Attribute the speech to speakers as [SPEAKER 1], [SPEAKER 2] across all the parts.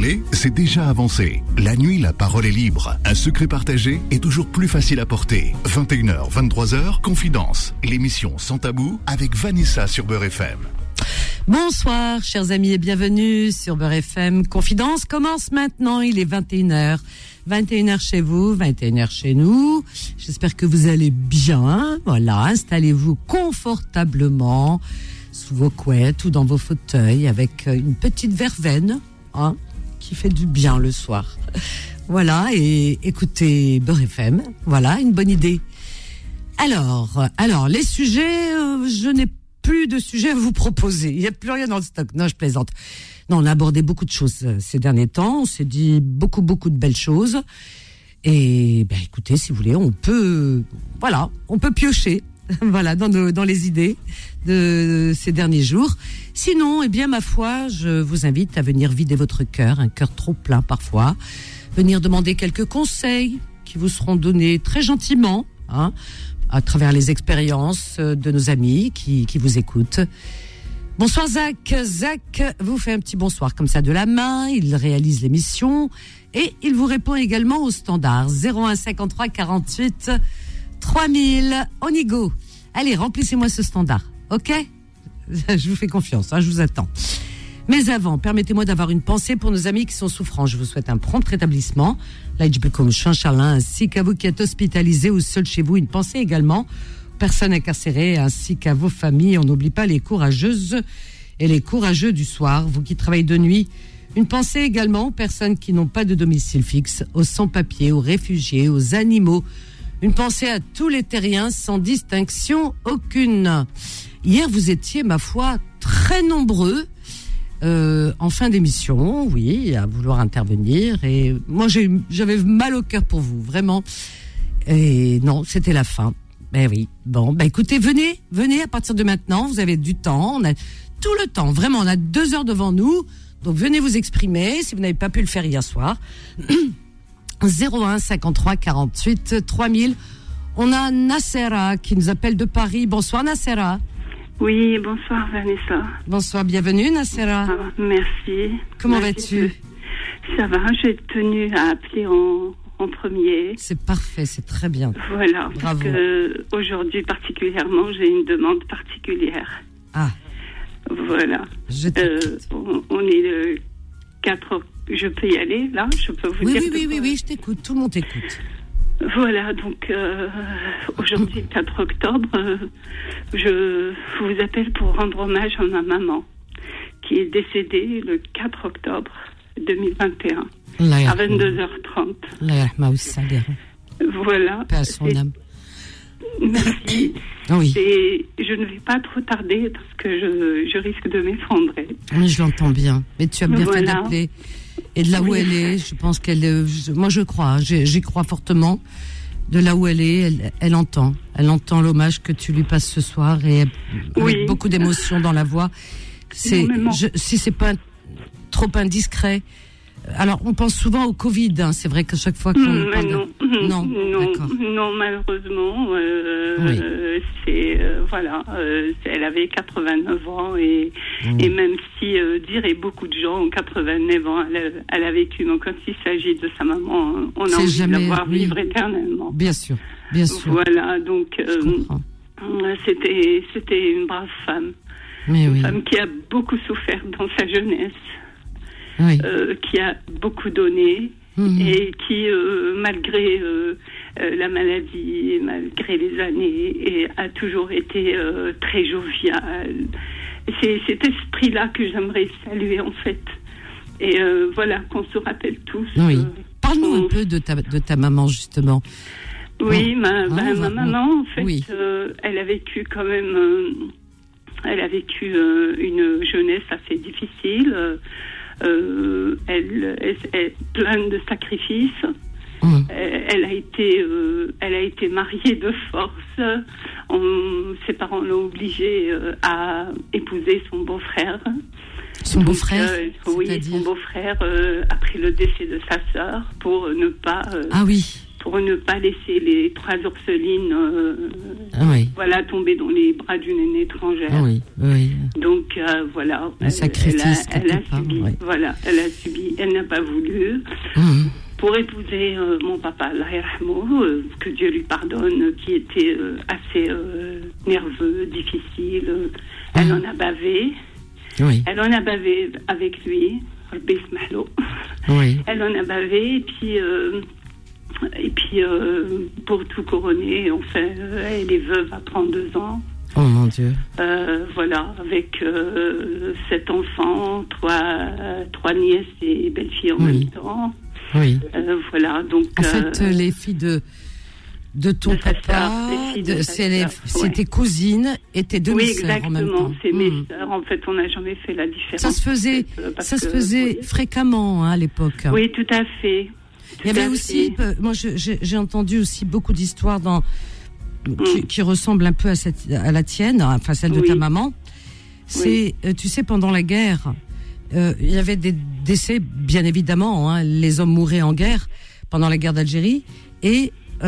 [SPEAKER 1] parler, c'est déjà avancé. La nuit, la parole est libre. Un secret partagé est toujours plus facile à porter. 21h, 23h, Confidence. L'émission Sans Tabou avec Vanessa sur Beurre FM.
[SPEAKER 2] Bonsoir, chers amis, et bienvenue sur Beurre FM. Confidence commence maintenant, il est 21h. 21h chez vous, 21h chez nous. J'espère que vous allez bien. Voilà, installez-vous confortablement sous vos couettes ou dans vos fauteuils avec une petite verveine, hein, qui fait du bien le soir. Voilà, et écoutez Beurre FM. Voilà, une bonne idée. Alors, les sujets, je n'ai plus de sujets à vous proposer. Il n'y a plus rien dans le stock. Non, je plaisante. Non, on a abordé beaucoup de choses ces derniers temps. On s'est dit beaucoup de belles choses. Et ben, écoutez, si vous voulez, on peut piocher, voilà, dans les idées de ces derniers jours. Sinon, eh bien, ma foi, je vous invite à venir vider votre cœur, un cœur trop plein parfois. Venir demander quelques conseils qui vous seront donnés très gentiment, hein, à travers les expériences de nos amis qui vous écoutent. Bonsoir Zach. Zach vous fait un petit bonsoir comme ça de la main. Il réalise l'émission et il vous répond également au standard 01 53 48 3000. On y go. Allez, remplissez-moi ce standard, ok? Je vous fais confiance, hein, je vous attends. Mais avant, permettez-moi d'avoir une pensée pour nos amis qui sont souffrants. Je vous souhaite un prompt rétablissement. Là, je comme Chanchalin, ainsi qu'à vous qui êtes hospitalisés ou seuls chez vous. Une pensée également aux personnes incarcérées, ainsi qu'à vos familles. On n'oublie pas les courageuses et les courageux du soir, vous qui travaillez de nuit. Une pensée également aux personnes qui n'ont pas de domicile fixe, aux sans-papiers, aux réfugiés, aux animaux. Une pensée à tous les terriens sans distinction aucune. Hier, vous étiez, ma foi, très nombreux en fin d'émission, oui, à vouloir intervenir. Et moi, j'avais mal au cœur pour vous, vraiment. Et non, c'était la fin. Ben oui. Bon, ben écoutez, venez à partir de maintenant. Vous avez du temps. On a tout le temps. Vraiment, on a 2 heures devant nous. Donc, venez vous exprimer si vous n'avez pas pu le faire hier soir. 01 53 48 3000. On a Nassera qui nous appelle de Paris. Bonsoir Nassera.
[SPEAKER 3] Oui, bonsoir Vanessa.
[SPEAKER 2] Bonsoir, bienvenue Nassera.
[SPEAKER 3] Ah, merci.
[SPEAKER 2] Comment vas-tu?
[SPEAKER 3] Ça va, j'ai tenu à appeler en premier.
[SPEAKER 2] C'est parfait, c'est très bien.
[SPEAKER 3] Voilà,
[SPEAKER 2] bravo.
[SPEAKER 3] Parce que aujourd'hui particulièrement, j'ai une demande particulière.
[SPEAKER 2] Ah.
[SPEAKER 3] Voilà. On est le 4 octobre. Je peux y aller, là? Je peux vous dire?
[SPEAKER 2] Oui, je t'écoute, tout le monde t'écoute.
[SPEAKER 3] Voilà, donc aujourd'hui, 4 octobre, je vous appelle pour rendre hommage à ma maman, qui est décédée le 4 octobre 2021, à 22h30. Voilà.
[SPEAKER 2] Paix à son âme.
[SPEAKER 3] Merci.
[SPEAKER 2] Oui.
[SPEAKER 3] Et je ne vais pas trop tarder parce que je risque de m'effondrer.
[SPEAKER 2] Oui, je l'entends bien. Mais tu as bien fait d'appeler. Et de là où elle est, je pense qu'elle est, moi je crois, j'y crois fortement. De là où elle est, elle entend l'hommage que tu lui passes ce soir et avec beaucoup d'émotion dans la voix. Si c'est pas trop indiscret. Alors, on pense souvent au Covid, hein. C'est vrai qu'à chaque fois qu'on parle
[SPEAKER 3] non, malheureusement, elle avait 89 ans et même si dirait beaucoup de gens, 89 ans, elle a vécu. Donc, quand il s'agit de sa maman, on a envie de la voir vivre éternellement.
[SPEAKER 2] Bien sûr.
[SPEAKER 3] Voilà, donc c'était une brave femme, femme qui a beaucoup souffert dans sa jeunesse. Oui. Qui a beaucoup donné et qui, malgré la maladie, malgré les années, a toujours été très jovial. C'est cet esprit-là que j'aimerais saluer, en fait. Et voilà, qu'on se rappelle tous. Oui.
[SPEAKER 2] Parle-nous un peu de ta maman, justement.
[SPEAKER 3] Oui, ma maman, en fait, elle a vécu quand même... elle a vécu une jeunesse assez difficile... elle pleine de sacrifices. Elle a été mariée de force. Ses parents l'ont obligée à épouser son beau-frère.
[SPEAKER 2] Son beau-frère,
[SPEAKER 3] oui, son beau-frère après le décès de sa sœur pour ne pas pour ne pas laisser les 3 orphelines voilà, tomber dans les bras d'une aînée étrangère.
[SPEAKER 2] Oui, oui.
[SPEAKER 3] Donc voilà,
[SPEAKER 2] un sacrifice
[SPEAKER 3] elle a subi, voilà, elle n'a pas voulu. Pour épouser mon papa, que Dieu lui pardonne, qui était assez nerveux, difficile. Elle en a bavé.
[SPEAKER 2] Oui.
[SPEAKER 3] Elle en a bavé avec lui.
[SPEAKER 2] Oui.
[SPEAKER 3] Elle en a bavé, et puis pour tout couronner, elle est veuve à 32 ans.
[SPEAKER 2] Oh mon Dieu.
[SPEAKER 3] Voilà, avec 7 enfants, 3 nièces et belles-filles en même temps.
[SPEAKER 2] Oui.
[SPEAKER 3] Voilà, donc.
[SPEAKER 2] En fait, les filles de ton papa, c'est tes cousines et tes demi-sœurs en même temps.
[SPEAKER 3] Oui, exactement, c'est mes sœurs. En fait, on n'a jamais fait la différence.
[SPEAKER 2] Ça se faisait fréquemment à l'époque.
[SPEAKER 3] Oui, tout à fait.
[SPEAKER 2] Il y avait aussi, moi j'ai entendu aussi beaucoup d'histoires qui ressemblent un peu à la tienne, enfin celle de ta maman. C'est, tu sais, pendant la guerre, il y avait des décès, bien évidemment, hein, les hommes mouraient en guerre pendant la guerre d'Algérie, et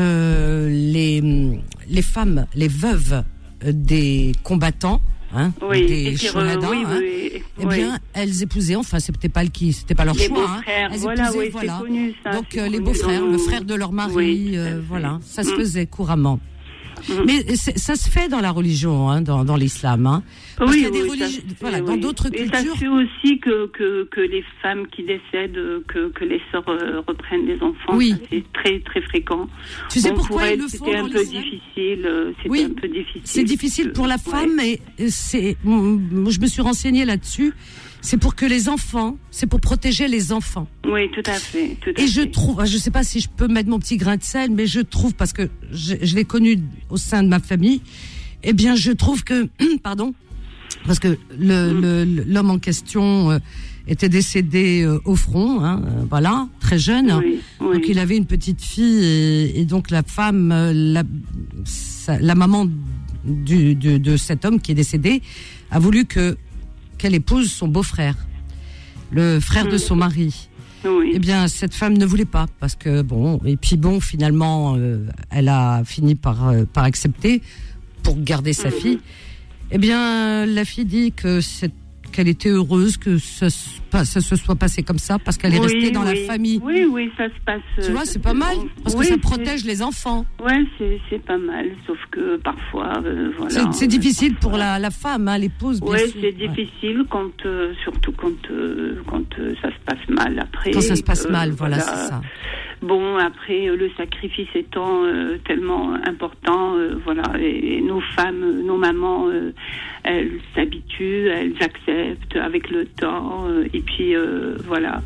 [SPEAKER 2] les femmes, les veuves des combattants, des Shohada, bien, elles épousaient, enfin, c'était pas leur
[SPEAKER 3] les
[SPEAKER 2] choix,
[SPEAKER 3] elles épousaient,
[SPEAKER 2] voilà.
[SPEAKER 3] Connu, ça,
[SPEAKER 2] donc les beaux-frères, le frère de leur mari, voilà, ça se faisait couramment. Mais ça se fait dans la religion, hein, dans l'islam. Hein. Parce qu'il y a des religions, voilà, dans d'autres cultures.
[SPEAKER 3] Et ça se fait aussi que les femmes qui décèdent, que les sœurs reprennent des enfants.
[SPEAKER 2] Oui.
[SPEAKER 3] Ça, c'est très très fréquent.
[SPEAKER 2] Tu sais pourquoi ils le font
[SPEAKER 3] C'était un peu difficile. C'était un peu difficile.
[SPEAKER 2] C'est difficile pour la femme, mais je me suis renseignée là-dessus. C'est pour que les enfants, c'est pour protéger les enfants.
[SPEAKER 3] Oui, tout à fait.
[SPEAKER 2] Je trouve, je sais pas si je peux mettre mon petit grain de sel, mais je trouve, parce que je l'ai connu au sein de ma famille, eh bien, je trouve que, pardon, parce que l'homme en question était décédé au front, hein, voilà, très jeune. Oui. Donc il avait une petite fille et donc la femme, la maman de cet homme qui est décédé, a voulu qu'elle épouse son beau-frère, le frère de son mari.
[SPEAKER 3] Oui.
[SPEAKER 2] Eh bien, cette femme ne voulait pas, parce que finalement, elle a fini par accepter pour garder sa fille. Eh bien, la fille dit qu'elle était heureuse que ça se soit passé comme ça, parce qu'elle est restée dans la famille.
[SPEAKER 3] Oui, ça se passe.
[SPEAKER 2] Tu vois, c'est pas mal, parce que ça protège les enfants.
[SPEAKER 3] Oui, c'est pas mal, sauf que parfois, voilà.
[SPEAKER 2] C'est difficile pour la femme, hein, l'épouse, bien sûr.
[SPEAKER 3] Oui, c'est difficile surtout quand ça se passe mal après.
[SPEAKER 2] Quand ça se passe mal, voilà, c'est ça.
[SPEAKER 3] Bon, après, le sacrifice étant tellement important, voilà, et nos femmes, nos mamans, elles s'habituent, elles acceptent avec le temps, et puis voilà,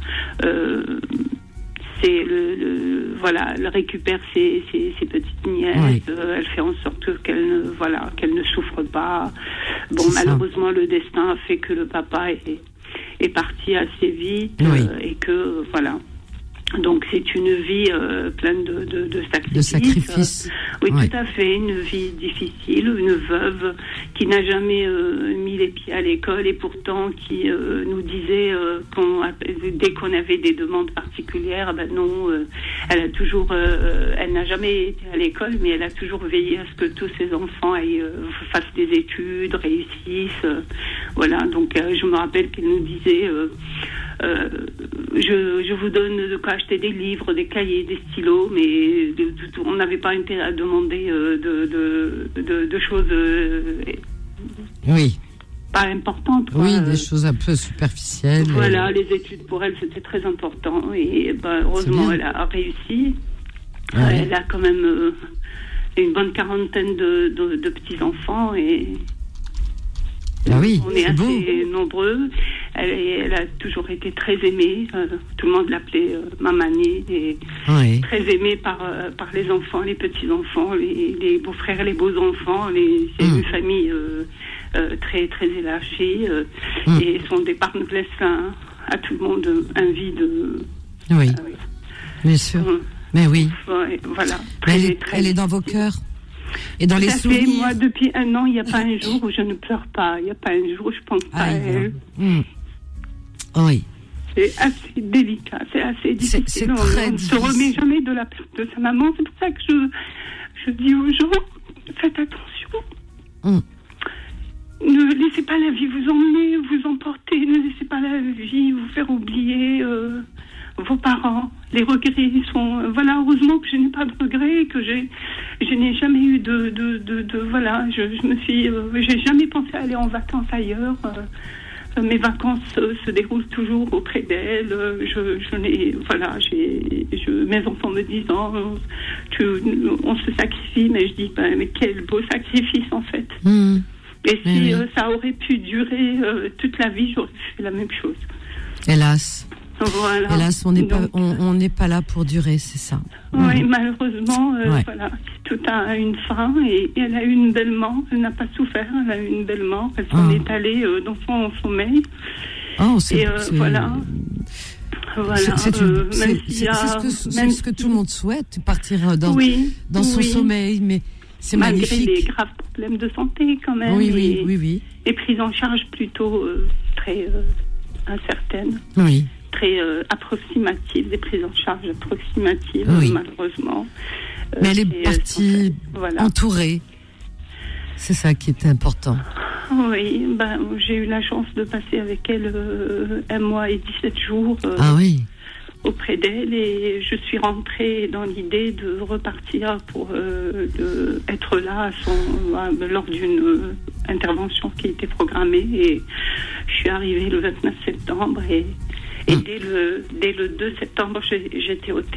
[SPEAKER 3] c'est voilà, elle récupère ses petites nièces, elle fait en sorte qu'elles ne souffrent pas. Bon, c'est malheureusement, ça. Le destin a fait que le papa est parti assez vite, et que voilà. Donc c'est une vie pleine de sacrifices.
[SPEAKER 2] De sacrifices.
[SPEAKER 3] Oui, tout à fait. Une vie difficile, une veuve qui n'a jamais mis les pieds à l'école et pourtant qui nous disait dès qu'on avait des demandes particulières, non, elle a toujours, elle n'a jamais été à l'école, mais elle a toujours veillé à ce que tous ses enfants fassent des études, réussissent. Voilà. Donc je me rappelle qu'elle nous disait. Je vous donne de quoi acheter des livres, des cahiers, des stylos, mais on n'avait pas intérêt à demander de choses pas importantes.
[SPEAKER 2] Oui, des choses un peu superficielles.
[SPEAKER 3] Voilà, les études pour elle c'était très important et heureusement elle a réussi. Elle a quand même une bonne quarantaine de petits-enfants et... on est assez nombreux. Elle a toujours été très aimée. Tout le monde l'appelait Mamani. Et très aimée par les enfants, les petits-enfants, les beaux-frères, les beaux-enfants. C'est une famille très, très élargie. Et son départ nous laisse à tout le monde un vide.
[SPEAKER 2] Oui, bien sûr. Mais oui.
[SPEAKER 3] Voilà.
[SPEAKER 2] Elle est dans vos cœurs. Et dans les souvenirs.
[SPEAKER 3] Moi, depuis 1 an, il n'y a pas un jour où je ne pleure pas. Il n'y a pas un jour où je pense pas à elle.
[SPEAKER 2] Oui.
[SPEAKER 3] C'est assez délicat, c'est assez difficile. On ne se remet jamais de la perte de sa maman. C'est pour ça que je dis aux gens, faites attention. Ne laissez pas la vie vous emmener, vous emporter. Ne laissez pas la vie vous faire oublier vos parents. Les regrets sont... Voilà, heureusement que je n'ai pas de regrets, que je n'ai jamais eu voilà, je me suis... j'ai jamais pensé à aller en vacances ailleurs. Mes vacances se déroulent toujours auprès d'elle. Mes enfants me disent on se sacrifie, mais je dis mais quel beau sacrifice en fait. Et si ça aurait pu durer toute la vie, j'aurais fait la même chose.
[SPEAKER 2] Hélas.
[SPEAKER 3] Voilà.
[SPEAKER 2] Hélas, on n'est pas là pour durer, c'est ça.
[SPEAKER 3] Oui, malheureusement, voilà, tout a une fin et elle a eu une belle mort. Elle n'a pas souffert, elle a eu une belle mort. Elle s'en est allée dans son sommeil. Voilà.
[SPEAKER 2] C'est ce que tout le monde souhaite, partir dans son sommeil, mais c'est magnifique.
[SPEAKER 3] Malgré des graves problèmes de santé quand même.
[SPEAKER 2] Oui.
[SPEAKER 3] Et prises en charge plutôt très incertaines.
[SPEAKER 2] Oui.
[SPEAKER 3] Très approximatives, des prises en charge approximatives, malheureusement.
[SPEAKER 2] Mais elle est partie entourée. C'est ça qui est important.
[SPEAKER 3] Oui, j'ai eu la chance de passer avec elle 1 mois et 17 jours auprès d'elle et je suis rentrée dans l'idée de repartir pour être là lors d'une intervention qui était programmée et je suis arrivée le 29 septembre et dès le 2 septembre, j'étais au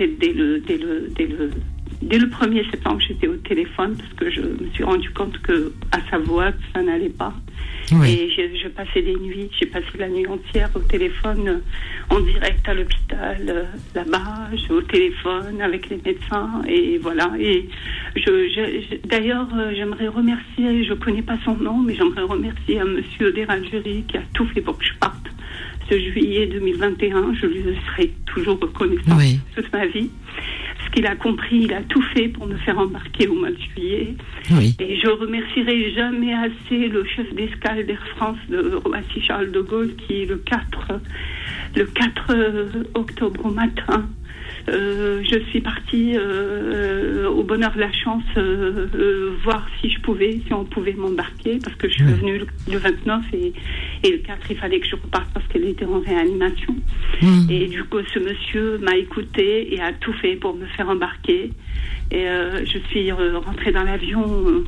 [SPEAKER 3] dès le 1er septembre, j'étais au téléphone parce que je me suis rendu compte que à sa voix, ça n'allait pas. Et je passais des nuits, j'ai passé la nuit entière au téléphone, en direct à l'hôpital, là-bas, au téléphone avec les médecins et voilà. Et d'ailleurs, j'aimerais remercier, je connais pas son nom, mais j'aimerais remercier à Monsieur Derangeri qui a tout fait pour que je parte. Ce juillet 2021, je lui serai toujours reconnaissante toute ma vie. Parce qu'il a compris, il a tout fait pour me faire embarquer au mois de juillet. Et je remercierai jamais assez le chef d'escale d'Air France de Roissy-Charles de Gaulle qui, le 4 octobre au matin, je suis partie au bonheur de la chance voir si on pouvait m'embarquer parce que je suis venue le 29 et le 4 il fallait que je reparte parce qu'elle était en réanimation et du coup ce monsieur m'a écouté et a tout fait pour me faire embarquer et je suis rentrée dans l'avion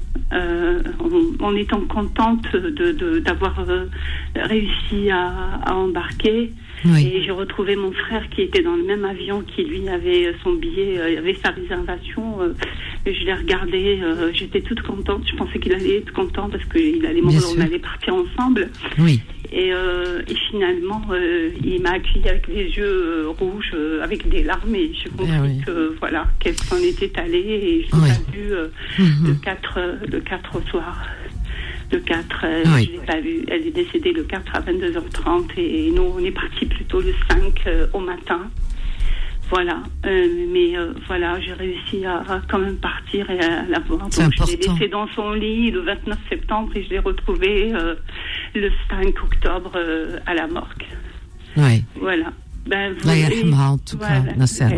[SPEAKER 3] en étant contente d'avoir réussi à embarquer. Et j'ai retrouvé mon frère qui était dans le même avion, qui lui avait son billet, avait sa réservation. Et je l'ai regardé, j'étais toute contente. Je pensais qu'il allait être content parce on allait partir ensemble. Et finalement, il m'a accueilli avec les yeux rouges, avec des larmes. Et j'ai compris qu'elle s'en était allée. Et je l'ai pas vue le 4 au soir. Le 4, je l'ai pas vue. Elle est décédée le 4 à 22h30 et nous, on est partis plutôt le 5 au matin. Voilà. Voilà, j'ai réussi à quand même partir et à la voir. Donc, je l'ai laissée dans son lit le 29 septembre et je l'ai retrouvée le 5 octobre à la morgue. Voilà.
[SPEAKER 2] En tout cas, Nasser.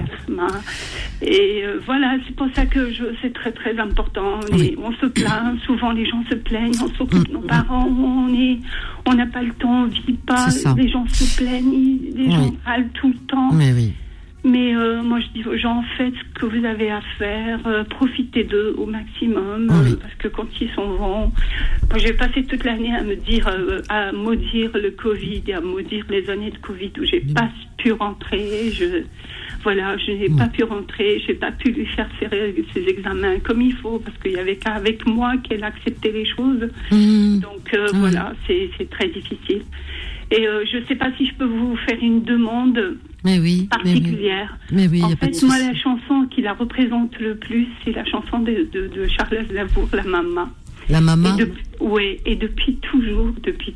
[SPEAKER 3] Et voilà, c'est pour ça que c'est très très important. On se plaint, souvent les gens se plaignent, on s'occupe de nos parents, on n'a pas le temps, on ne vit pas, les gens se plaignent, les gens râlent tout le temps. Mais moi je dis aux gens, faites ce que vous avez à faire, profitez d'eux au maximum, parce que quand ils sont bons, moi j'ai passé toute l'année à me dire, à maudire le Covid et à maudire les années de Covid où j'ai pas pu rentrer, je n'ai pas pu rentrer, j'ai pas pu lui faire ses examens comme il faut, parce qu'il y avait qu'avec moi qu'elle acceptait les choses. Donc voilà, c'est très difficile. Et je ne sais pas si je peux vous faire une demande particulière. En fait, moi, la chanson qui la représente le plus, c'est la chanson de Charles Aznavour, La Mama.
[SPEAKER 2] La Mama.
[SPEAKER 3] Et depuis toujours,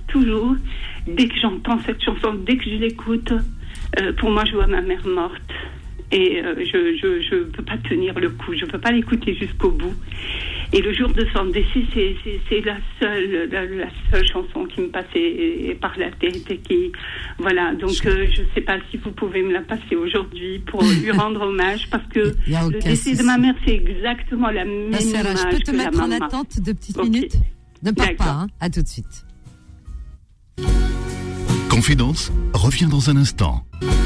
[SPEAKER 3] dès que j'entends cette chanson, dès que je l'écoute, pour moi, je vois ma mère morte. Et je peux pas tenir le coup, je peux pas l'écouter jusqu'au bout. Et le jour de son décès, c'est la seule chanson qui me passait par la tête et qui, voilà. Donc, je sais pas si vous pouvez me la passer aujourd'hui pour lui rendre hommage, parce que le décès de ma mère, c'est exactement la même image.
[SPEAKER 2] Je peux te mettre en attente de petites minutes? Ne pars pas, hein. À tout de suite.
[SPEAKER 1] Confidence revient dans un instant.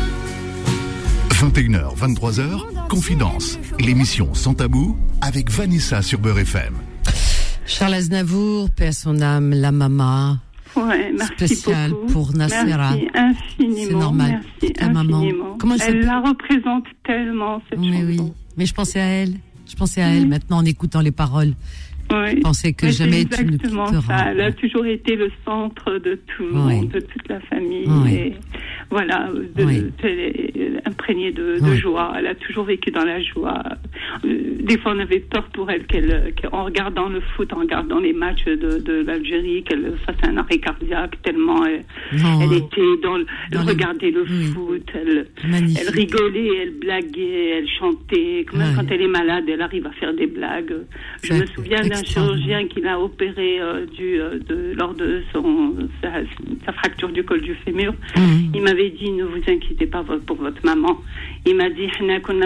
[SPEAKER 1] 21h, 23h, Confidence, l'émission Sans Tabou avec Vanessa sur Beurre FM.
[SPEAKER 2] Charles Aznavour, paix à son âme, la maman.
[SPEAKER 3] Ouais, merci
[SPEAKER 2] spécial
[SPEAKER 3] beaucoup.
[SPEAKER 2] Pour Nassera.
[SPEAKER 3] Merci infiniment.
[SPEAKER 2] C'est normal.
[SPEAKER 3] Merci
[SPEAKER 2] ta maman.
[SPEAKER 3] Comment elle la représente tellement, cette chanson.
[SPEAKER 2] Oui, mais je pensais à elle. Je pensais à elle maintenant en écoutant les paroles.
[SPEAKER 3] Oui.
[SPEAKER 2] Je pensais que jamais tu ne quitteras.
[SPEAKER 3] Ça. Elle a toujours été le centre de tout le monde, de toute la famille.
[SPEAKER 2] Oui.
[SPEAKER 3] Et voilà, elle est imprégnée de joie. Elle a toujours vécu dans la joie. Des fois, on avait peur pour elle qu'en regardant le foot, en regardant les matchs de l'Algérie, qu'elle fasse un arrêt cardiaque tellement elle était elle regardait le foot. Elle rigolait, elle blaguait, elle chantait. Même quand elle est malade, elle arrive à faire des blagues. Je me souviens d'un chirurgien qui l'a opéré lors de sa fracture du col du fémur. Il m'avait dit, ne vous inquiétez pas pour votre maman. Il m'a dit,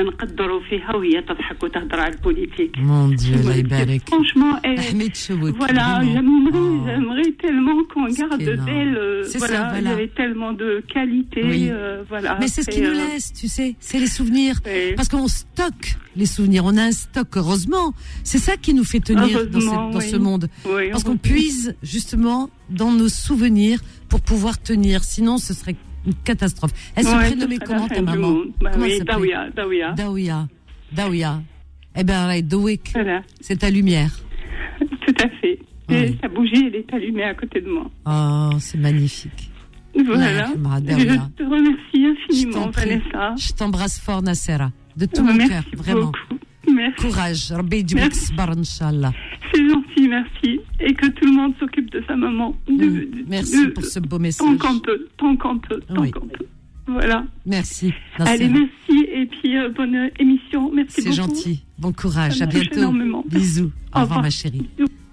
[SPEAKER 2] mon Dieu,
[SPEAKER 3] franchement, voilà, j'aimerais tellement qu'on garde d'elle. Voilà, il y avait tellement de qualité. Voilà.
[SPEAKER 2] Mais c'est ce qui nous laisse, tu sais, c'est les souvenirs. Parce qu'on stocke les souvenirs, on a un stock, heureusement. C'est ça qui nous fait tenir dans ce monde. Parce qu'on puise justement dans nos souvenirs pour pouvoir tenir. Sinon, ce serait une catastrophe. Elle se prénommait comment, ta maman? Comment elle s'appelait? Daouya. Eh ben, Dawik, c'est ta lumière.
[SPEAKER 3] Tout à fait. Et sa bougie, elle est allumée à côté de moi.
[SPEAKER 2] Oh, c'est magnifique.
[SPEAKER 3] Voilà. Je te remercie infiniment, Vanessa.
[SPEAKER 2] Je t'embrasse fort, Nassera. De tout mon cœur, vraiment.
[SPEAKER 3] Merci.
[SPEAKER 2] Courage. Rabbi Djibik Sbar, Inch'Allah.
[SPEAKER 3] C'est gentil, merci. Et que tout le monde s'occupe de sa maman.
[SPEAKER 2] Merci pour ce beau message.
[SPEAKER 3] Tant qu'on peut. Voilà.
[SPEAKER 2] Merci.
[SPEAKER 3] Allez, merci. Et puis, bonne émission. Merci beaucoup.
[SPEAKER 2] C'est gentil. Bon courage. À bientôt. Énormément. Bisous. Au revoir, ma chérie.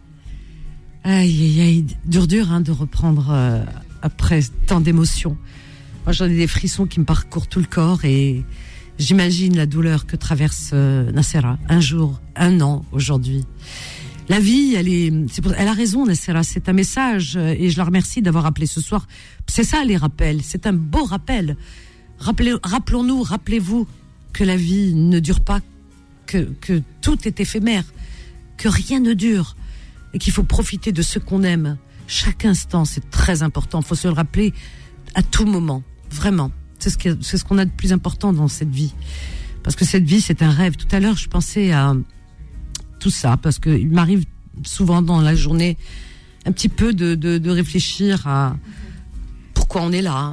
[SPEAKER 2] Aïe. Dur, de reprendre après tant d'émotions. Moi, j'en ai des frissons qui me parcourent tout le corps et j'imagine la douleur que traverse Nassera. Un jour, un an, aujourd'hui. La vie, elle a raison, Nassera. C'est un message et je la remercie d'avoir appelé ce soir. C'est ça, les rappels. C'est un beau rappel. Rappelez-vous que la vie ne dure pas, que tout est éphémère, que rien ne dure et qu'il faut profiter de ce qu'on aime. Chaque instant, c'est très important. Il faut se le rappeler à tout moment. Vraiment. C'est ce qu'on a de plus important dans cette vie. Parce que cette vie, c'est un rêve. Tout à l'heure, je pensais à tout ça, parce qu'il m'arrive souvent dans la journée un petit peu de réfléchir à pourquoi on est là,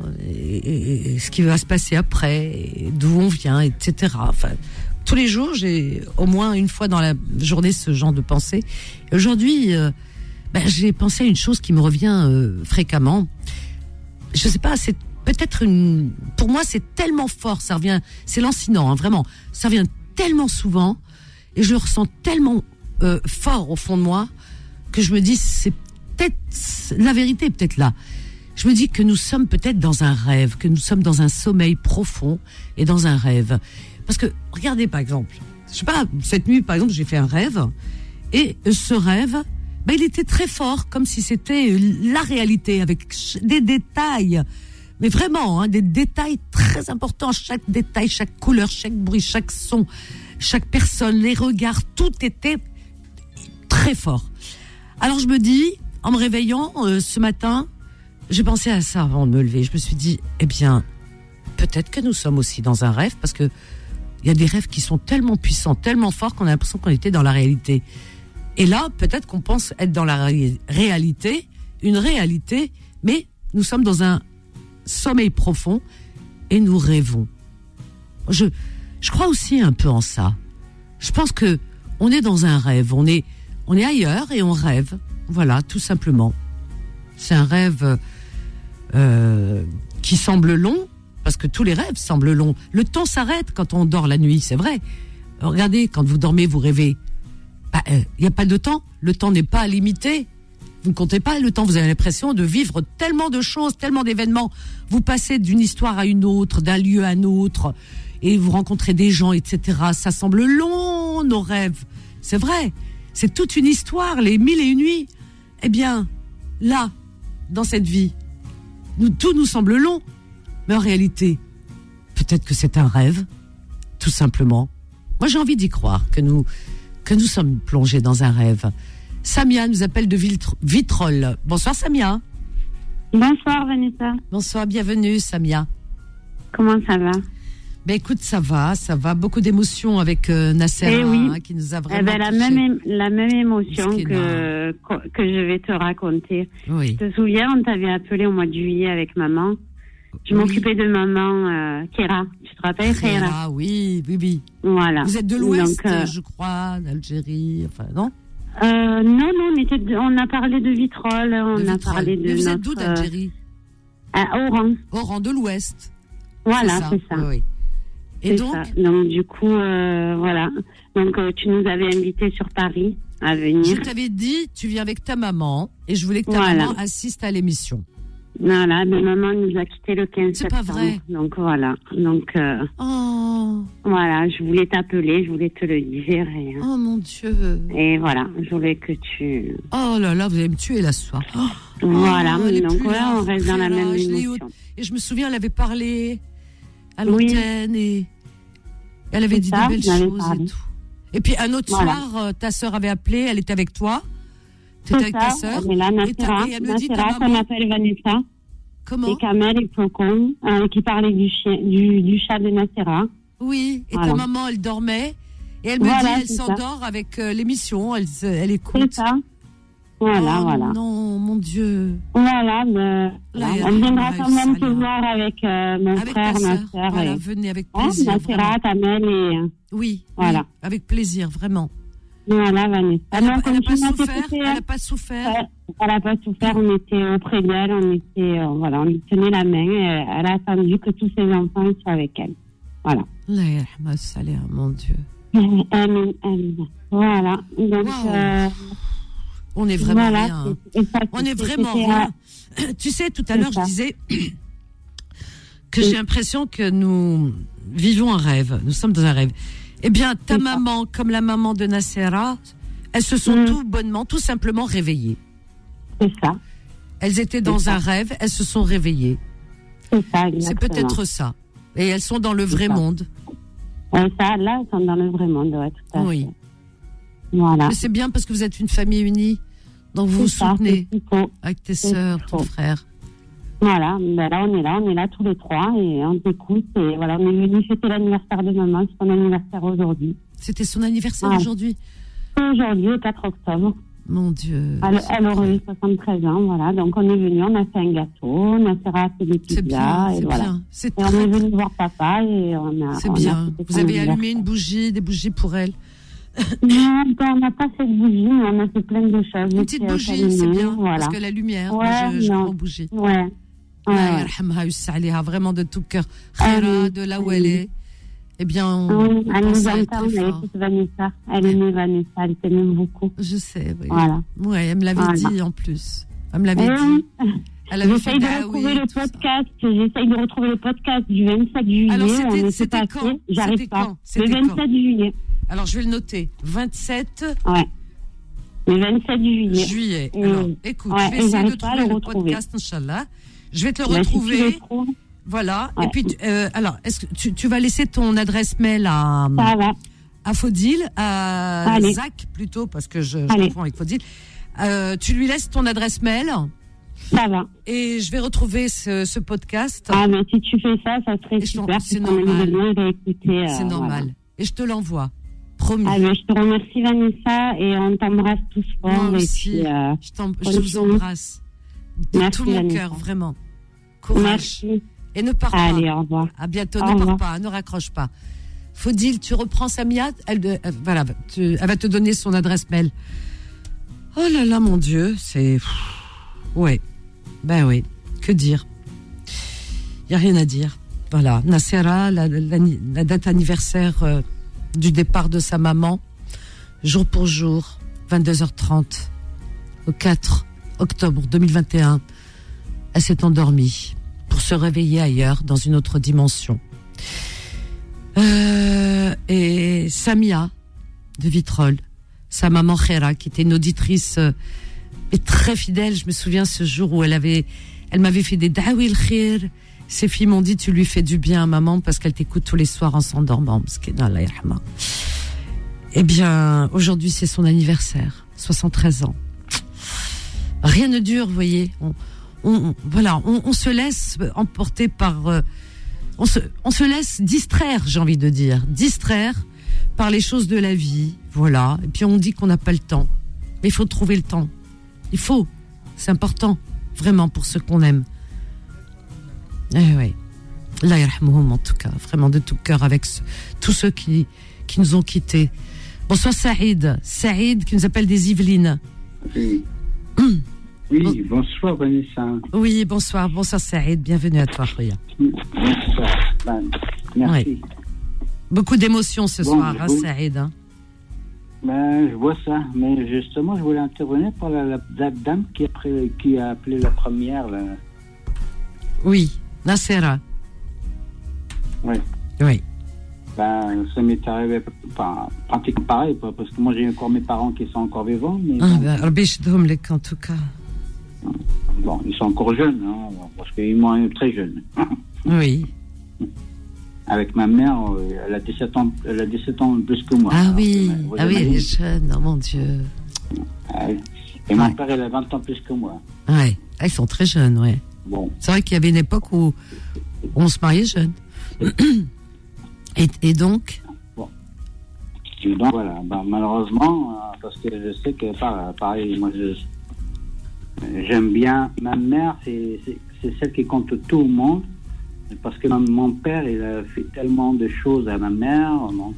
[SPEAKER 2] et ce qui va se passer après, et d'où on vient, etc. Enfin, tous les jours, j'ai au moins une fois dans la journée ce genre de pensée. Et aujourd'hui, j'ai pensé à une chose qui me revient fréquemment. Je sais pas, c'est peut-être pour moi, c'est tellement fort, ça revient, c'est lancinant, vraiment. Ça revient tellement souvent, et je le ressens tellement fort au fond de moi, que je me dis, c'est peut-être, la vérité est peut-être là. Je me dis que nous sommes peut-être dans un rêve, que nous sommes dans un sommeil profond et dans un rêve. Parce que, regardez par exemple, je sais pas, cette nuit par exemple, j'ai fait un rêve, et ce rêve, il était très fort, comme si c'était la réalité, avec des détails, mais vraiment, des détails très importants, chaque détail, chaque couleur, chaque bruit, chaque son, chaque personne, les regards, tout était très fort. Alors je me dis, en me réveillant ce matin, j'ai pensé à ça avant de me lever. Je me suis dit, peut-être que nous sommes aussi dans un rêve, parce que il y a des rêves qui sont tellement puissants, tellement forts qu'on a l'impression qu'on était dans la réalité. Et là, peut-être qu'on pense être dans la réalité, une réalité, mais nous sommes dans un sommeil profond et nous rêvons. Je crois aussi un peu en ça. Je pense que on est dans un rêve, on est ailleurs et on rêve. Voilà, tout simplement. C'est un rêve qui semble long, parce que tous les rêves semblent longs. Le temps s'arrête quand on dort la nuit, c'est vrai. Regardez, quand vous dormez, vous rêvez. n'y a pas de temps. Le temps n'est pas limité. Vous ne comptez pas le temps. Vous avez l'impression de vivre tellement de choses, tellement d'événements. Vous passez d'une histoire à une autre, d'un lieu à un autre, et vous rencontrez des gens, etc. Ça semble long, nos rêves. C'est vrai. C'est toute une histoire, les 1001 nuits. Eh bien, là, dans cette vie, tout nous semble long. Mais en réalité, peut-être que c'est un rêve, tout simplement. Moi, j'ai envie d'y croire, que nous sommes plongés dans un rêve. Samia nous appelle de Vitrolles. Bonsoir, Samia.
[SPEAKER 4] Bonsoir, Vanessa.
[SPEAKER 2] Bonsoir, bienvenue, Samia.
[SPEAKER 4] Comment ça va?
[SPEAKER 2] Ben écoute, ça va. Beaucoup d'émotions avec Nasser,
[SPEAKER 4] oui.
[SPEAKER 2] qui nous a vraiment touché.
[SPEAKER 4] la même émotion que je vais te raconter.
[SPEAKER 2] Oui.
[SPEAKER 4] Je te souviens, on t'avait appelé au mois de juillet avec maman. Je m'occupais de maman, Kéra. Tu te rappelles, Kéra?
[SPEAKER 2] Ah oui.
[SPEAKER 4] Voilà.
[SPEAKER 2] Vous êtes de l'Ouest, je crois, d'Algérie, enfin, non?
[SPEAKER 4] Non, on a parlé de Vitrolles, parlé de.
[SPEAKER 2] Mais vous êtes d'où d'Algérie?
[SPEAKER 4] Oran.
[SPEAKER 2] Oran, de l'Ouest.
[SPEAKER 4] Voilà, c'est ça.
[SPEAKER 2] Oui. Et donc?
[SPEAKER 4] Donc, du coup, voilà. Donc, tu nous avais invités sur Paris à venir.
[SPEAKER 2] Je t'avais dit, tu viens avec ta maman, et je voulais que ta maman assiste à l'émission.
[SPEAKER 4] Voilà, mais maman nous a quittés le 15 septembre.
[SPEAKER 2] C'est pas vrai.
[SPEAKER 4] Donc, voilà. Donc, voilà, je voulais t'appeler, je voulais te le dire.
[SPEAKER 2] Oh, mon Dieu.
[SPEAKER 4] Et voilà, je voulais que tu...
[SPEAKER 2] Oh là là, vous allez me tuer là ce soir.
[SPEAKER 4] Voilà, donc voilà, on reste dans la même émotion.
[SPEAKER 2] Et je me souviens, elle avait parlé à l'antenne et elle avait dit des belles choses et tout. Et puis un autre soir, ta sœur avait appelé, elle était avec toi. Tu étais avec ta sœur.
[SPEAKER 4] Et là, Nasera, qu'on appelle Vanessa.
[SPEAKER 2] Comment?
[SPEAKER 4] Et Kamel et Faucon, qui parlaient du chat de Nasera.
[SPEAKER 2] Oui, et ta maman, elle dormait. Et elle me dit, elle s'endort avec l'émission, elle écoute.
[SPEAKER 4] C'est ça. Voilà.
[SPEAKER 2] Non, mon Dieu.
[SPEAKER 4] Voilà, elle viendra quand même te voir avec mon frère, ma sœur.
[SPEAKER 2] Voilà, venez avec plaisir.
[SPEAKER 4] Nasera, Kamel et...
[SPEAKER 2] Oui,
[SPEAKER 4] voilà.
[SPEAKER 2] Oui, avec plaisir, vraiment.
[SPEAKER 4] Voilà, Vanessa.
[SPEAKER 2] Elle n'a pas souffert.
[SPEAKER 4] Elle n'a pas souffert. On était auprès d'elle. On lui tenait la main. Et elle a attendu que tous ses enfants soient avec elle. Voilà.
[SPEAKER 2] Mon Dieu.
[SPEAKER 4] Voilà. Donc,
[SPEAKER 2] on est vraiment bien. On est vraiment bien. Tu sais, tout à l'heure, je disais que j'ai l'impression que nous vivons un rêve. Nous sommes dans un rêve. Eh bien, ta maman, comme la maman de Nasera, elles se sont tout simplement réveillées.
[SPEAKER 4] C'est ça.
[SPEAKER 2] Elles étaient dans un rêve, elles se sont réveillées.
[SPEAKER 4] C'est ça, exactement.
[SPEAKER 2] C'est peut-être ça. Et elles sont dans le vrai monde.
[SPEAKER 4] Là, elles sont dans le vrai monde, ouais, tout à fait.
[SPEAKER 2] Oui.
[SPEAKER 4] Voilà.
[SPEAKER 2] Mais c'est bien parce que vous êtes une famille unie, donc vous vous soutenez avec tes sœurs, ton frère.
[SPEAKER 4] Voilà, ben là on est là tous les trois et on t'écoute et voilà, on est venus fêter l'anniversaire de maman, c'est son anniversaire aujourd'hui.
[SPEAKER 2] C'était son anniversaire aujourd'hui?
[SPEAKER 4] Aujourd'hui, le 4 octobre.
[SPEAKER 2] Mon Dieu.
[SPEAKER 4] Elle aurait eu 73 ans, voilà, donc on est venu, on a fait un gâteau, on a fait des pizzas et voilà.
[SPEAKER 2] Bien.
[SPEAKER 4] On est venu voir papa et on a...
[SPEAKER 2] C'est bien. Vous avez allumé une bougie, des bougies pour elle?
[SPEAKER 4] Non, on n'a pas fait de bougie, mais on a fait plein de choses.
[SPEAKER 2] Une petite bougie, c'est bien, parce que la lumière, je prends bougie.
[SPEAKER 4] Ouais.
[SPEAKER 2] Vraiment de tout cœur. Khaira, de là où elle est. Eh bien,
[SPEAKER 4] elle nous entend, elle écoute Vanessa. Elle aimait Vanessa, elle t'aime beaucoup.
[SPEAKER 2] Je sais, oui.
[SPEAKER 4] Voilà.
[SPEAKER 2] Ouais, elle me l'avait dit en plus. Elle me l'avait dit.
[SPEAKER 4] J'essaye de retrouver le podcast. J'essaye de retrouver le podcast du 27 juillet.
[SPEAKER 2] Alors, c'était quand?
[SPEAKER 4] J'arrive pas. Le 27 juillet.
[SPEAKER 2] Alors, je vais le noter. 27.
[SPEAKER 4] Ouais. Le 27
[SPEAKER 2] juillet. Alors, écoute, je vais essayer de trouver le podcast, Inch'Allah. Je vais te le retrouver. Si voilà. Ouais. Et puis, alors, est-ce que tu vas laisser ton adresse mail à Faudil, à Zach plutôt, parce que je comprends avec Faudil. Tu lui laisses ton adresse mail.
[SPEAKER 4] Ça va.
[SPEAKER 2] Et je vais retrouver ce podcast.
[SPEAKER 4] Ah, mais si tu fais ça serait super.
[SPEAKER 2] C'est normal. C'est normal.
[SPEAKER 4] Voilà.
[SPEAKER 2] Et je te l'envoie. Promis.
[SPEAKER 4] Alors, je te remercie, Vanessa, et on t'embrasse tous fort.
[SPEAKER 2] Moi aussi. Je vous embrasse. De tout mon cœur, vraiment. Courage.
[SPEAKER 4] Merci.
[SPEAKER 2] Et ne pars pas.
[SPEAKER 4] Allez, au revoir.
[SPEAKER 2] À bientôt. Ne pars pas, ne raccroche pas. Faudil, tu reprends Samia. Elle va te donner son adresse mail. Oh là là, mon Dieu, c'est... Ouais. Ben oui. Que dire? Il n'y a rien à dire. Voilà. Nasera, la date anniversaire du départ de sa maman. jour pour jour, 22h30, au 4 octobre 2021, elle s'est endormie pour se réveiller ailleurs, dans une autre dimension. Et Samia de Vitrolles, sa maman Khéra, qui était une auditrice et très fidèle, je me souviens ce jour où elle m'avait fait des da'wi al-khir. Ses filles m'ont dit, tu lui fais du bien à maman parce qu'elle t'écoute tous les soirs en s'endormant. Eh bien, aujourd'hui c'est son anniversaire, 73 ans. Rien ne dure, vous voyez. On se laisse emporter par, on se laisse distraire, j'ai envie de dire, par les choses de la vie, voilà. Et puis on dit qu'on n'a pas le temps, mais il faut trouver le temps. C'est important, vraiment, pour ceux qu'on aime. Eh oui, Allah yarhamouhum, en tout cas, vraiment de tout cœur, avec tous ceux qui nous ont quittés. Bonsoir Saïd qui nous appelle des Yvelines.
[SPEAKER 5] Oui. Oui, bonsoir Vanessa.
[SPEAKER 2] Oui, bonsoir Saïd, bienvenue à toi, Ria.
[SPEAKER 5] Bonsoir, merci.
[SPEAKER 2] Oui. Beaucoup d'émotions ce soir, Saïd.
[SPEAKER 5] Je vois ça, mais justement, je voulais intervenir par la dame qui a appelé la première. Là.
[SPEAKER 2] Oui, Nassera.
[SPEAKER 5] Oui. Ça m'est arrivé pratiquement pareil, parce que moi j'ai encore mes parents qui sont encore vivants. Mais
[SPEAKER 2] en tout cas.
[SPEAKER 5] Bon, ils sont encore jeunes, hein, parce qu'ils m'ont eu très jeune.
[SPEAKER 2] Oui.
[SPEAKER 5] Avec ma mère, elle a 17 ans de plus que moi.
[SPEAKER 2] Ah oui, elle est jeune, oh mon Dieu.
[SPEAKER 5] Et mon père, il a 20 ans plus que moi.
[SPEAKER 2] Ouais, ils sont très jeunes, ouais.
[SPEAKER 5] Bon.
[SPEAKER 2] C'est vrai qu'il y avait une époque où on se mariait jeune. Et donc
[SPEAKER 5] bon. Et donc, voilà. Malheureusement, parce que je sais que, pareil, moi, j'aime bien ma mère, c'est celle qui compte tout au monde. Parce que mon père, il a fait tellement de choses à ma mère, donc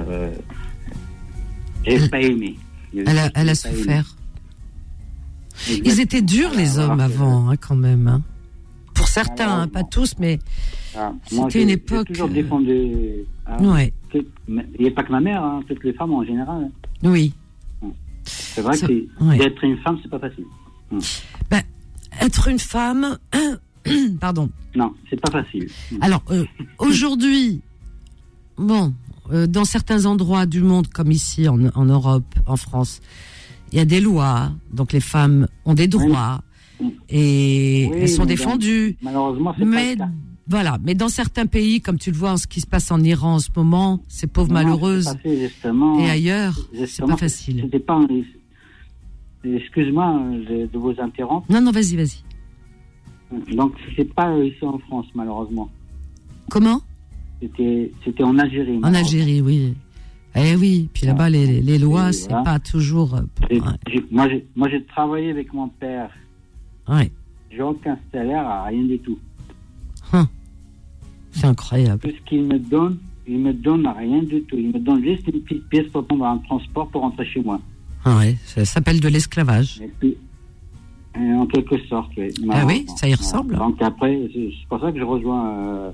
[SPEAKER 5] j'ai pas aimé.
[SPEAKER 2] Elle a souffert. Ils étaient durs, les hommes, avant, quand même. Hein. Pour certains, pas tous, mais c'était une époque...
[SPEAKER 5] J'ai toujours défendu...
[SPEAKER 2] ouais.
[SPEAKER 5] Il n'y a pas que ma mère, hein, toutes les femmes en général.
[SPEAKER 2] Oui.
[SPEAKER 5] C'est vrai que d'être une femme, c'est pas facile.
[SPEAKER 2] Être une femme... Pardon.
[SPEAKER 5] Non, c'est pas facile.
[SPEAKER 2] Alors, aujourd'hui, dans certains endroits du monde, comme ici, en Europe, en France, il y a des lois, donc les femmes ont des droits, et elles sont défendues.
[SPEAKER 5] Malheureusement, c'est pas le cas.
[SPEAKER 2] Voilà, mais dans certains pays, comme tu le vois, ce qui se passe en Iran en ce moment, ces pauvres malheureuses, et ailleurs, c'est pas facile.
[SPEAKER 5] C'était pas... Excuse-moi de vous interrompre.
[SPEAKER 2] Non, vas-y.
[SPEAKER 5] Donc, c'est pas ici en France, malheureusement.
[SPEAKER 2] Comment ?
[SPEAKER 5] C'était en Algérie.
[SPEAKER 2] En Algérie, oui. Eh oui, puis là-bas, les lois, c'est pas toujours...
[SPEAKER 5] Moi, j'ai travaillé avec mon père.
[SPEAKER 2] Ouais.
[SPEAKER 5] J'ai aucun salaire, rien du tout.
[SPEAKER 2] C'est incroyable.
[SPEAKER 5] Tout ce qu'il me donne, il me donne rien du tout. Il me donne juste une petite pièce pour prendre un transport pour rentrer chez moi.
[SPEAKER 2] Ouais, ça s'appelle de l'esclavage.
[SPEAKER 5] Et puis, en quelque sorte, oui.
[SPEAKER 2] Ah oui, ça y ressemble.
[SPEAKER 5] Donc après, c'est pour ça que je rejoins...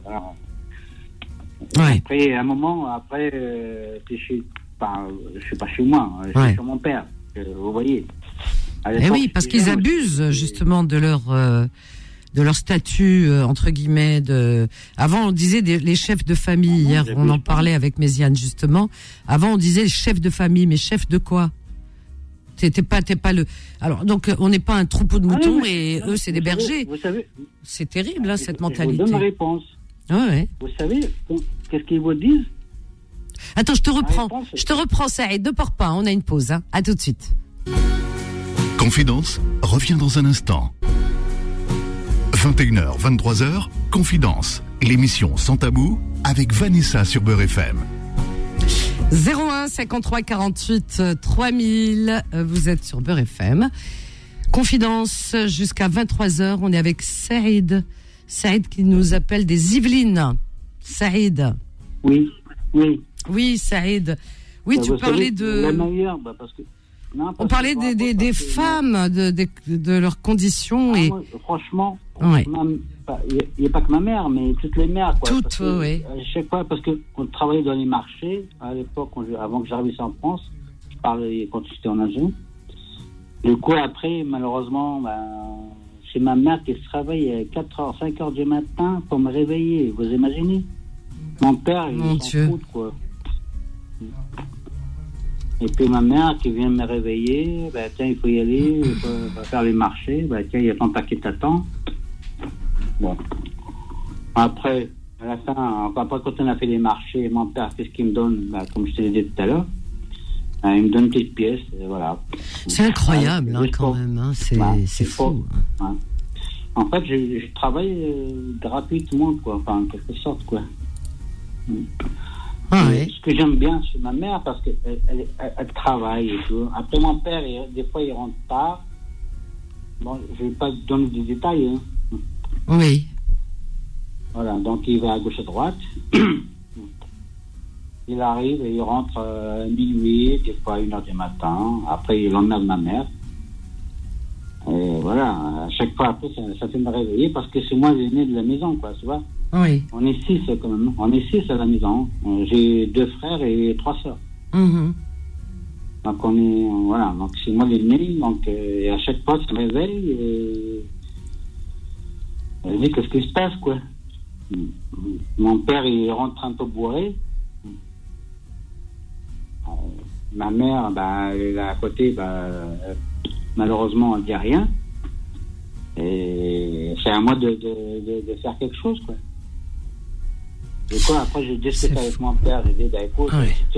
[SPEAKER 5] Après, à un moment, je suis pas chez moi, je suis chez mon père, vous voyez.
[SPEAKER 2] Oui, parce qu'ils abusent justement de leur statut, entre guillemets. Avant, on disait les chefs de famille. Hier, on en parlait avec Méziane, justement. Avant, on disait chef de famille, mais chef de quoi ? T'es pas le. Alors, donc, on n'est pas un troupeau de moutons et eux, c'est des bergers.
[SPEAKER 5] Vous savez,
[SPEAKER 2] c'est terrible, cette mentalité.
[SPEAKER 5] Je vous donne ma réponse.
[SPEAKER 2] Ouais.
[SPEAKER 5] Vous savez, qu'est-ce qu'ils vous disent ?
[SPEAKER 2] Attends, je te reprends, Saïd. Ne pars pas, on a une pause. Hein. À tout de suite.
[SPEAKER 1] Confidence revient dans un instant. 21h, 23h, Confidence, l'émission sans tabou avec Vanessa sur Beurre FM.
[SPEAKER 2] 01 53 48 3000, vous êtes sur Beurre FM. Confidence jusqu'à 23h, on est avec Saïd qui nous appelle des Yvelines. Saïd.
[SPEAKER 5] Oui.
[SPEAKER 2] Oui, Saïd. Oui, tu parlais de...
[SPEAKER 5] La meilleure, parce que... Non,
[SPEAKER 2] on parlait des femmes, de leurs conditions. Et...
[SPEAKER 5] Moi, franchement,
[SPEAKER 2] ouais.
[SPEAKER 5] Il n'y a pas que ma mère, mais toutes les mères. Quoi,
[SPEAKER 2] toutes, oui.
[SPEAKER 5] À chaque fois, parce qu'on travaillait dans les marchés, à l'époque, avant que j'arrive ici en France, parlé quand j'étais en Algérie. Du coup, après, malheureusement, c'est ma mère qui se réveille à 4h, 5h du matin pour me réveiller. Vous imaginez? Mon père, il s'en fout, quoi. Et puis ma mère qui vient me réveiller, tiens, il faut y aller, il faut faire les marchés, tiens, il y a ton paquet qui t'attend. Bon. Après, à la fin, après, quand on a fait les marchés, mon père, qu'est-ce qu'il me donne, comme je te l'ai dit tout à l'heure, il me donne une petite pièce, et voilà.
[SPEAKER 2] C'est incroyable, quand même, hein. C'est fou.
[SPEAKER 5] Ouais. En fait, je travaille gratuitement, quoi, enfin, en quelque sorte, quoi. Ce que j'aime bien chez ma mère, parce qu'elle travaille et tout. Après, mon père, des fois, il rentre tard. Bon, je ne vais pas donner des détails, hein.
[SPEAKER 2] Oui.
[SPEAKER 5] Voilà, donc il va à gauche à droite. Il arrive et il rentre à minuit, des fois à 1h du matin. Après, il emmène ma mère. Et voilà, à chaque fois, après, ça fait me réveiller parce que c'est moi l'aîné de la maison, quoi, tu vois.
[SPEAKER 2] Oui.
[SPEAKER 5] On est 6 quand même. On est 6 à la maison. J'ai 2 frères et 3 sœurs.
[SPEAKER 2] Mm-hmm.
[SPEAKER 5] Donc on est, voilà, donc c'est moi l'aîné. Donc et à chaque fois, ça me réveille. Et je dis qu'est-ce qui se passe, quoi. Mon père, il rentre un peu bourré. Ma mère, elle est là à côté, malheureusement, elle dit rien. Et c'est à moi de faire quelque chose, quoi. Et quoi, après, j'ai discuté avec mon père. J'ai dit, écoute,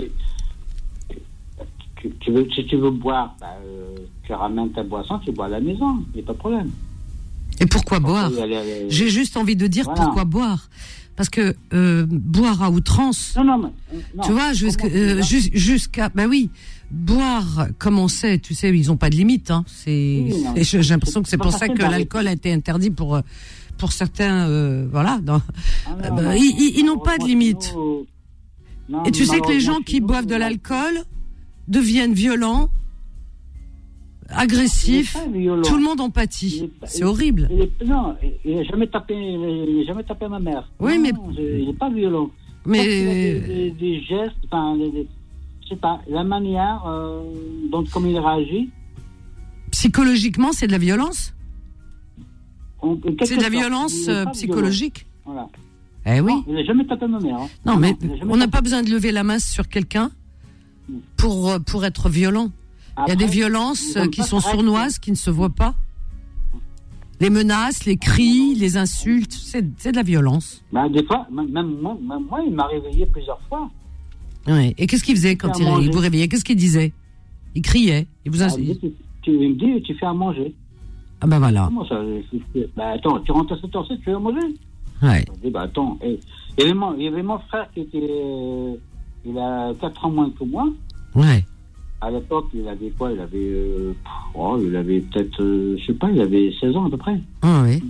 [SPEAKER 5] si tu veux boire, tu ramènes ta boisson, tu bois à la maison, il n'y a pas de problème.
[SPEAKER 2] Et pourquoi boire? J'ai juste envie de dire pourquoi boire. Parce que boire à outrance,
[SPEAKER 5] non,
[SPEAKER 2] tu vois, jusqu'à... Ben oui, boire, comme on sait, tu sais, ils n'ont pas de limite. Hein. J'ai l'impression que c'est pour ça que l'alcool a été interdit pour certains... voilà. Ils n'ont pas de limite. Et tu sais que les gens qui boivent de l'alcool deviennent violents, agressif, tout le monde en pâtit. C'est horrible.
[SPEAKER 5] Non, il n'a jamais tapé ma mère.
[SPEAKER 2] Oui, mais...
[SPEAKER 5] Il n'est pas violent.
[SPEAKER 2] Mais...
[SPEAKER 5] Des gestes, je sais pas, la manière dont comme il réagit.
[SPEAKER 2] Psychologiquement, c'est de la violence? C'est de la violence psychologique?
[SPEAKER 5] Voilà.
[SPEAKER 2] Eh oui.
[SPEAKER 5] Non, il n'a jamais tapé ma mère. Hein.
[SPEAKER 2] Non, mais on n'a pas besoin de lever la main sur quelqu'un pour être violent. Il y a des violences qui sont sournoises, qui ne se voient pas. Les menaces, les cris, les insultes, c'est de la violence.
[SPEAKER 5] Des fois, même moi, il m'a réveillé plusieurs fois.
[SPEAKER 2] Oui. Et qu'est-ce qu'il faisait quand il vous réveillait? Qu'est-ce qu'il disait? Il criait. Il vous insultait.
[SPEAKER 5] Il me dit, tu fais à manger.
[SPEAKER 2] Ah ben voilà.
[SPEAKER 5] Comment ça? Attends, tu rentres à cette heure-ci, tu fais à manger?
[SPEAKER 2] Ouais.
[SPEAKER 5] Je dis, attends. Il y avait mon frère qui était... il a 4 ans moins que moi.
[SPEAKER 2] Ouais.
[SPEAKER 5] À l'époque, il avait quoi? Il avait peut-être, je sais pas, il avait 16 ans à peu près.
[SPEAKER 2] Ah oui.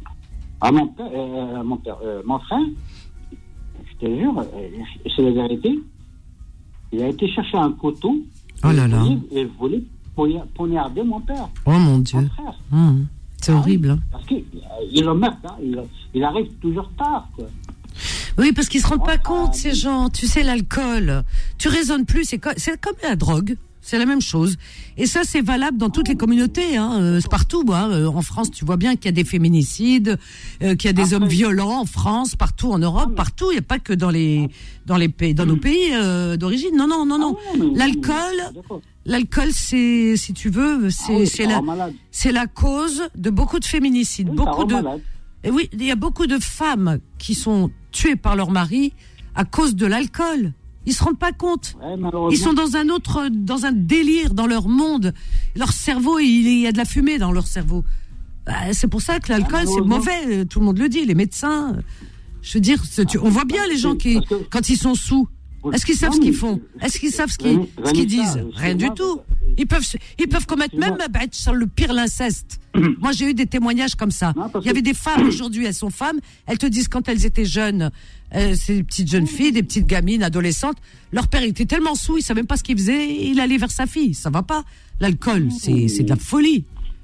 [SPEAKER 5] Mon frère, je te jure, c'est la vérité, il a été chercher un couteau.
[SPEAKER 2] Oh là là.
[SPEAKER 5] Et voulait poignarder mon père.
[SPEAKER 2] Oh mon Dieu.
[SPEAKER 5] Mon frère.
[SPEAKER 2] C'est horrible.
[SPEAKER 5] Parce qu'il emmerde, il arrive toujours tard, quoi.
[SPEAKER 2] Oui, parce qu'ils se rendent pas compte, ces gens. Tu sais, l'alcool, tu raisonnes plus, c'est comme la drogue. C'est la même chose. Et ça, c'est valable dans toutes les communautés, hein. C'est partout, en France, tu vois bien qu'il y a des féminicides, qu'il y a des hommes violents en France, partout en Europe, partout. Il n'y a pas que dans nos pays d'origine. Non. L'alcool, c'est, si tu veux, c'est la cause de beaucoup de féminicides, Et oui, il y a beaucoup de femmes qui sont tuées par leur mari à cause de l'alcool. Ils se rendent pas compte. Ils sont dans un délire dans leur monde. Leur cerveau, il y a de la fumée dans leur cerveau. C'est pour ça que l'alcool, c'est mauvais. Tout le monde le dit, les médecins. Je veux dire, on voit bien les gens quand ils sont sous. Est-ce qu'ils savent ce qu'ils font? Est-ce qu'ils savent ce qu'ils disent? Rien du tout. Ils peuvent commettre même le pire, l'inceste. Moi, j'ai eu des témoignages comme ça. Il y avait des femmes aujourd'hui, elles sont femmes, elles te disent quand elles étaient jeunes, c'est des petites jeunes filles, des petites gamines, adolescentes, leur père était tellement saoul, il savait même pas ce qu'il faisait, il allait vers sa fille. Ça va pas. L'alcool, c'est de la folie.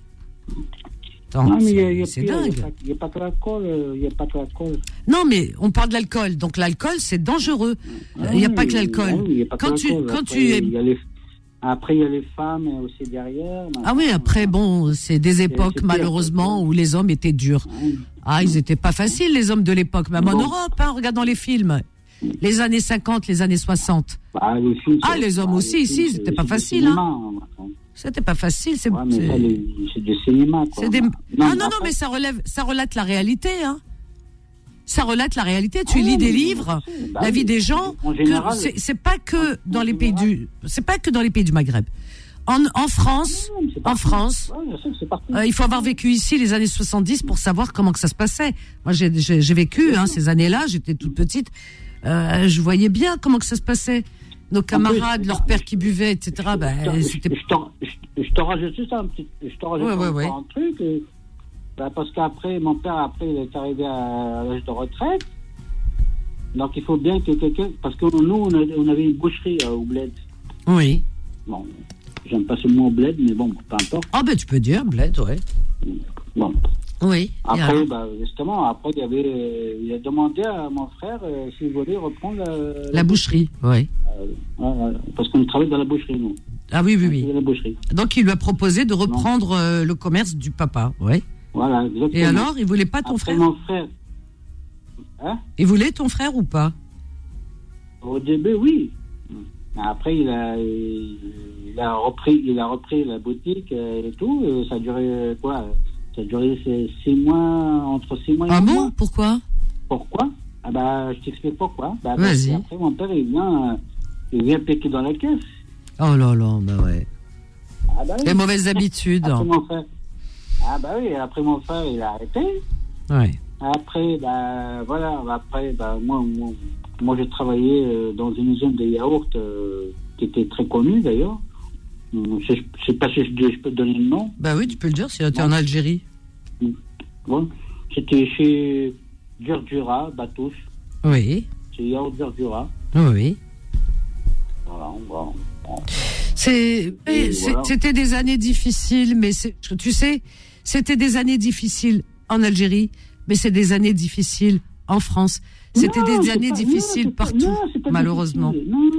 [SPEAKER 2] C'est dingue.
[SPEAKER 5] Il n'y a pas que l'alcool.
[SPEAKER 2] Non, mais on parle de l'alcool. Donc l'alcool, c'est dangereux. Il n'y a pas que l'alcool.
[SPEAKER 5] Après, il y a les femmes aussi derrière.
[SPEAKER 2] Ah oui, après, bon, c'est des époques, malheureusement, où les hommes étaient durs. Ah, ils étaient pas faciles, les hommes de l'époque, même en Europe, hein, regardant les films. Les années 50, les années 60. Les hommes aussi, ici, c'était pas facile. C'était pas facile. C'est
[SPEAKER 5] du cinéma, quoi.
[SPEAKER 2] Non, mais ça relate la réalité, hein. Ça relate la réalité. Tu lis des livres, la vie des gens. C'est pas que dans les pays du Maghreb. En France, il faut avoir vécu ici les années 70 pour savoir comment que ça se passait. Moi, j'ai vécu ces années-là. J'étais toute petite. Je voyais bien comment que ça se passait. Nos camarades, leur père qui buvait, etc.
[SPEAKER 5] Je te rajoute juste un truc. Parce qu'après, mon père, il est arrivé à l'âge de retraite. Donc, il faut bien que quelqu'un... Parce que nous, on avait une boucherie au bled.
[SPEAKER 2] Oui.
[SPEAKER 5] Bon, j'aime pas ce mot bled, mais bon, peu importe.
[SPEAKER 2] Ah, tu peux dire bled, ouais.
[SPEAKER 5] Bon.
[SPEAKER 2] Oui.
[SPEAKER 5] Après, justement, il a demandé à mon frère s'il voulait reprendre
[SPEAKER 2] la boucherie, oui.
[SPEAKER 5] Parce qu'on travaille dans la boucherie, nous.
[SPEAKER 2] Ah oui.
[SPEAKER 5] La boucherie.
[SPEAKER 2] Donc, il lui a proposé de reprendre le commerce du papa, oui.
[SPEAKER 5] Voilà, exactement.
[SPEAKER 2] Et alors, il voulait pas ton frère?
[SPEAKER 5] Mon frère. Hein?
[SPEAKER 2] Il voulait ton frère ou pas?
[SPEAKER 5] Au début, oui. Après, il a repris la boutique et tout. Et ça a duré quoi? Ça a duré 6 mois, entre 6 mois et 8 mois.
[SPEAKER 2] Pourquoi?
[SPEAKER 5] Je t'explique pourquoi.
[SPEAKER 2] Vas-y.
[SPEAKER 5] Après, mon père, il vient piquer dans la caisse.
[SPEAKER 2] Oh là là, ouais. Les mauvaises habitudes.
[SPEAKER 5] Après, mon frère. Après mon frère, il a arrêté.
[SPEAKER 2] Ouais.
[SPEAKER 5] Après, moi, j'ai travaillé dans une usine de yaourt qui était très connue, d'ailleurs. Je sais pas si je peux te donner le nom.
[SPEAKER 2] Oui, tu peux le dire, si tu es en Algérie.
[SPEAKER 5] Bon, c'était chez Durdura, Batouche.
[SPEAKER 2] Oui.
[SPEAKER 5] Chez Yaourt Durdura.
[SPEAKER 2] Oui.
[SPEAKER 5] Voilà, bon.
[SPEAKER 2] C'était des années difficiles, mais tu sais, c'était des années difficiles en Algérie, mais c'est des années difficiles en France. C'était des années difficiles partout, malheureusement.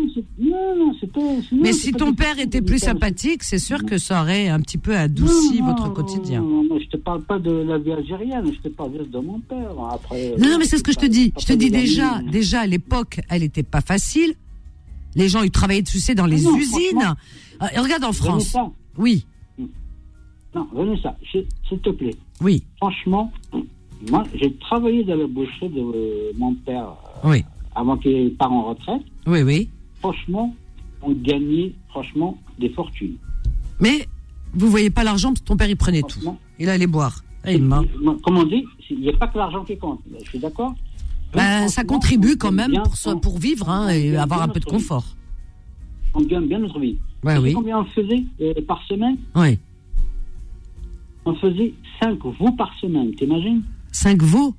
[SPEAKER 2] Mais si ton père était plus sympathique, c'est sûr que ça aurait un petit peu adouci votre quotidien.
[SPEAKER 5] Non, je te parle pas de la vie algérienne, je te parle juste de mon père. Après,
[SPEAKER 2] non, mais c'est ce que je te dis. Je te dis déjà à l'époque, elle était pas facile. Les gens, ils travaillaient, tu sais, dans les usines. Regarde en France.
[SPEAKER 5] Vanessa.
[SPEAKER 2] Oui.
[SPEAKER 5] Non, Vanessa, s'il te plaît.
[SPEAKER 2] Oui.
[SPEAKER 5] Franchement, moi, j'ai travaillé dans la boucherie de mon père avant qu'il parte en retraite.
[SPEAKER 2] Oui.
[SPEAKER 5] Franchement, on gagnait des fortunes.
[SPEAKER 2] Mais vous voyez pas l'argent parce que ton père, il prenait tout. Il allait boire.
[SPEAKER 5] Comme on dit, il n'y a pas que l'argent qui compte. Je suis d'accord.
[SPEAKER 2] Ça contribue quand même pour vivre et avoir un peu de confort.
[SPEAKER 5] On gagne bien notre vie.
[SPEAKER 2] Oui.
[SPEAKER 5] Combien on faisait par semaine?
[SPEAKER 2] Oui.
[SPEAKER 5] On faisait 5 veaux par semaine, t'imagines?
[SPEAKER 2] 5 veaux?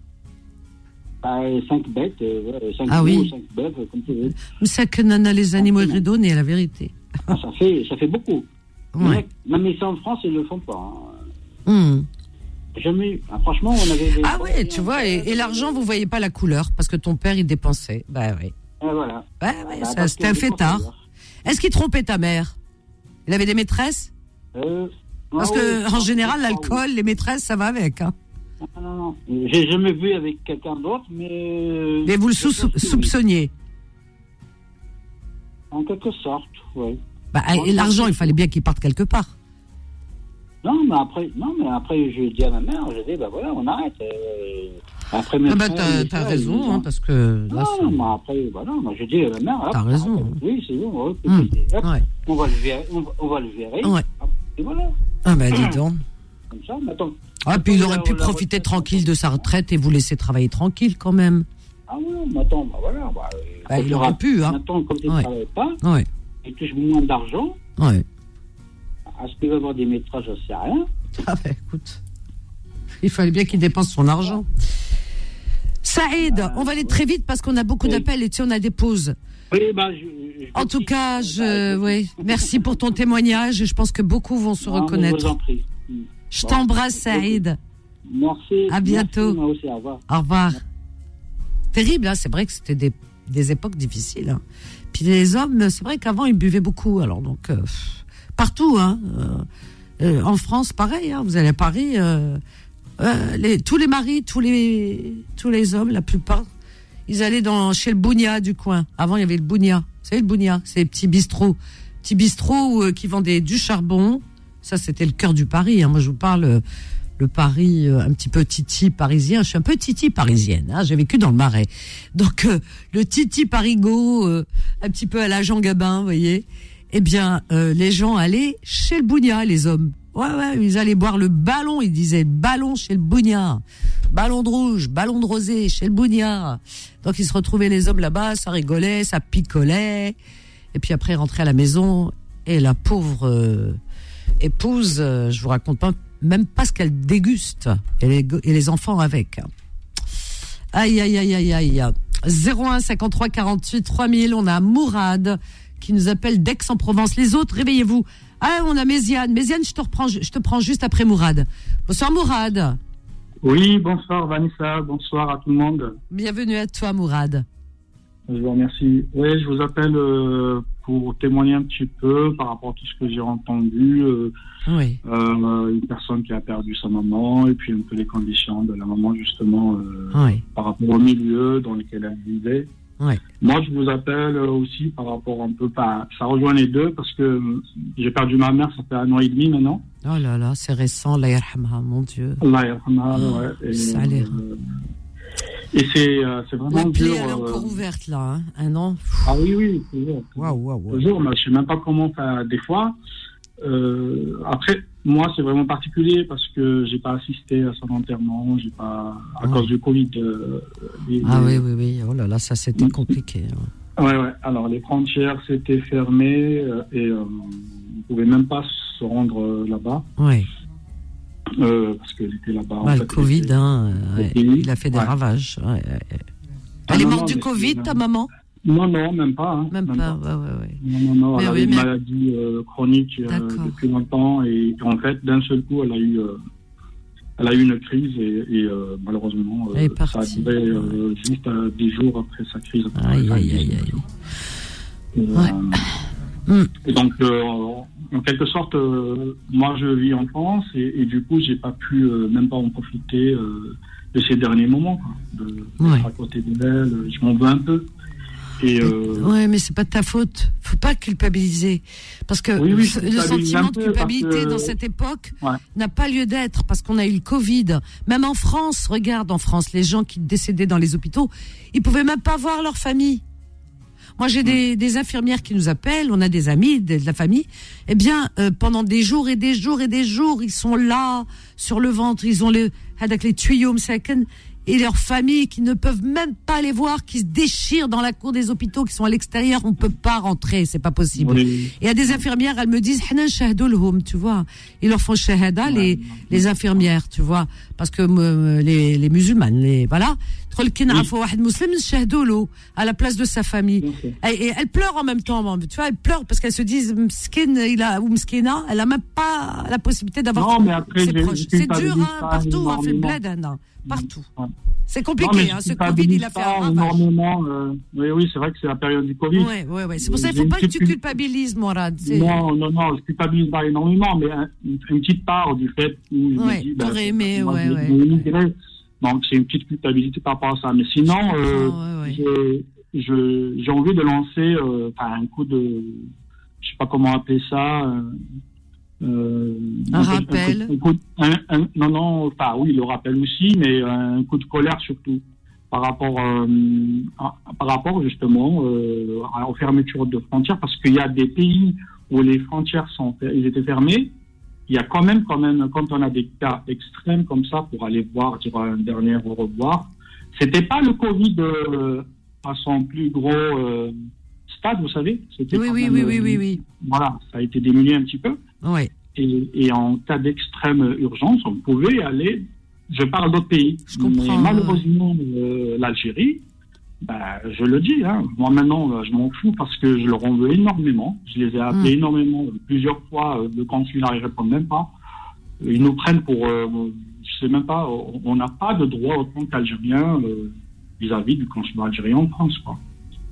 [SPEAKER 5] 5 bêtes, 5
[SPEAKER 2] veaux,
[SPEAKER 5] oui. 5 bêtes, comme tu veux.
[SPEAKER 2] Mais c'est que nana les animaux redonnés, la vérité.
[SPEAKER 5] Ça fait beaucoup.
[SPEAKER 2] Ouais.
[SPEAKER 5] Même ici en France, ils ne le font pas. Jamais. Franchement, on avait...
[SPEAKER 2] tu vois, et l'argent, vous voyez pas la couleur, parce que ton père, il dépensait. Oui.
[SPEAKER 5] Et voilà.
[SPEAKER 2] C'était un fêtard. Est-ce qu'il trompait ta mère? Il avait des maîtresses? Parce que, en général, l'alcool, les maîtresses, ça va avec. Hein.
[SPEAKER 5] Non. J'ai jamais vu avec quelqu'un d'autre, mais...
[SPEAKER 2] Mais vous le soupçonniez?
[SPEAKER 5] En quelque sorte, oui.
[SPEAKER 2] Et l'argent, il fallait bien qu'il parte quelque part.
[SPEAKER 5] Non, mais après, je dis à ma mère, je dis, voilà, on arrête. Après,
[SPEAKER 2] t'as raison, parce que... Là,
[SPEAKER 5] mais après, voilà, je dis à ma mère...
[SPEAKER 2] T'as raison.
[SPEAKER 5] Oui, c'est bon, on va le virer.
[SPEAKER 2] Ouais.
[SPEAKER 5] Et voilà.
[SPEAKER 2] Dis donc.
[SPEAKER 5] Comme ça, attends.
[SPEAKER 2] Puis il aurait pu profiter tranquille de sa retraite et vous laisser travailler tranquille quand même.
[SPEAKER 5] Mais attends, voilà.
[SPEAKER 2] Il aurait pu, hein.
[SPEAKER 5] Maintenant, comme il ne travaille pas, il touche moins d'argent.
[SPEAKER 2] Ouais.
[SPEAKER 5] Est-ce qu'il va avoir des métrages, je ne sais rien.
[SPEAKER 2] Écoute, il fallait bien qu'il dépense son argent. Saïd, on va aller très vite parce qu'on a beaucoup d'appels et on a des pauses.
[SPEAKER 5] Oui,
[SPEAKER 2] en tout cas, merci pour ton témoignage et je pense que beaucoup vont se reconnaître.
[SPEAKER 5] Je vous en prie.
[SPEAKER 2] Je t'embrasse, Saïd.
[SPEAKER 5] Merci.
[SPEAKER 2] À bientôt.
[SPEAKER 5] Merci, moi aussi, au revoir.
[SPEAKER 2] Au revoir. Terrible, hein, c'est vrai que c'était des époques difficiles. Hein. Puis les hommes, c'est vrai qu'avant, ils buvaient beaucoup. Alors donc, partout, hein. En France, pareil. Hein. Vous allez à Paris, tous les maris, tous les hommes, la plupart, ils allaient chez le Bougna du coin. Avant, il y avait le Bougna. Vous savez, le Bougna, c'est les petits bistrots qui vendaient du charbon. Ça, c'était le cœur du Paris. Hein. Moi, je vous parle le Paris un petit peu titi parisien. Je suis un peu titi parisienne. Hein. J'ai vécu dans le Marais. Donc, le titi parigo, un petit peu à la Jean Gabin, vous voyez. Eh bien, les gens allaient chez le Bougna, les hommes. Ouais, ils allaient boire le ballon. Ils disaient ballon chez le Bougna. Ballon de rouge, ballon de rosé chez le Bougna. Donc, ils se retrouvaient les hommes là-bas. Ça rigolait, ça picolait. Et puis après, ils rentraient à la maison. Et la pauvre épouse, je vous raconte même pas ce qu'elle déguste. Et les enfants avec. Aïe. 01 53 48 3000. On a Mourad qui nous appelle d'Aix-en-Provence. Les autres, réveillez-vous. Ah, on a Méziane. Méziane, je te prends juste après Mourad. Bonsoir Mourad.
[SPEAKER 6] Oui, bonsoir Vanessa, bonsoir à tout le monde.
[SPEAKER 2] Bienvenue à toi Mourad.
[SPEAKER 6] Je vous remercie. Oui, je vous appelle pour témoigner un petit peu par rapport à tout ce que j'ai entendu.
[SPEAKER 2] Oui.
[SPEAKER 6] Une personne qui a perdu sa maman et puis un peu les conditions de la maman justement par rapport au milieu dans lequel elle vivait.
[SPEAKER 2] Oui.
[SPEAKER 6] Moi, je vous appelle aussi par rapport un peu, ça rejoint les deux parce que j'ai perdu ma mère, ça fait 1 an et demi maintenant.
[SPEAKER 2] Oh là là, c'est récent, Allah yarhamha, mon Dieu.
[SPEAKER 6] Allah yarhamha, ouais.
[SPEAKER 2] Ça a l'air.
[SPEAKER 6] Et c'est vraiment
[SPEAKER 2] la plaie,
[SPEAKER 6] dur.
[SPEAKER 2] elle est encore ouverte là, hein, 1 an.
[SPEAKER 6] Ah oui, toujours.
[SPEAKER 2] Waouh.
[SPEAKER 6] Toujours, mais je sais même pas comment faire des fois. Après, moi, c'est vraiment particulier parce que j'ai pas assisté à son enterrement, j'ai pas à cause du Covid.
[SPEAKER 2] Oui. Oh là là, ça c'était compliqué.
[SPEAKER 6] Ouais. Alors les frontières s'étaient fermées et on pouvait même pas se rendre là-bas.
[SPEAKER 2] Oui.
[SPEAKER 6] Parce qu'elle était là-bas.
[SPEAKER 2] Le Covid, il a fait des ravages. Ouais. Elle est morte du Covid, ta maman?
[SPEAKER 6] Non, même pas. Hein,
[SPEAKER 2] même pas. Ouais.
[SPEAKER 6] Non. Elle avait une maladie chronique depuis longtemps et en fait, d'un seul coup, elle a eu une crise et malheureusement, ça a duré juste 10 jours après sa crise.
[SPEAKER 2] Aïe.
[SPEAKER 6] Et donc, en quelque sorte, moi, je vis en France et du coup, j'ai pas pu même pas en profiter de ces derniers moments, quoi, d'être à côté d'elle. Je m'en veux un peu.
[SPEAKER 2] Mais c'est pas de ta faute. Faut pas culpabiliser. Parce que le sentiment de culpabilité dans cette époque n'a pas lieu d'être parce qu'on a eu le Covid. Même en France, regarde en France, les gens qui décédaient dans les hôpitaux, ils pouvaient même pas voir leur famille. Moi, j'ai des infirmières qui nous appellent, on a des amis, de la famille. Eh bien, pendant des jours et des jours, ils sont là, sur le ventre, ils ont avec les tuyaux, et leurs familles qui ne peuvent même pas les voir, qui se déchirent dans la cour des hôpitaux, qui sont à l'extérieur, on peut pas rentrer, c'est pas possible. Oui. Et il y a des infirmières, elles me disent, tu vois, ils leur font shahada, les infirmières, tu vois, parce que les musulmanes, voilà, à la place de sa famille. Et elles pleurent en même temps, tu vois, elles pleurent parce qu'elles se disent, elle a même pas la possibilité d'avoir ses proches. C'est dur, hein, partout, on fait le bled, partout. Ouais. C'est compliqué, ce Covid, il a fait un ravage.
[SPEAKER 6] Oui, c'est vrai que c'est la période du Covid.
[SPEAKER 2] Oui. C'est pour ça qu'il ne faut pas que tu culpabilises, Mourad.
[SPEAKER 6] Non, je culpabilise pas énormément, mais une petite part du fait où je me dis...
[SPEAKER 2] t'aurais aimé,
[SPEAKER 6] Donc, c'est une petite culpabilité par rapport à ça. Mais sinon, j'ai envie de lancer un coup de... Je sais pas comment appeler ça...
[SPEAKER 2] un rappel.
[SPEAKER 6] Le rappel aussi, mais un coup de colère surtout par rapport justement aux fermetures de frontières, parce qu'il y a des pays où les frontières ils étaient fermées. Il y a quand même, quand on a des cas extrêmes comme ça, pour aller voir, dire un dernier au revoir. C'était pas le Covid à son plus gros stade, vous savez. C'était
[SPEAKER 2] oui.
[SPEAKER 6] Voilà, ça a été diminué un petit peu.
[SPEAKER 2] Oui.
[SPEAKER 6] Et en cas d'extrême urgence, on pouvait aller. Je parle d'autres pays.
[SPEAKER 2] Je comprends.
[SPEAKER 6] Mais malheureusement, l'Algérie, je le dis, moi maintenant, je m'en fous parce que je leur en veux énormément. Je les ai appelés énormément, plusieurs fois. Le consulat, ils répondent même pas. Ils nous prennent pour, je sais même pas, on n'a pas de droit autant qu'Algériens vis-à-vis du consulat algérien en France, quoi.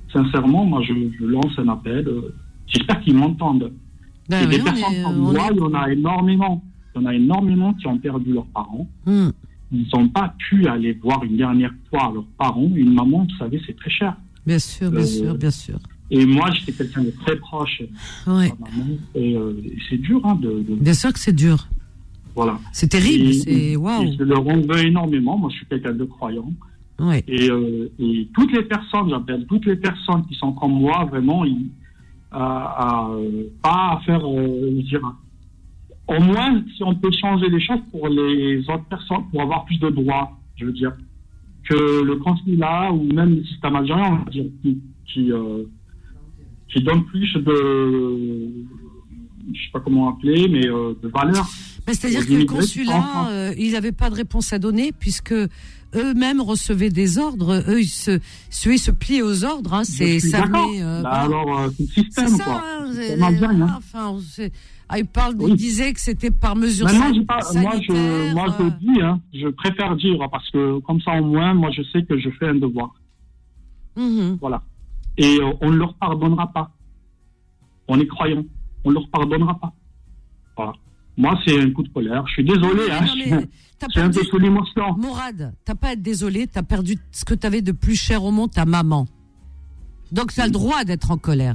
[SPEAKER 6] sincèrement, moi, je lance un appel. J'espère qu'ils m'entendent. Et des personnes comme moi, il y en a énormément. Il y en a énormément qui ont perdu leurs parents. Ils n'ont pas pu aller voir une dernière fois leurs parents. Une maman, vous savez, c'est très cher.
[SPEAKER 2] Bien sûr, bien sûr, bien sûr.
[SPEAKER 6] Et moi, j'étais quelqu'un de très proche.
[SPEAKER 2] Ouais.
[SPEAKER 6] Et c'est dur.
[SPEAKER 2] Bien sûr que c'est dur.
[SPEAKER 6] Voilà.
[SPEAKER 2] C'est terrible. C'est waouh.
[SPEAKER 6] Je le veux énormément. Moi, je suis quelqu'un de croyant.
[SPEAKER 2] Ouais.
[SPEAKER 6] Et toutes les personnes, j'appelle toutes les personnes qui sont comme moi, vraiment, pas à faire, je dirais. Au moins, si on peut changer les choses pour les autres personnes, pour avoir plus de droits, je veux dire, que le consulat ou même le système algérien, on va dire, qui donne plus de, je sais pas comment appeler, mais de valeur.
[SPEAKER 2] C'est-à-dire que le consulat, ils n'avaient pas de réponse à donner puisque eux-mêmes recevaient des ordres. Eux, ils se plient aux ordres. Hein, c'est ça.
[SPEAKER 6] Alors, c'est le système,
[SPEAKER 2] c'est
[SPEAKER 6] quoi.
[SPEAKER 2] C'est algérien. Enfin, il disait que c'était par mesure sanitaire.
[SPEAKER 6] Moi, je dis, je préfère dire, parce que comme ça, au moins, moi, je sais que je fais un devoir. Voilà. Et on ne leur pardonnera pas. On est croyants. On ne leur pardonnera pas. Voilà. Moi, c'est un coup de colère. Je suis désolé. J'ai un peu sous l'émotion.
[SPEAKER 2] Mourad, t'as pas à être désolé. T'as perdu ce que t'avais de plus cher au monde, ta maman. Donc, tu as le droit d'être en colère.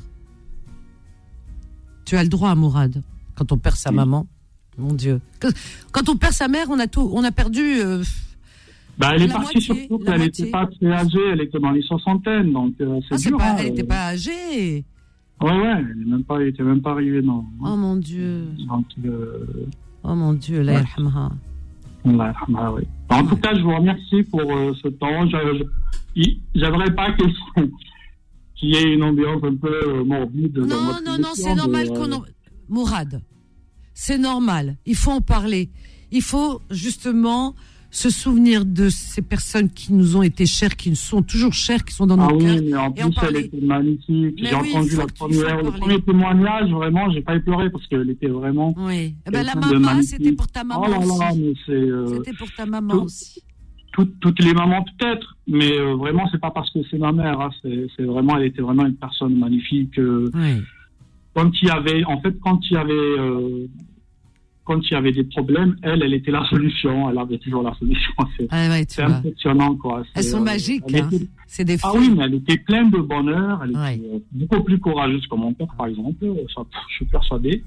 [SPEAKER 2] Tu as le droit, Mourad. Quand on perd sa maman, mon Dieu. Quand on perd sa mère, on a perdu.
[SPEAKER 6] Elle est partie surtout qu'elle n'était pas très âgée. Elle était dans les soixantaines, donc c'est dur.
[SPEAKER 2] Elle n'était pas âgée.
[SPEAKER 6] Ouais, elle était même pas arrivée, non.
[SPEAKER 2] Oh mon Dieu.
[SPEAKER 6] Donc,
[SPEAKER 2] oh mon Dieu, Allah yarhamha.
[SPEAKER 6] Allah yarhamha, oui. En tout cas, je vous remercie pour ce temps. J'aimerais pas qu'il y ait une ambiance un peu morbide.
[SPEAKER 2] Non, c'est normal Mourad, c'est normal. Il faut en parler. Il faut justement se souvenir de ces personnes qui nous ont été chères, qui nous sont toujours chères, qui sont dans nos cœurs.
[SPEAKER 6] Oui, mais en plus, elle était magnifique. J'ai entendu le premier témoignage, vraiment, j'ai pas pleuré parce qu'elle était vraiment.
[SPEAKER 2] Oui. La maman, c'était pour ta maman aussi. C'était pour ta maman aussi.
[SPEAKER 6] Toutes les mamans peut-être, mais vraiment, c'est pas parce que c'est ma mère. C'est vraiment, elle était vraiment une personne magnifique. Quand il y avait des problèmes, elle était la solution. Elle avait toujours la solution. C'est impressionnant, quoi.
[SPEAKER 2] Elles sont magiques. C'est des
[SPEAKER 6] oui, mais elle était pleine de bonheur. Elle était beaucoup plus courageuse que mon père, par exemple. Je suis persuadé.